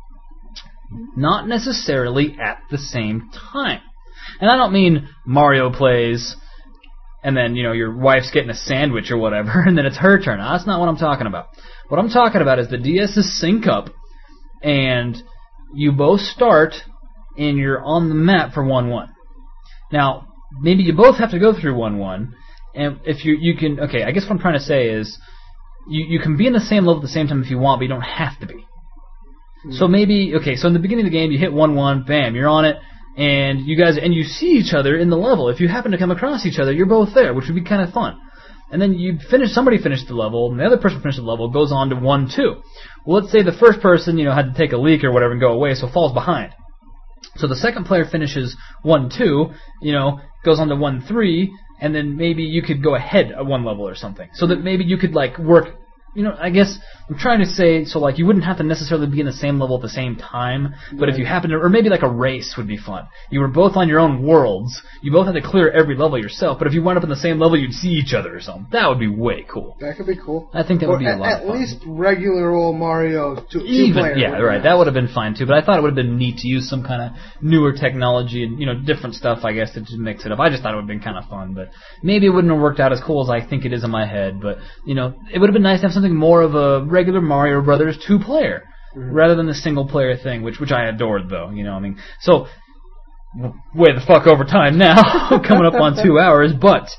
Not necessarily at the same time. And I don't mean Mario plays and then, you know, your wife's getting a sandwich or whatever and then it's her turn. That's not what I'm talking about. What I'm talking about is the DS's sync up and you both start and you're on the map for one one. Now, maybe you both have to go through one one and if you you can, okay, I guess what I'm trying to say is you, you can be in the same level at the same time if you want, but you don't have to be. So maybe, okay, so in the beginning of the game, you hit one one, bam, you're on it, and you guys, and you see each other in the level. If you happen to come across each other, you're both there, which would be kind of fun. And then you finish, somebody finished the level, and the other person finished the level, goes on to one two. Well, let's say the first person, you know, had to take a leak or whatever and go away, so falls behind. So the second player finishes one two, you know, goes on to one three, and then maybe you could go ahead at one level or something. So that maybe you could, like, work. You know, I guess I'm trying to say, so like you wouldn't have to necessarily be in the same level at the same time, but right. If you happen to, or maybe like a race would be fun. You were both on your own worlds, you both had to clear every level yourself, but if you wound up in the same level, you'd see each other or something. That would be way cool. That could be cool. I think that or would be at, a lot at of fun. least regular old Mario two, Even, two player. yeah, right. Nice. That would have been fine too, but I thought it would have been neat to use some kind of newer technology and, you know, different stuff, I guess, to just mix it up. I just thought it would have been kind of fun, but maybe it wouldn't have worked out as cool as I think it is in my head, but, you know, it would have been nice to have something more of a regular Mario Brothers two-player, mm-hmm. rather than the single-player thing, which which I adored, though. You know, I mean, so way the fuck over time now, coming up on two hours, but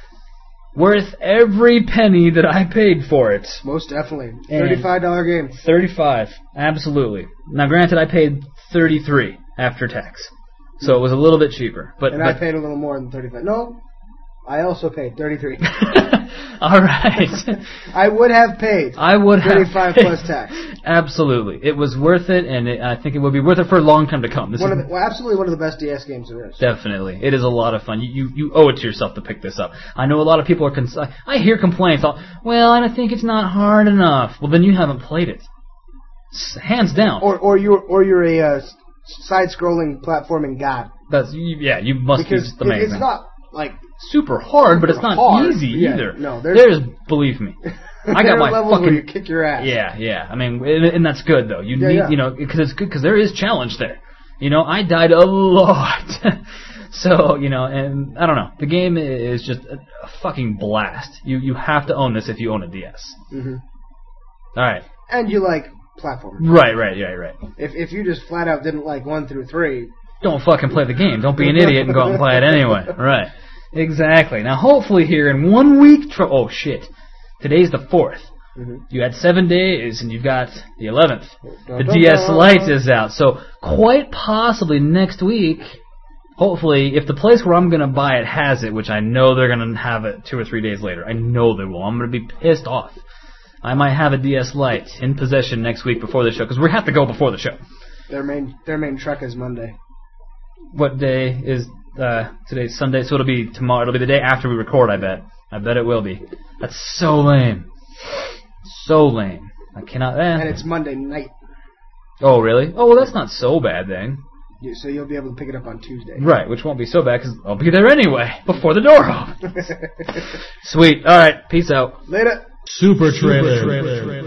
worth every penny that I paid for it. Most definitely, thirty-five dollar game. Thirty-five, absolutely. Now, granted, I paid thirty-three after tax, so it was a little bit cheaper. But and but, I paid a little more than thirty-five. No. I also paid thirty-three. All right. I would have paid. I would have thirty-five paid. plus tax. Absolutely, it was worth it, and it, I think it would be worth it for a long time to come. This one is of the, well, absolutely one of the best D S games there is. Definitely, it is a lot of fun. You you, you owe it to yourself to pick this up. I know a lot of people are. Cons- I hear complaints. Well, I think it's not hard enough. Well, then you haven't played it. Hands down. Or or you're or you're a uh, side-scrolling platforming god. That's yeah. You must because be just amazing. It's not like. Super hard, but it's not hard. easy yeah, either. No, there's, there's believe me, I got my levels fucking. Where you kick your ass. Yeah, yeah. I mean, and, and that's good though. You yeah, need, yeah. you know, because it's good because there is challenge there. You know, I died a lot, so you know, and I don't know. The game is just a, a fucking blast. You you have to own this if you own a D S. Mm-hmm. All right. And you like platformers. Right, right, right, right. If if you just flat out didn't like one through three. Don't fucking play the game. Don't be an idiot and go out and play it anyway. Right. Exactly. Now, hopefully here in one week... Tr- oh, shit. Today's the fourth. Mm-hmm. You had seven days, and you've got the eleventh. The D S Lite is out. So, quite possibly next week, hopefully, if the place where I'm going to buy it has it, which I know they're going to have it two or three days later. I know they will. I'm going to be pissed off. I might have a D S Lite in possession next week before the show, because we have to go before the show. Their main their main truck is Monday. What day is... Uh, today's Sunday, so it'll be tomorrow. It'll be the day after we record, I bet. I bet it will be. That's so lame. So lame. I cannot... Eh. And it's Monday night. Oh, really? Oh, well, that's not so bad, then. Yeah, so you'll be able to pick it up on Tuesday. Right, which won't be so bad, because I'll be there anyway, before the door opens. Sweet. All right, peace out. Later. Super trailer. Super trailer.